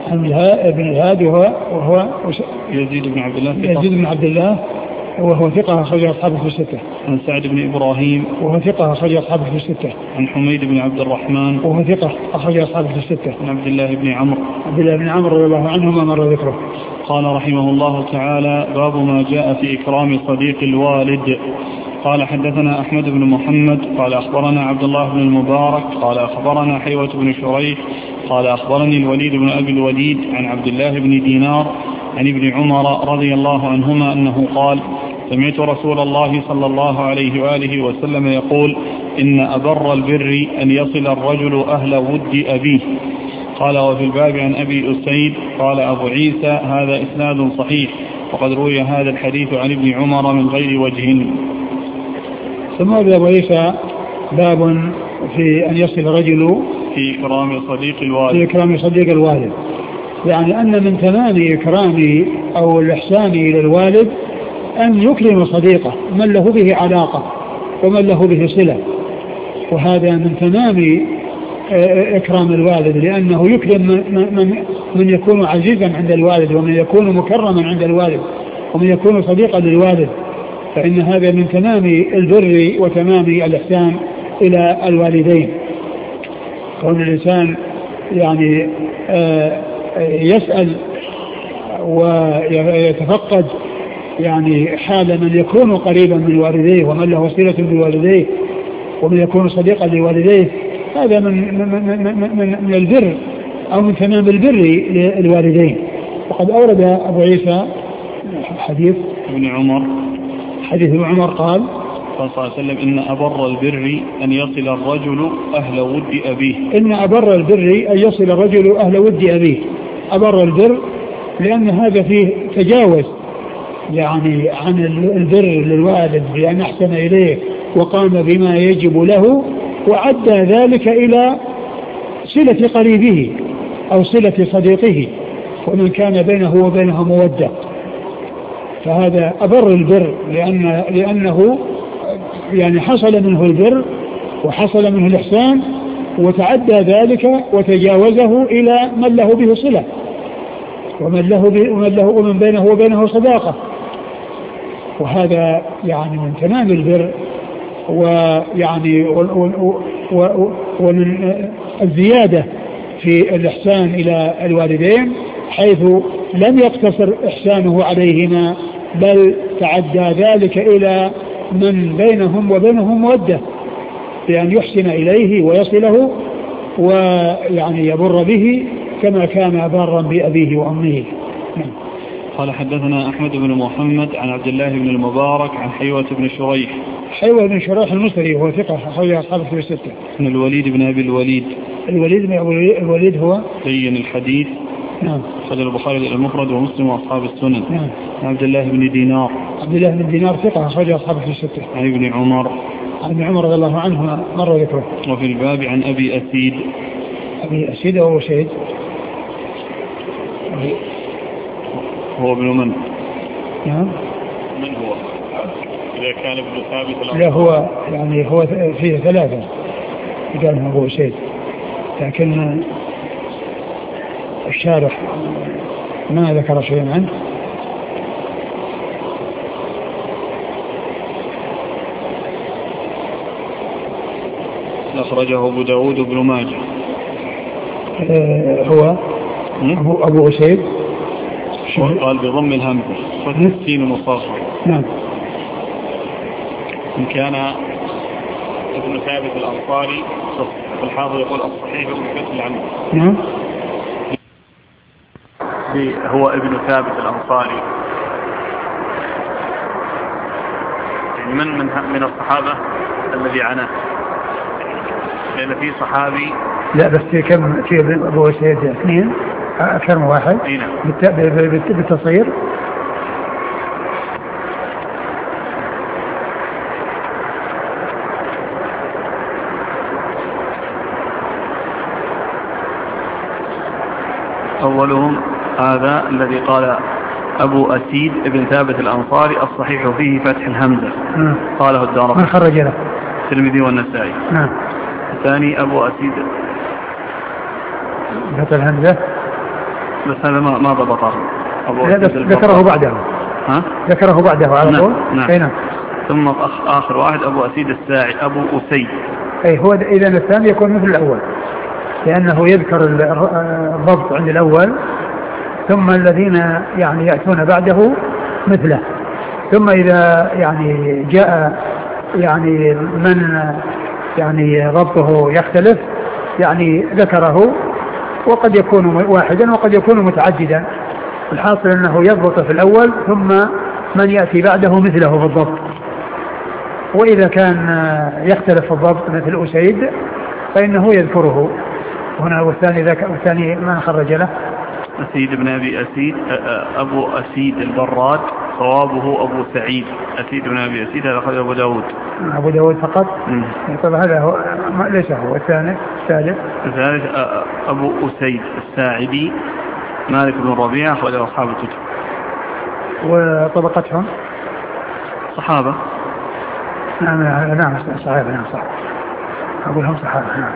بن الهاد وهو يزيد بن عبد الله وهو ثقة أخرج أصحابه في الستة. عن سعد بن إبراهيم وهو ثقة أخرج أصحابه في الستة. عن حميد بن عبد الرحمن وهو ثقة أخرج أصحابه في الستة. عن عبد الله بن عمرو رضي الله عنهما مر ذكره. قال رحمه الله تعالى: باب ما جاء في إكرام صديق الوالد. قال حدثنا أحمد بن محمد قال أخبرنا عبد الله بن المبارك قال أخبرنا حيوة بن شريح قال أخبرني الوليد بن أبي الوليد عن عبد الله بن دينار عن ابن عمر رضي الله عنهما أنه قال: سمعت رسول الله صلى الله عليه وآله وسلم يقول: إن أبر البر أن يصل الرجل أهل ود أبيه. قال: وفي الباب عن أبي أسيد قال أبو عيسى: هذا إسناد صحيح، وقد روي هذا الحديث عن ابن عمر من غير وجه. ثم أبو عيسى باب في أن يصل الرجل في إكرام صديق الوالد، يعني أن من تمام إكرام أو الإحسان إلى الوالد أن يكرم صديقه من له به علاقة ومن له به صلة، وهذا من تمام إكرام الوالد، لأنه يكرم من يكون عزيزا عند الوالد، ومن يكون مكرما عند الوالد، ومن يكون صديقا للوالد، فإن هذا من تمام البر وتمام الإحسان إلى الوالدين. كون الإنسان يعني يسأل ويتفقد يعني حال من يكون قريبا من والديه ومن له صلة بوالديه ومن يكون صديقا لوالديه، هذا من البر أو من تمام البر للوالدين. وقد أورد أبو عيسى حديث ابن عمر قال صلى الله عليه وسلم: إن أبر البر أن يصل الرجل أهل ود أبيه. إن أبر البر أن يصل الرجل أهل ود أبيه. أبر البر لأن هذا فيه تجاوز يعني عن البر للوالد بأن أحسن إليه وقام بما يجب له، وعدى ذلك إلى صلة قريبه أو صلة صديقه ومن كان بينه وبينه مودة، فهذا أبر البر لأنه يعني حصل منه البر وحصل منه الإحسان وتعدى ذلك وتجاوزه إلى من له به صلة ومن بينه وبينه صداقة، وهذا يعني من تمام البر ويعني ومن الزيادة في الإحسان إلى الوالدين، حيث لم يقتصر إحسانه عليهما بل تعدى ذلك إلى من بينهم وبينهم مودة، بأن يحسن إليه ويصله ويعني يبر به كما كان بارا بأبيه وأمه. قال حدثنا أحمد بن محمد عن عبد الله بن المبارك عن حيوة بن شريح. حيوة بن شريح المصري وهو ثقة أخرج أصحابه في الستة. عن الوليد بن أبي الوليد. الوليد هو لين الحديث. نعم. أخرج البخاري المفرد ومسلم وأصحاب السنن. نعم. عن عبد الله بن دينار. ثقة أخرج أصحابه في الستة. عن ابن عمر رضي الله عنه مر ذكره. وفي الباب عن أبي أسيد وهو شهيد. هو ابن من؟ نعم. من هو؟ إذا كان ابن ثابت لا هو يعني هو فيه ثلاثة قال هو شهيد، لكن الشارح ما ذكر شيئا عنه. أخرجه أبو داود وابن ماجه. هو أبو أسيد قال بضم الهمزة والسين مصغر. نعم. إن كان ابن ثابت الأنصاري الحافظ يقول الصحيح بكسر العمد. نعم. هو ابن ثابت الأنصاري، يعني من الصحابة الذي عناه، لأن في صحابي لا بس كم في أبو سيد اثنين أكثر من واحد بالتصغير. أولهم هذا الذي قال أبو أسيد ابن ثابت الأنصاري الصحيح فيه فتح الهمزة. قاله الدارمي. من خرج له؟ الترمذي والنسائي. نعم. الثاني أبو أسيد فتح الهمزة بس هذا ما ضبطه ذكره بعده. ها؟ ذكره بعده على طول. نعم. ثم آخر واحد أبو أسيد الساعدي أبو أسيد. أي هو إذا الثاني يكون مثل الأول لأنه يذكر الضبط عند الأول ثم الذين يعني يأتون بعده مثله ثم إذا يعني جاء يعني من يعني ضبطه يختلف يعني ذكره وقد يكون واحدا وقد يكون متعددا. الحاصل أنه يضبط في الأول ثم من يأتي بعده مثله بالضبط. وإذا كان يختلف الضبط مثل أسيد فإنه يذكره هنا. والثاني من خرج له أسيد بن أبي أسيد أبو أسيد البراد صوابه أبو سعيد. أسيد بن أبي أسيد هذا أخرجه أبو داود فقط. طبعا هذا هو ليس هو. الثالث أبو أسيد الساعدي مالك بن ربيعة أخرجه أصحاب الكتب. وطبقتهم صحابة. نعم صحابة. نعم صح أقولهم صحابة. نعم.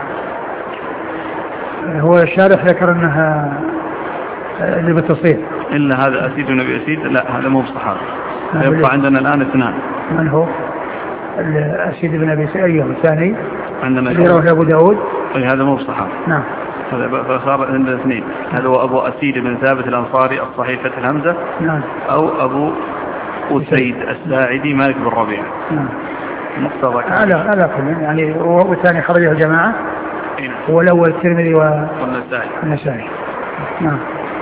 هو الشارح ذكر أنها اللي بالتصريح إلا هذا أسيد بن أبي أسيد لا هذا مو بصحابة. يبقى عندنا الآن اثنان. من هو أسيد بن أبي أسيد أيوه الثاني عندنا اللي رواه أبو داود. هذا مو بصحابة. نعم. هذا فصار عندنا اثنين. هذا هو أبو أسيد بن ثابت الأنصاري الصحيح فتح الهمزة. نعم. أو أبو أسيد الساعدي مالك بن ربيعة. نعم. مقتضى على كل يعني. والثاني خرجه الجماعة. هو الأول الترمذي والنسائي. نعم.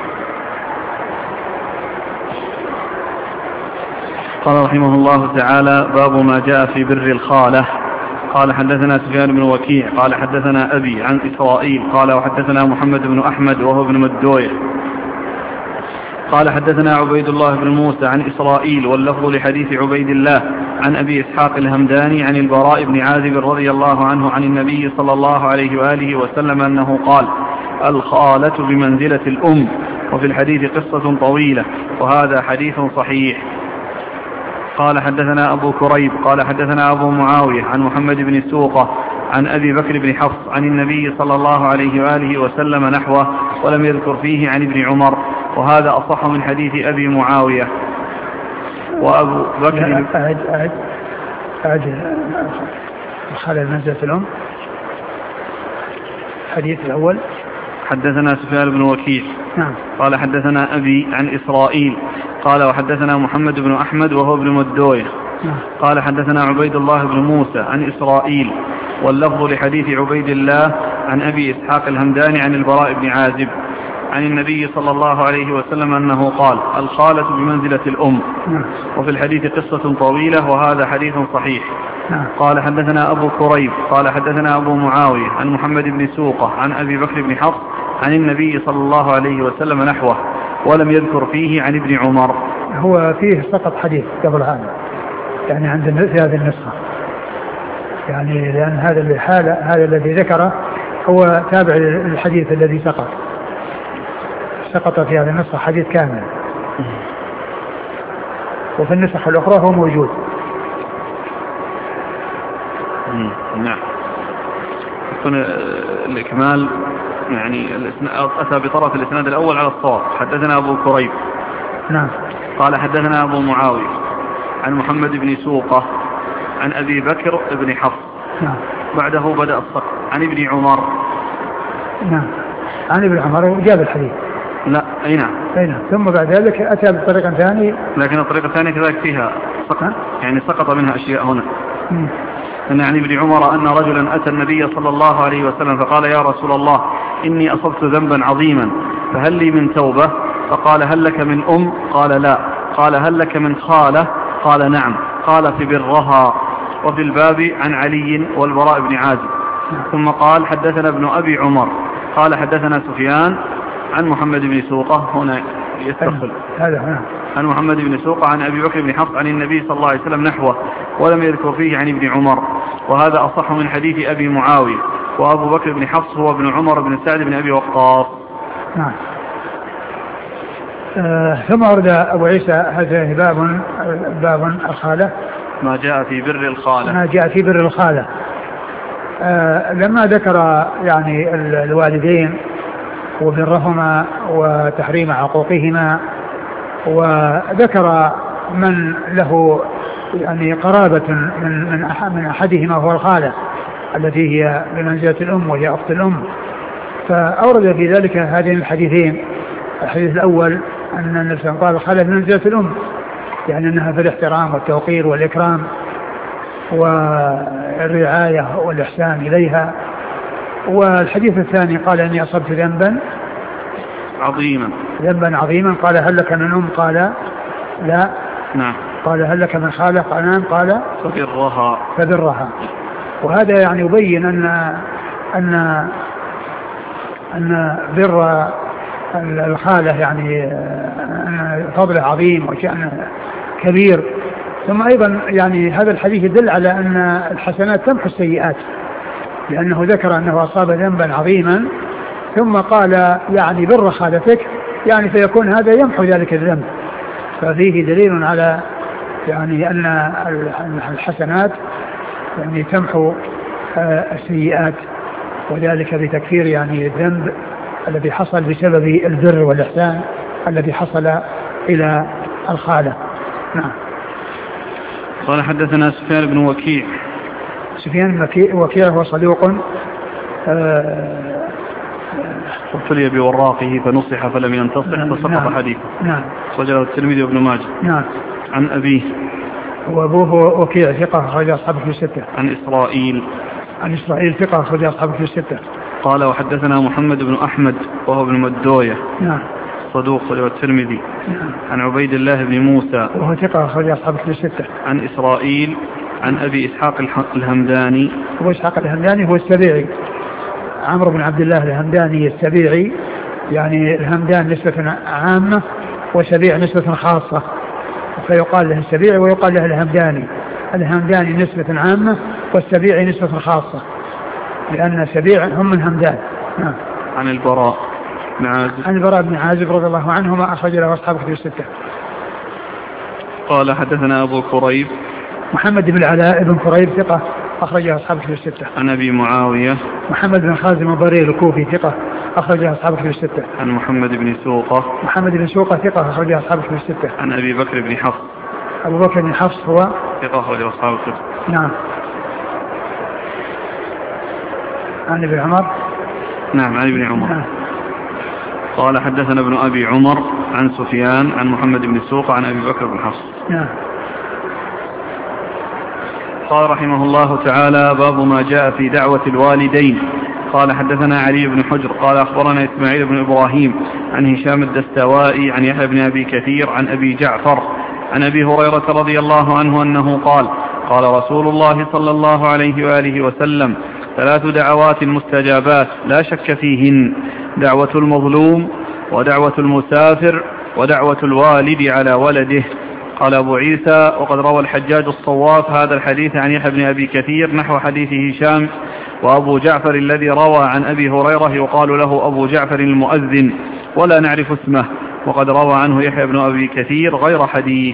قال رحمه الله تعالى باب ما جاء في بر الخالة. قال حدثنا سفيان بن وكيع قال حدثنا أبي عن إسرائيل قال وحدثنا محمد بن أحمد وهو ابن مدوية قال حدثنا عبيد الله بن موسى عن إسرائيل واللفظ لحديث عبيد الله عن أبي إسحاق الهمداني عن البراء بن عازب رضي الله عنه عن النبي صلى الله عليه وآله وسلم أنه قال الخالة بمنزلة الأم. وفي الحديث قصة طويلة وهذا حديث صحيح. قال حدثنا أبو كريب قال حدثنا أبو معاوية عن محمد بن سوقة عن أبي بكر بن حفص عن النبي صلى الله عليه وآله وسلم نحوه ولم يذكر فيه عن ابن عمر وهذا أصح من حديث أبي معاوية. وأبو بكر أعد خلال منزلة الأم الحديث الأول. حدثنا سفيان بن وكيع نعم. قال حدثنا أبي عن إسرائيل قال وحدثنا محمد بن أحمد وهو ابن مدوية قال حدثنا عبيد الله بن موسى عن إسرائيل واللفظ لحديث عبيد الله عن أبي إسحاق الهمداني عن البراء بن عازب عن النبي صلى الله عليه وسلم أنه قال الخالة بمنزلة الأم. وفي الحديث قصة طويلة وهذا حديث صحيح. قال حدثنا أبو كريب قال حدثنا أبو معاوية عن محمد بن سوقة عن أبي بكر بن حفص عن النبي صلى الله عليه وسلم نحوه ولم يذكر فيه عن ابن عمر. هو فيه سقط حديث قبل هذا يعني عندنا في هذه النسخة يعني لأن هذا الذي ذكره هو تابع الحديث الذي سقط في هذه النسخة حديث كامل وفي النسخة الأخرى هو موجود. نعم. يكون الإكمال يعني أتى بطرف الإسناد الأول على الصواب. حدثنا أبو كريب نعم. قال حدثنا أبو معاوية عن محمد بن سوقة عن أبي بكر بن حفص نعم. بعده بدأ السقط عن ابن عمر. نعم. عن ابن عمر جاب الحديث. لا أي نعم. ثم بعد ذلك أتى بطريقة ثانية لكن الطريقة الثانية كذلك فيها سقط يعني سقط منها أشياء هنا. أن عن ابن عمر أن رجلا أتى النبي صلى الله عليه وسلم فقال يا رسول الله إني أصبت ذنبا عظيما فهل لي من توبة؟ فقال هل لك من أم؟ قال لا. قال هل لك من خالة؟ قال نعم. قال في برها. وفي الباب عن علي والبراء بن عازب. ثم قال حدثنا ابن أبي عمر قال حدثنا سفيان عن محمد بن سوقة هنا يتصل عن محمد بن سوقة عن أبي بكر بن حفص عن النبي صلى الله عليه وسلم نحوه ولم يذكر فيه عن ابن عمر وهذا أصح من حديث أبي معاوية. وأبو بكر بن حفص هو ابن عمر بن سعد بن أبي وقاص. نعم. ثم ورد أبو عيسى هذا باب الخالة ما جاء في بر الخالة. لما ذكر يعني الوالدين وبرهما وتحريم عقوقهما، وذكر من له يعني قرابة من أحدهما هو الخالة التي هي بمنزلة الأم وهي أخت الأم. فأورد في ذلك هذين الحديثين. الحديث الأول أن النبي صلى الله عليه وسلم قال الخالة بمنزلة الأم، يعني أنها في الاحترام والتوقير والإكرام والرعاية والإحسان إليها. والحديث الثاني قال إني أصبت ذنبا عظيما، قال هل لك من أم؟ قال لا. نعم. قال هل لك من خالة؟ قال نعم. قال فبرها. وهذا يعني يبين أن بر الخالة يعني فضله عظيم وشأنه كبير. ثم أيضا يعني هذا الحديث يدل على أن الحسنات تمحو السيئات، لأنه ذكر أنه أصاب ذنبا عظيما ثم قال يعني بر خالتك، يعني فيكون هذا يمحو ذلك الذنب. ففيه دليل على يعني أن الحسنات يعني تمحو السيئات، وذلك بتكفير يعني الذنب الذي حصل بسبب البر والإحسان الذي حصل إلى الخالة. نعم. قال حدثنا سفيان بن وكيع. سفيان بن وكيع هو صدوق ابتلي بوراقه فنصح فلم ينتصح فسقط حديثه. نعم. وجله الترمذي وابن ماجه. نعم. عن أبيه وأبوه وكيع ثقة أخرج أصحابه في الستة. عن إسرائيل ثقة أخرج أصحابه في الستة. قال وحدثنا محمد بن أحمد وهو ابن مدوية. نعم. صدوق وجله الترمذي. نعم. عن عبيد الله بن موسى وهو ثقة أخرج أصحابه في الستة. عن إسرائيل عن أبي إسحاق الهمداني. أبو إسحاق الهمداني هو السبيعي، عمرو بن عبد الله الهمداني السبيعي، يعني الهمدان نسبة عامة وسبيع نسبة خاصة، فيقال له السبيعي ويقال له الهمداني. الهمداني نسبة عامة والسبيعي نسبة خاصة، لأن السبيع هم من همدان. نعم. عن البراء بن عازب رضي الله عنهما أخرج له أصحابه في الستة. قال حدثنا أبو كريب محمد بن العلاء بن كريب ثقة أخرجها أصحابه في الستة. عن أبي معاوية محمد بن خازم الضرير الكوفي ثقة أخرجها أصحابه في الستة. عن محمد بن سوقة ثقة أخرجها أصحابه في الستة. عن أبي بكر بن حفص. أبو بكر بن حفص هو ثقة أخرجها أصحابه في الستة. نعم. عن ابن عمر. نعم عن ابن عمر. نعم. قال حدثنا ابن أبي عمر عن سفيان عن محمد بن سوقة عن أبي بكر بن حفص. نعم. قال رحمه الله تعالى باب ما جاء في دعوة الوالدين. قال حدثنا علي بن حجر قال أخبرنا إسماعيل بن إبراهيم عن هشام الدستوائي عن يحيى بن أبي كثير عن أبي جعفر عن أبي هريرة رضي الله عنه أنه قال قال رسول الله صلى الله عليه وآله وسلم 3 دعوات مستجابات لا شك فيهن: دعوة المظلوم ودعوة المسافر ودعوة الوالد على ولده. قال أبو عيسى وقد روى الحجاج الصواف هذا الحديث عن يحيى بن أبي كثير نحو حديث هشام. وأبو جعفر الذي روى عن أبي هريرة يقال له أبو جعفر المؤذن ولا نعرف اسمه، وقد روى عنه يحيى بن أبي كثير غير حديث.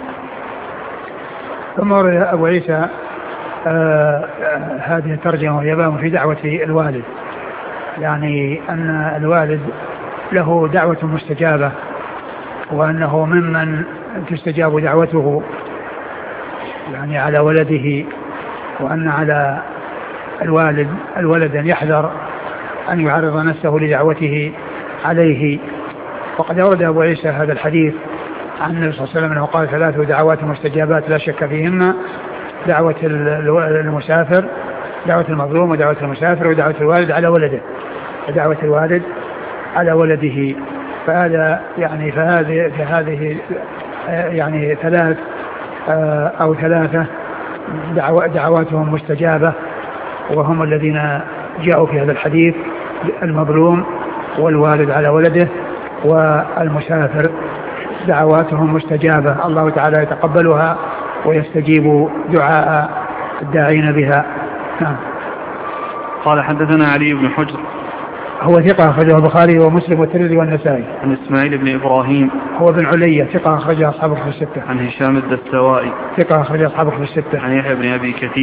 ثم روى أبو عيسى هذه الترجمة يبان في دعوة الوالد، يعني أن الوالد له دعوة مستجابة، وأنه ممن تستجاب دعوته يعني على ولده، وأن على الولد أن يحذر أن يعرض نفسه لدعوته عليه. وقد أورد أبو عيسى هذا الحديث عن النبي صلى الله عليه وسلم أنه قال 3 دعوات مستجابات لا شك فيهن: دعوة المسافر، دعوة المظلوم، ودعوة المسافر، ودعوة الوالد على ولده، ودعوة الوالد على ولده. فهذا يعني فهذه يعني 3 أو 3 دعواتهم مستجابة، وهم الذين جاءوا في هذا الحديث: المظلوم والوالد على ولده والمسافر. دعواتهم مستجابة، الله تعالى يتقبلها ويستجيب دعاء الداعين بها. نعم. قال حدثنا علي بن حجر هو ثقة أخرجه البخاري ومسلم والترمذي والنسائي. عن إسماعيل بن إبراهيم هو بن علية ثقة أخرجه أصحابه في الستة. عن هشام الدستوائي ثقة أخرجه أصحابه في الستة. عن يحيى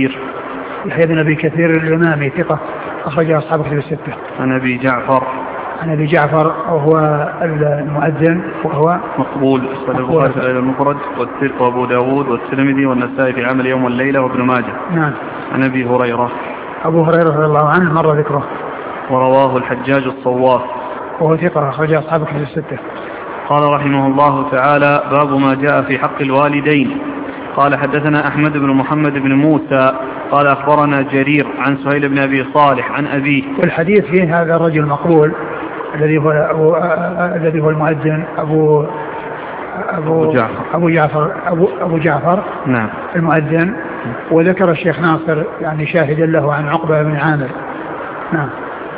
بن أبي كثير الإمامي ثقة أخرجه أصحابه في الستة. عن أبي جعفر عن أبي جعفر وهو المؤذن وهو مقبول أخرجه البخاري في الأدب المفرد وأبو داود والترمذي والنسائي في عمل يوم والليلة وابن ماجه. نعم. عن أبي هريرة. أبو هريرة رضي الله عنه مر ذكره. ورواه الحجاج الصواف وهو ثقة أخرج أصحاب الكتب الستة. قال رحمه الله تعالى باب ما جاء في حق الوالدين. قال حدثنا أحمد بن محمد بن موسى قال أخبرنا جرير عن سهيل بن أبي صالح عن أبيه. والحديث فيه هذا الرجل المقبول الذي هو المؤذن أبو جعفر نعم المؤذن. وذكر الشيخ ناصر يعني شاهدا له عن عقبة بن عامر. نعم.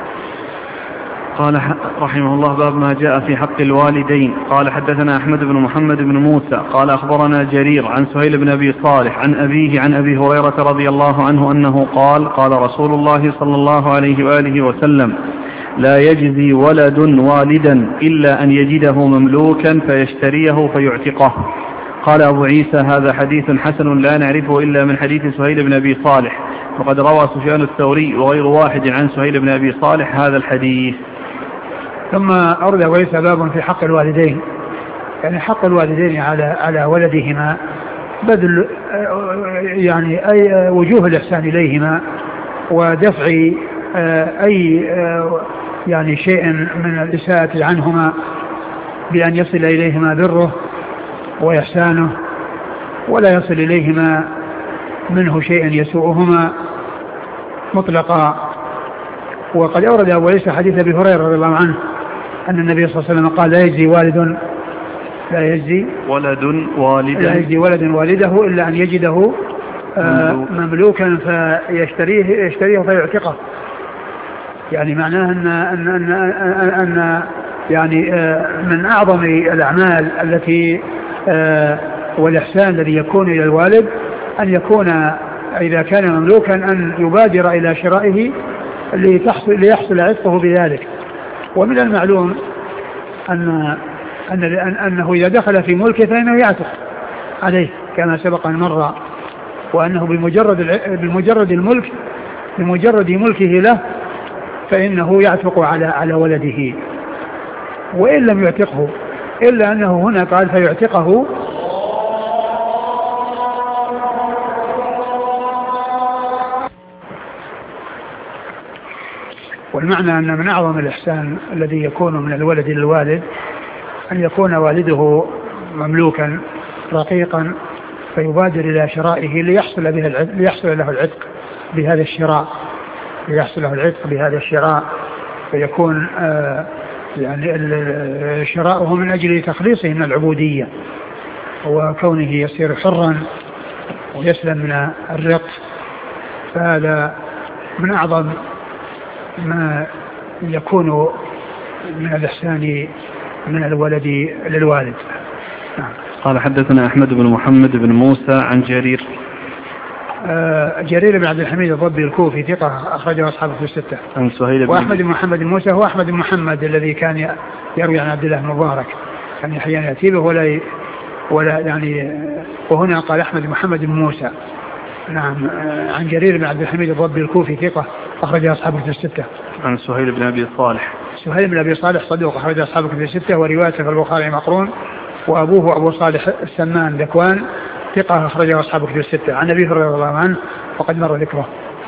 قال رحمه الله باب ما جاء في حق الوالدين. قال حدثنا أحمد بن محمد بن موسى قال أخبرنا جرير عن سهيل بن أبي صالح عن أبيه عن أبي هريرة رضي الله عنه أنه قال رسول الله صلى الله عليه وآله وسلم لا يجزي ولد والدا إلا أن يجده مملوكا فيشتريه فيعتقه. قال أبو عيسى هذا حديث حسن لا نعرفه إلا من حديث سهيل بن أبي صالح، وقد روى سفيان الثوري وغير واحد عن سهيل بن أبي صالح هذا الحديث. ثم أورد أبو عيسى باب في حق الوالدين، يعني حق الوالدين على ولدهما بذل يعني أي وجوه الإحسان إليهما ودفع أي يعني شيء من الإساءة عنهما بأن يصل إليهما بره وإحسانه ولا يصل إليهما منه شيء يسوءهما مطلقا. وقد أورد أبو عيسى حديث أبي هريرة رضي الله عنه أن النبي صلى الله عليه وسلم قال لا يجزي ولد والده إلا أن يجده مملوكا فيشتريه فيعتقه. يعني معناه أن يعني من أعظم الأعمال التي والإحسان الذي يكون إلى الوالد أن يكون إذا كان مملوكا أن يبادر إلى شرائه ليحصل عتقه بذلك. ومن المعلوم أنه إذا دخل في ملكه فإنه يعتق عليه كما سبق أن مر، وأنه بمجرد ملكه له فإنه يعتق على ولده وإن لم يعتقه، إلا أنه هنا قال فيعتقه والمعنى أن من أعظم الإحسان الذي يكون من الولد للوالد أن يكون والده مملوكا رقيقا فيبادر إلى شرائه ليحصل له العتق بهذا الشراء فيكون يعني شراؤه من أجل تخليصه من العبودية وكونه يصير حرا ويسلم من الرق. فهذا من أعظم ما يكون من الإحسان من الولد للوالد. قال حدثنا أحمد بن محمد بن موسى عن جرير جرير بن عبد الحميد الضبي الكوفي ثقة أخرجه أصحابه في الستة. عن سهيل وأحمد بن محمد بن موسى هو أحمد بن محمد الذي كان يروي عن عبد الله المبارك كان أحيانا يأتي به ولا يعني. وهنا قال أحمد بن محمد بن موسى. نعم. عن جرير بن عبد الحميد الضبي الكوفي ثقة أخرجه أصحابه في الستة. عن سهيل بن أبي صالح. سهيل بن أبي صالح صدوق أخرجه أصحابه في الستة وروايته في البخاري مقرون، وأبوه أبو صالح السمان ذكوان ثقة أخرجه أصحابه في الستة. عن أبي هريرة رضي الله عنه وقد مر ذكره.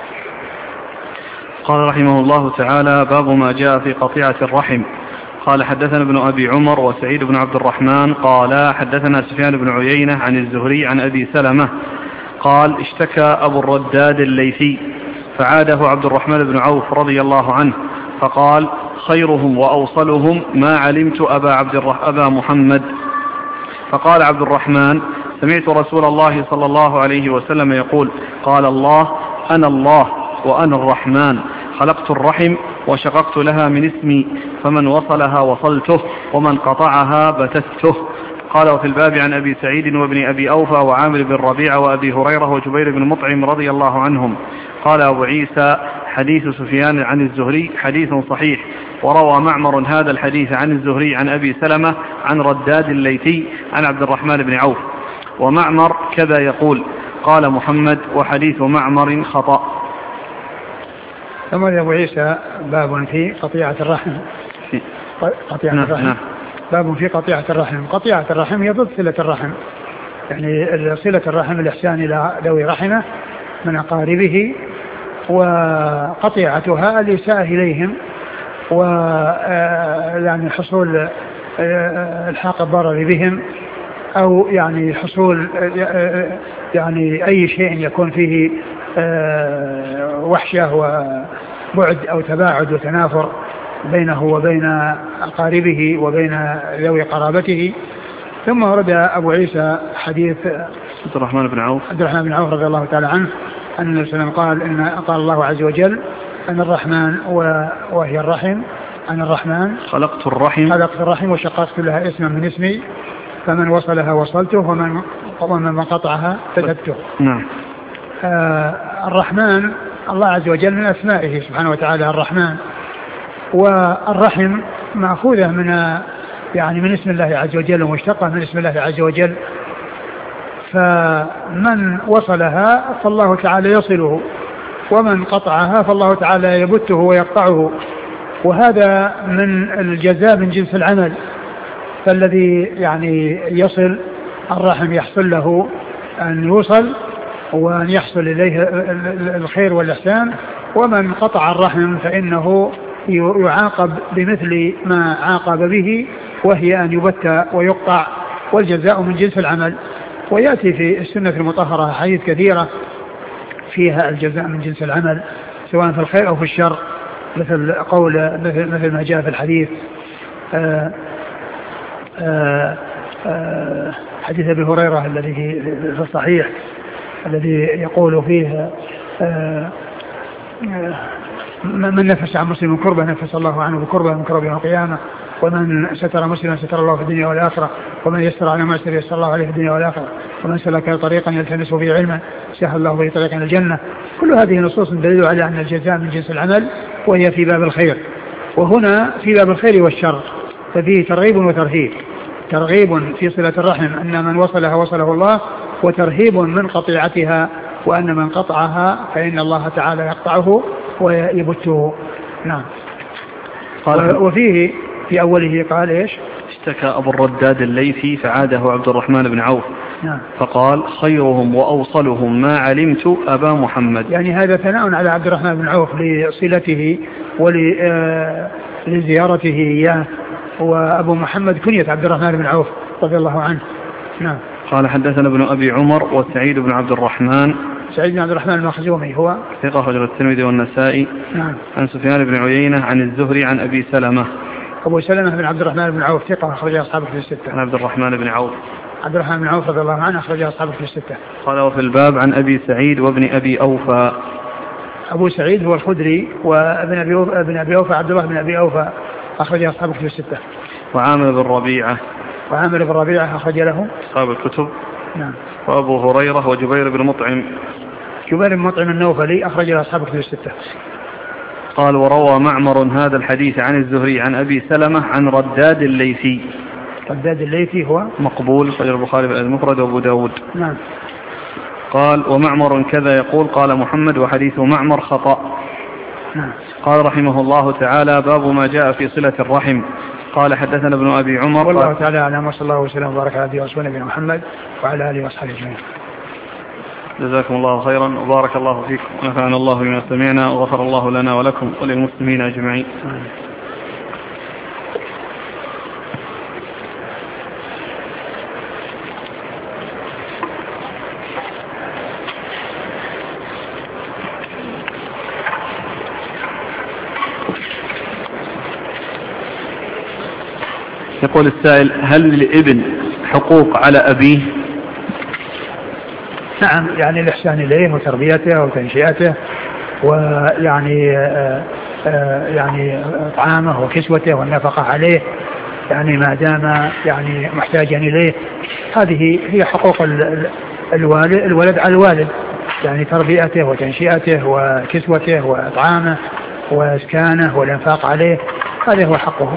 قال رحمه الله تعالى باب ما جاء في قطيعة الرحم. قال حدثنا ابن أبي عمر وسعيد بن عبد الرحمن قال حدثنا سفيان بن عيينة عن الزهري عن أبي سلمة قال اشتكى أبو الرداد الليثي فعاده عبد الرحمن بن عوف رضي الله عنه فقال خيرهم وأوصلهم ما علمت أبا محمد. فقال عبد الرحمن سمعت رسول الله صلى الله عليه وسلم يقول قال الله أنا الله وأنا الرحمن خلقت الرحم وشققت لها من اسمي فمن وصلها وصلته ومن قطعها بتته. قال وفي الباب عن أبي سعيد وابن أبي أوفى وعامر بن ربيعة وأبي هريرة وجبير بن مطعم رضي الله عنهم. قال أبو عيسى حديث سفيان عن الزهري حديث صحيح، وروى معمر هذا الحديث عن الزهري عن أبي سلمة عن رداد الليثي عن عبد الرحمن بن عوف، ومعمر كذا يقول. قال محمد وحديث معمر خطأ. ثم أبو عيسى باب في قطيعة الرحم. قطيعة الرحم. باب في قطيعة الرحم. قطيعة الرحم هي ضد صلة الرحم، يعني صلة الرحم الإحسان إلى ذوي رحمه من أقاربه، وقطيعتها الإساءة إليهم ويعني حصول الحاق الضرر بهم، أو يعني حصول يعني أي شيء يكون فيه وحشة وبعد أو تباعد وتنافر بينه وبين أقاربه وبين ذوي قرابته. ثم ورد أبو عيسى حديث عبد الرحمن بن عوف رضي الله تعالى عنه أن النبي صلى الله عليه وسلم قال الله عز وجل أن الرحمن وهي الرحم، أن الرحمن خلقت الرحم وشققت لها اسما من اسمي، فمن وصلها وصلته ومن قطعها كتبته. نعم. الرحمن الله عز وجل من أسمائه سبحانه وتعالى الرحمن، والرحم مأخوذة من اسم الله عز وجل ومشتقة من اسم الله عز وجل، فمن وصلها فالله تعالى يصله، ومن قطعها فالله تعالى يبته ويقطعه، وهذا من الجزاء من جنس العمل. فالذي يعني يصل الرحم يحصل له أن يوصل وأن يحصل إليه الخير والإحسان، ومن قطع الرحم فإنه يعاقب بمثل ما عاقب به، وهي أن يبت ويقطع، والجزاء من جنس العمل. ويأتي في السنة المطهرة حديث كثيرة فيها الجزاء من جنس العمل سواء في الخير أو في الشر، مثل ما جاء في الحديث حديث أبي هريرة الذي في الصحيح الذي يقول فيه من نفس عن مسلم كربة نفس الله عنه بكربة من كرب يوم القيامة، ومن ستر مسلما ستر الله في الدنيا والآخرة، ومن يسر على معسر يسر الله عليه في الدنيا والآخرة، ومن سلك طريقا يلتمس فيه علما سهل الله به طريقا الجنة. كل هذه نصوص دليل على أن الجزاء من جنس العمل، وهي في باب الخير. وهنا في باب الخير والشر ففيه ترغيب وترهيب. ترغيب في صلة الرحم أن من وصلها وصله الله، وترهيب من قطيعتها وأن من قطعها فإن الله تعالى يقطعه ويبته. نعم. وفيه في أوله قال إيش؟ اشتكى أبو الرداد الليثي فعاده عبد الرحمن بن عوف. نعم. فقال خيرهم وأوصلهم ما علمت أبا محمد. يعني هذا ثناء على عبد الرحمن بن عوف لصلته ولزيارته إياه، وأبو محمد كنية عبد الرحمن بن عوف رضي الله عنه. نعم. قال حدثنا ابن أبي عمر وسعيد بن عبد الرحمن. سعيد بن عبد الرحمن المخزومي هو ثقة رجل الترمذي والنسائي. نعم. عن سفيان بن عيينة عن الزهري عن أبي سلمة. أبو سلمة بن عبد الرحمن بن عوف ثقة أخرج أصحابه في الستة. عن عبد الرحمن بن عوف رضي الله عنه أخرج أصحابه في الستة. قال وفي الباب عن أبي سعيد وابن أبي أوفى. أبو سعيد هو الخدري، وابن أبي أوفى عبد الله بن أبي أوفى أخرج أصحابه في الستة. وعامر بن ربيعة أخرج له أصحاب الكتب. نعم. وأبو هريرة وجبير بن مطعم النوفلي أخرج له أصحاب الكتب الستة. قال وروى معمر هذا الحديث عن الزهري عن أبي سلمة عن رداد الليثي. رداد الليثي هو مقبول خرج البخاري في المفرد وأبو داود. نعم. قال ومعمر كذا يقول قال محمد وحديث معمر خطأ. نعم. قال رحمه الله تعالى باب ما جاء في صلة الرحم. قال حدثنا ابن أبي عمر. والله تعالى أعلم، وصلى الله وسلم وبارك على نبينا محمد وعلى آله وصحبه أجمعين. جزاكم الله خيرا وبارك الله فيكم ونفعنا الله بما سمعنا وغفر الله لنا ولكم وللمسلمين أجمعين. يقول السائل هل للابن حقوق على أبيه؟ نعم، يعني الإحسان إليه وتربيته وتنشئته، ويعني يعني طعامه وكسوته والنفقة عليه، يعني ما دام يعني محتاجا إليه. هذه هي حقوق الولد على الوالد، يعني تربيته وتنشئته وكسوته وإطعامه وإسكانه والإنفاق عليه، هذا هو حقه.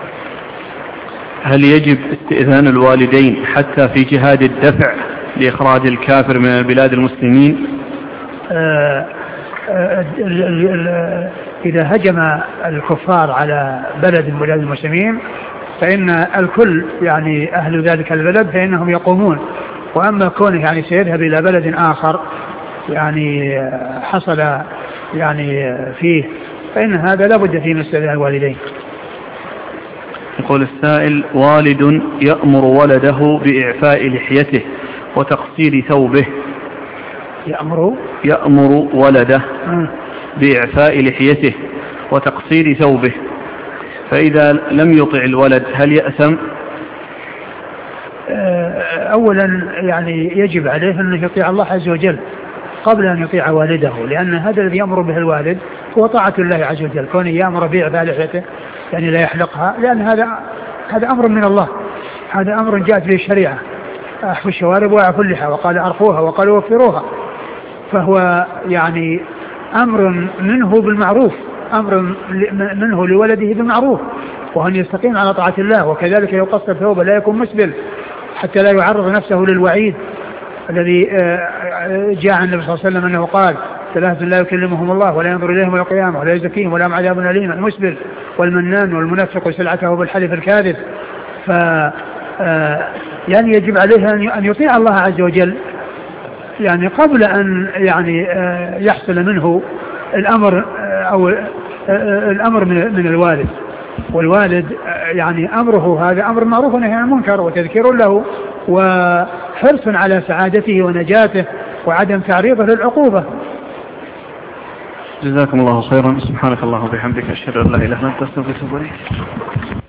هل يجب استئذان الوالدين حتى في جهاد الدفع لإخراج الكافر من بلاد المسلمين؟ إذا هجم الكفار على بلد من بلاد المسلمين فإن الكل يعني أهل ذلك البلد فإنهم يقومون، وأما كونه يعني سيذهب إلى بلد آخر يعني حصل يعني فيه فإن هذا لا بد فيه من استئذان الوالدين. يقول السائل: والد يأمر ولده بإعفاء لحيته وتقصير ثوبه. يأمر ولده بإعفاء لحيته وتقصير ثوبه، فإذا لم يطع الولد هل يأثم؟ أولا يعني يجب عليه أن يطيع الله عز وجل قبل أن يطيع والده، لأن هذا الذي يأمر به الوالد هو طاعة الله عز وجل، كونه يأمر بإعفاء لحيته يعني لا يحلقها، لأن هذا أمر من الله، هذا أمر جاءت به الشريعة: أحفوا الشوارب وأعفوا اللحى، وقال أرخوها وقال وفروها. فهو يعني أمر منه بالمعروف، أمر منه لولده بالمعروف، وأن يستقيم على طاعة الله. وكذلك يقصر ثوبه لا يكون مسبل حتى لا يعرض نفسه للوعيد الذي جاء عن النبي صلى الله عليه وسلم أنه قال: 3 لا يكلمهم الله ولا ينظر إليهم يوم القيامة ولا يزكيهم ولا عذاب أليم: المسبل والمنان والمنفق سلعته بالحلف الكاذب. يعني يجب عليه أن يطيع الله عز وجل يعني قبل أن يعني يحصل منه الأمر أو الأمر من الوالد. والوالد يعني أمره هذا أمر معروف ونهي عن المنكر وتذكير له وحرص على سعادته ونجاته وعدم تعريضه للعقوبة. جزاكم الله خيرا. سبحانك اللهم وبحمدك، أشهد أن لا إله إلا أنت، أستغفرك وأتوب إليك.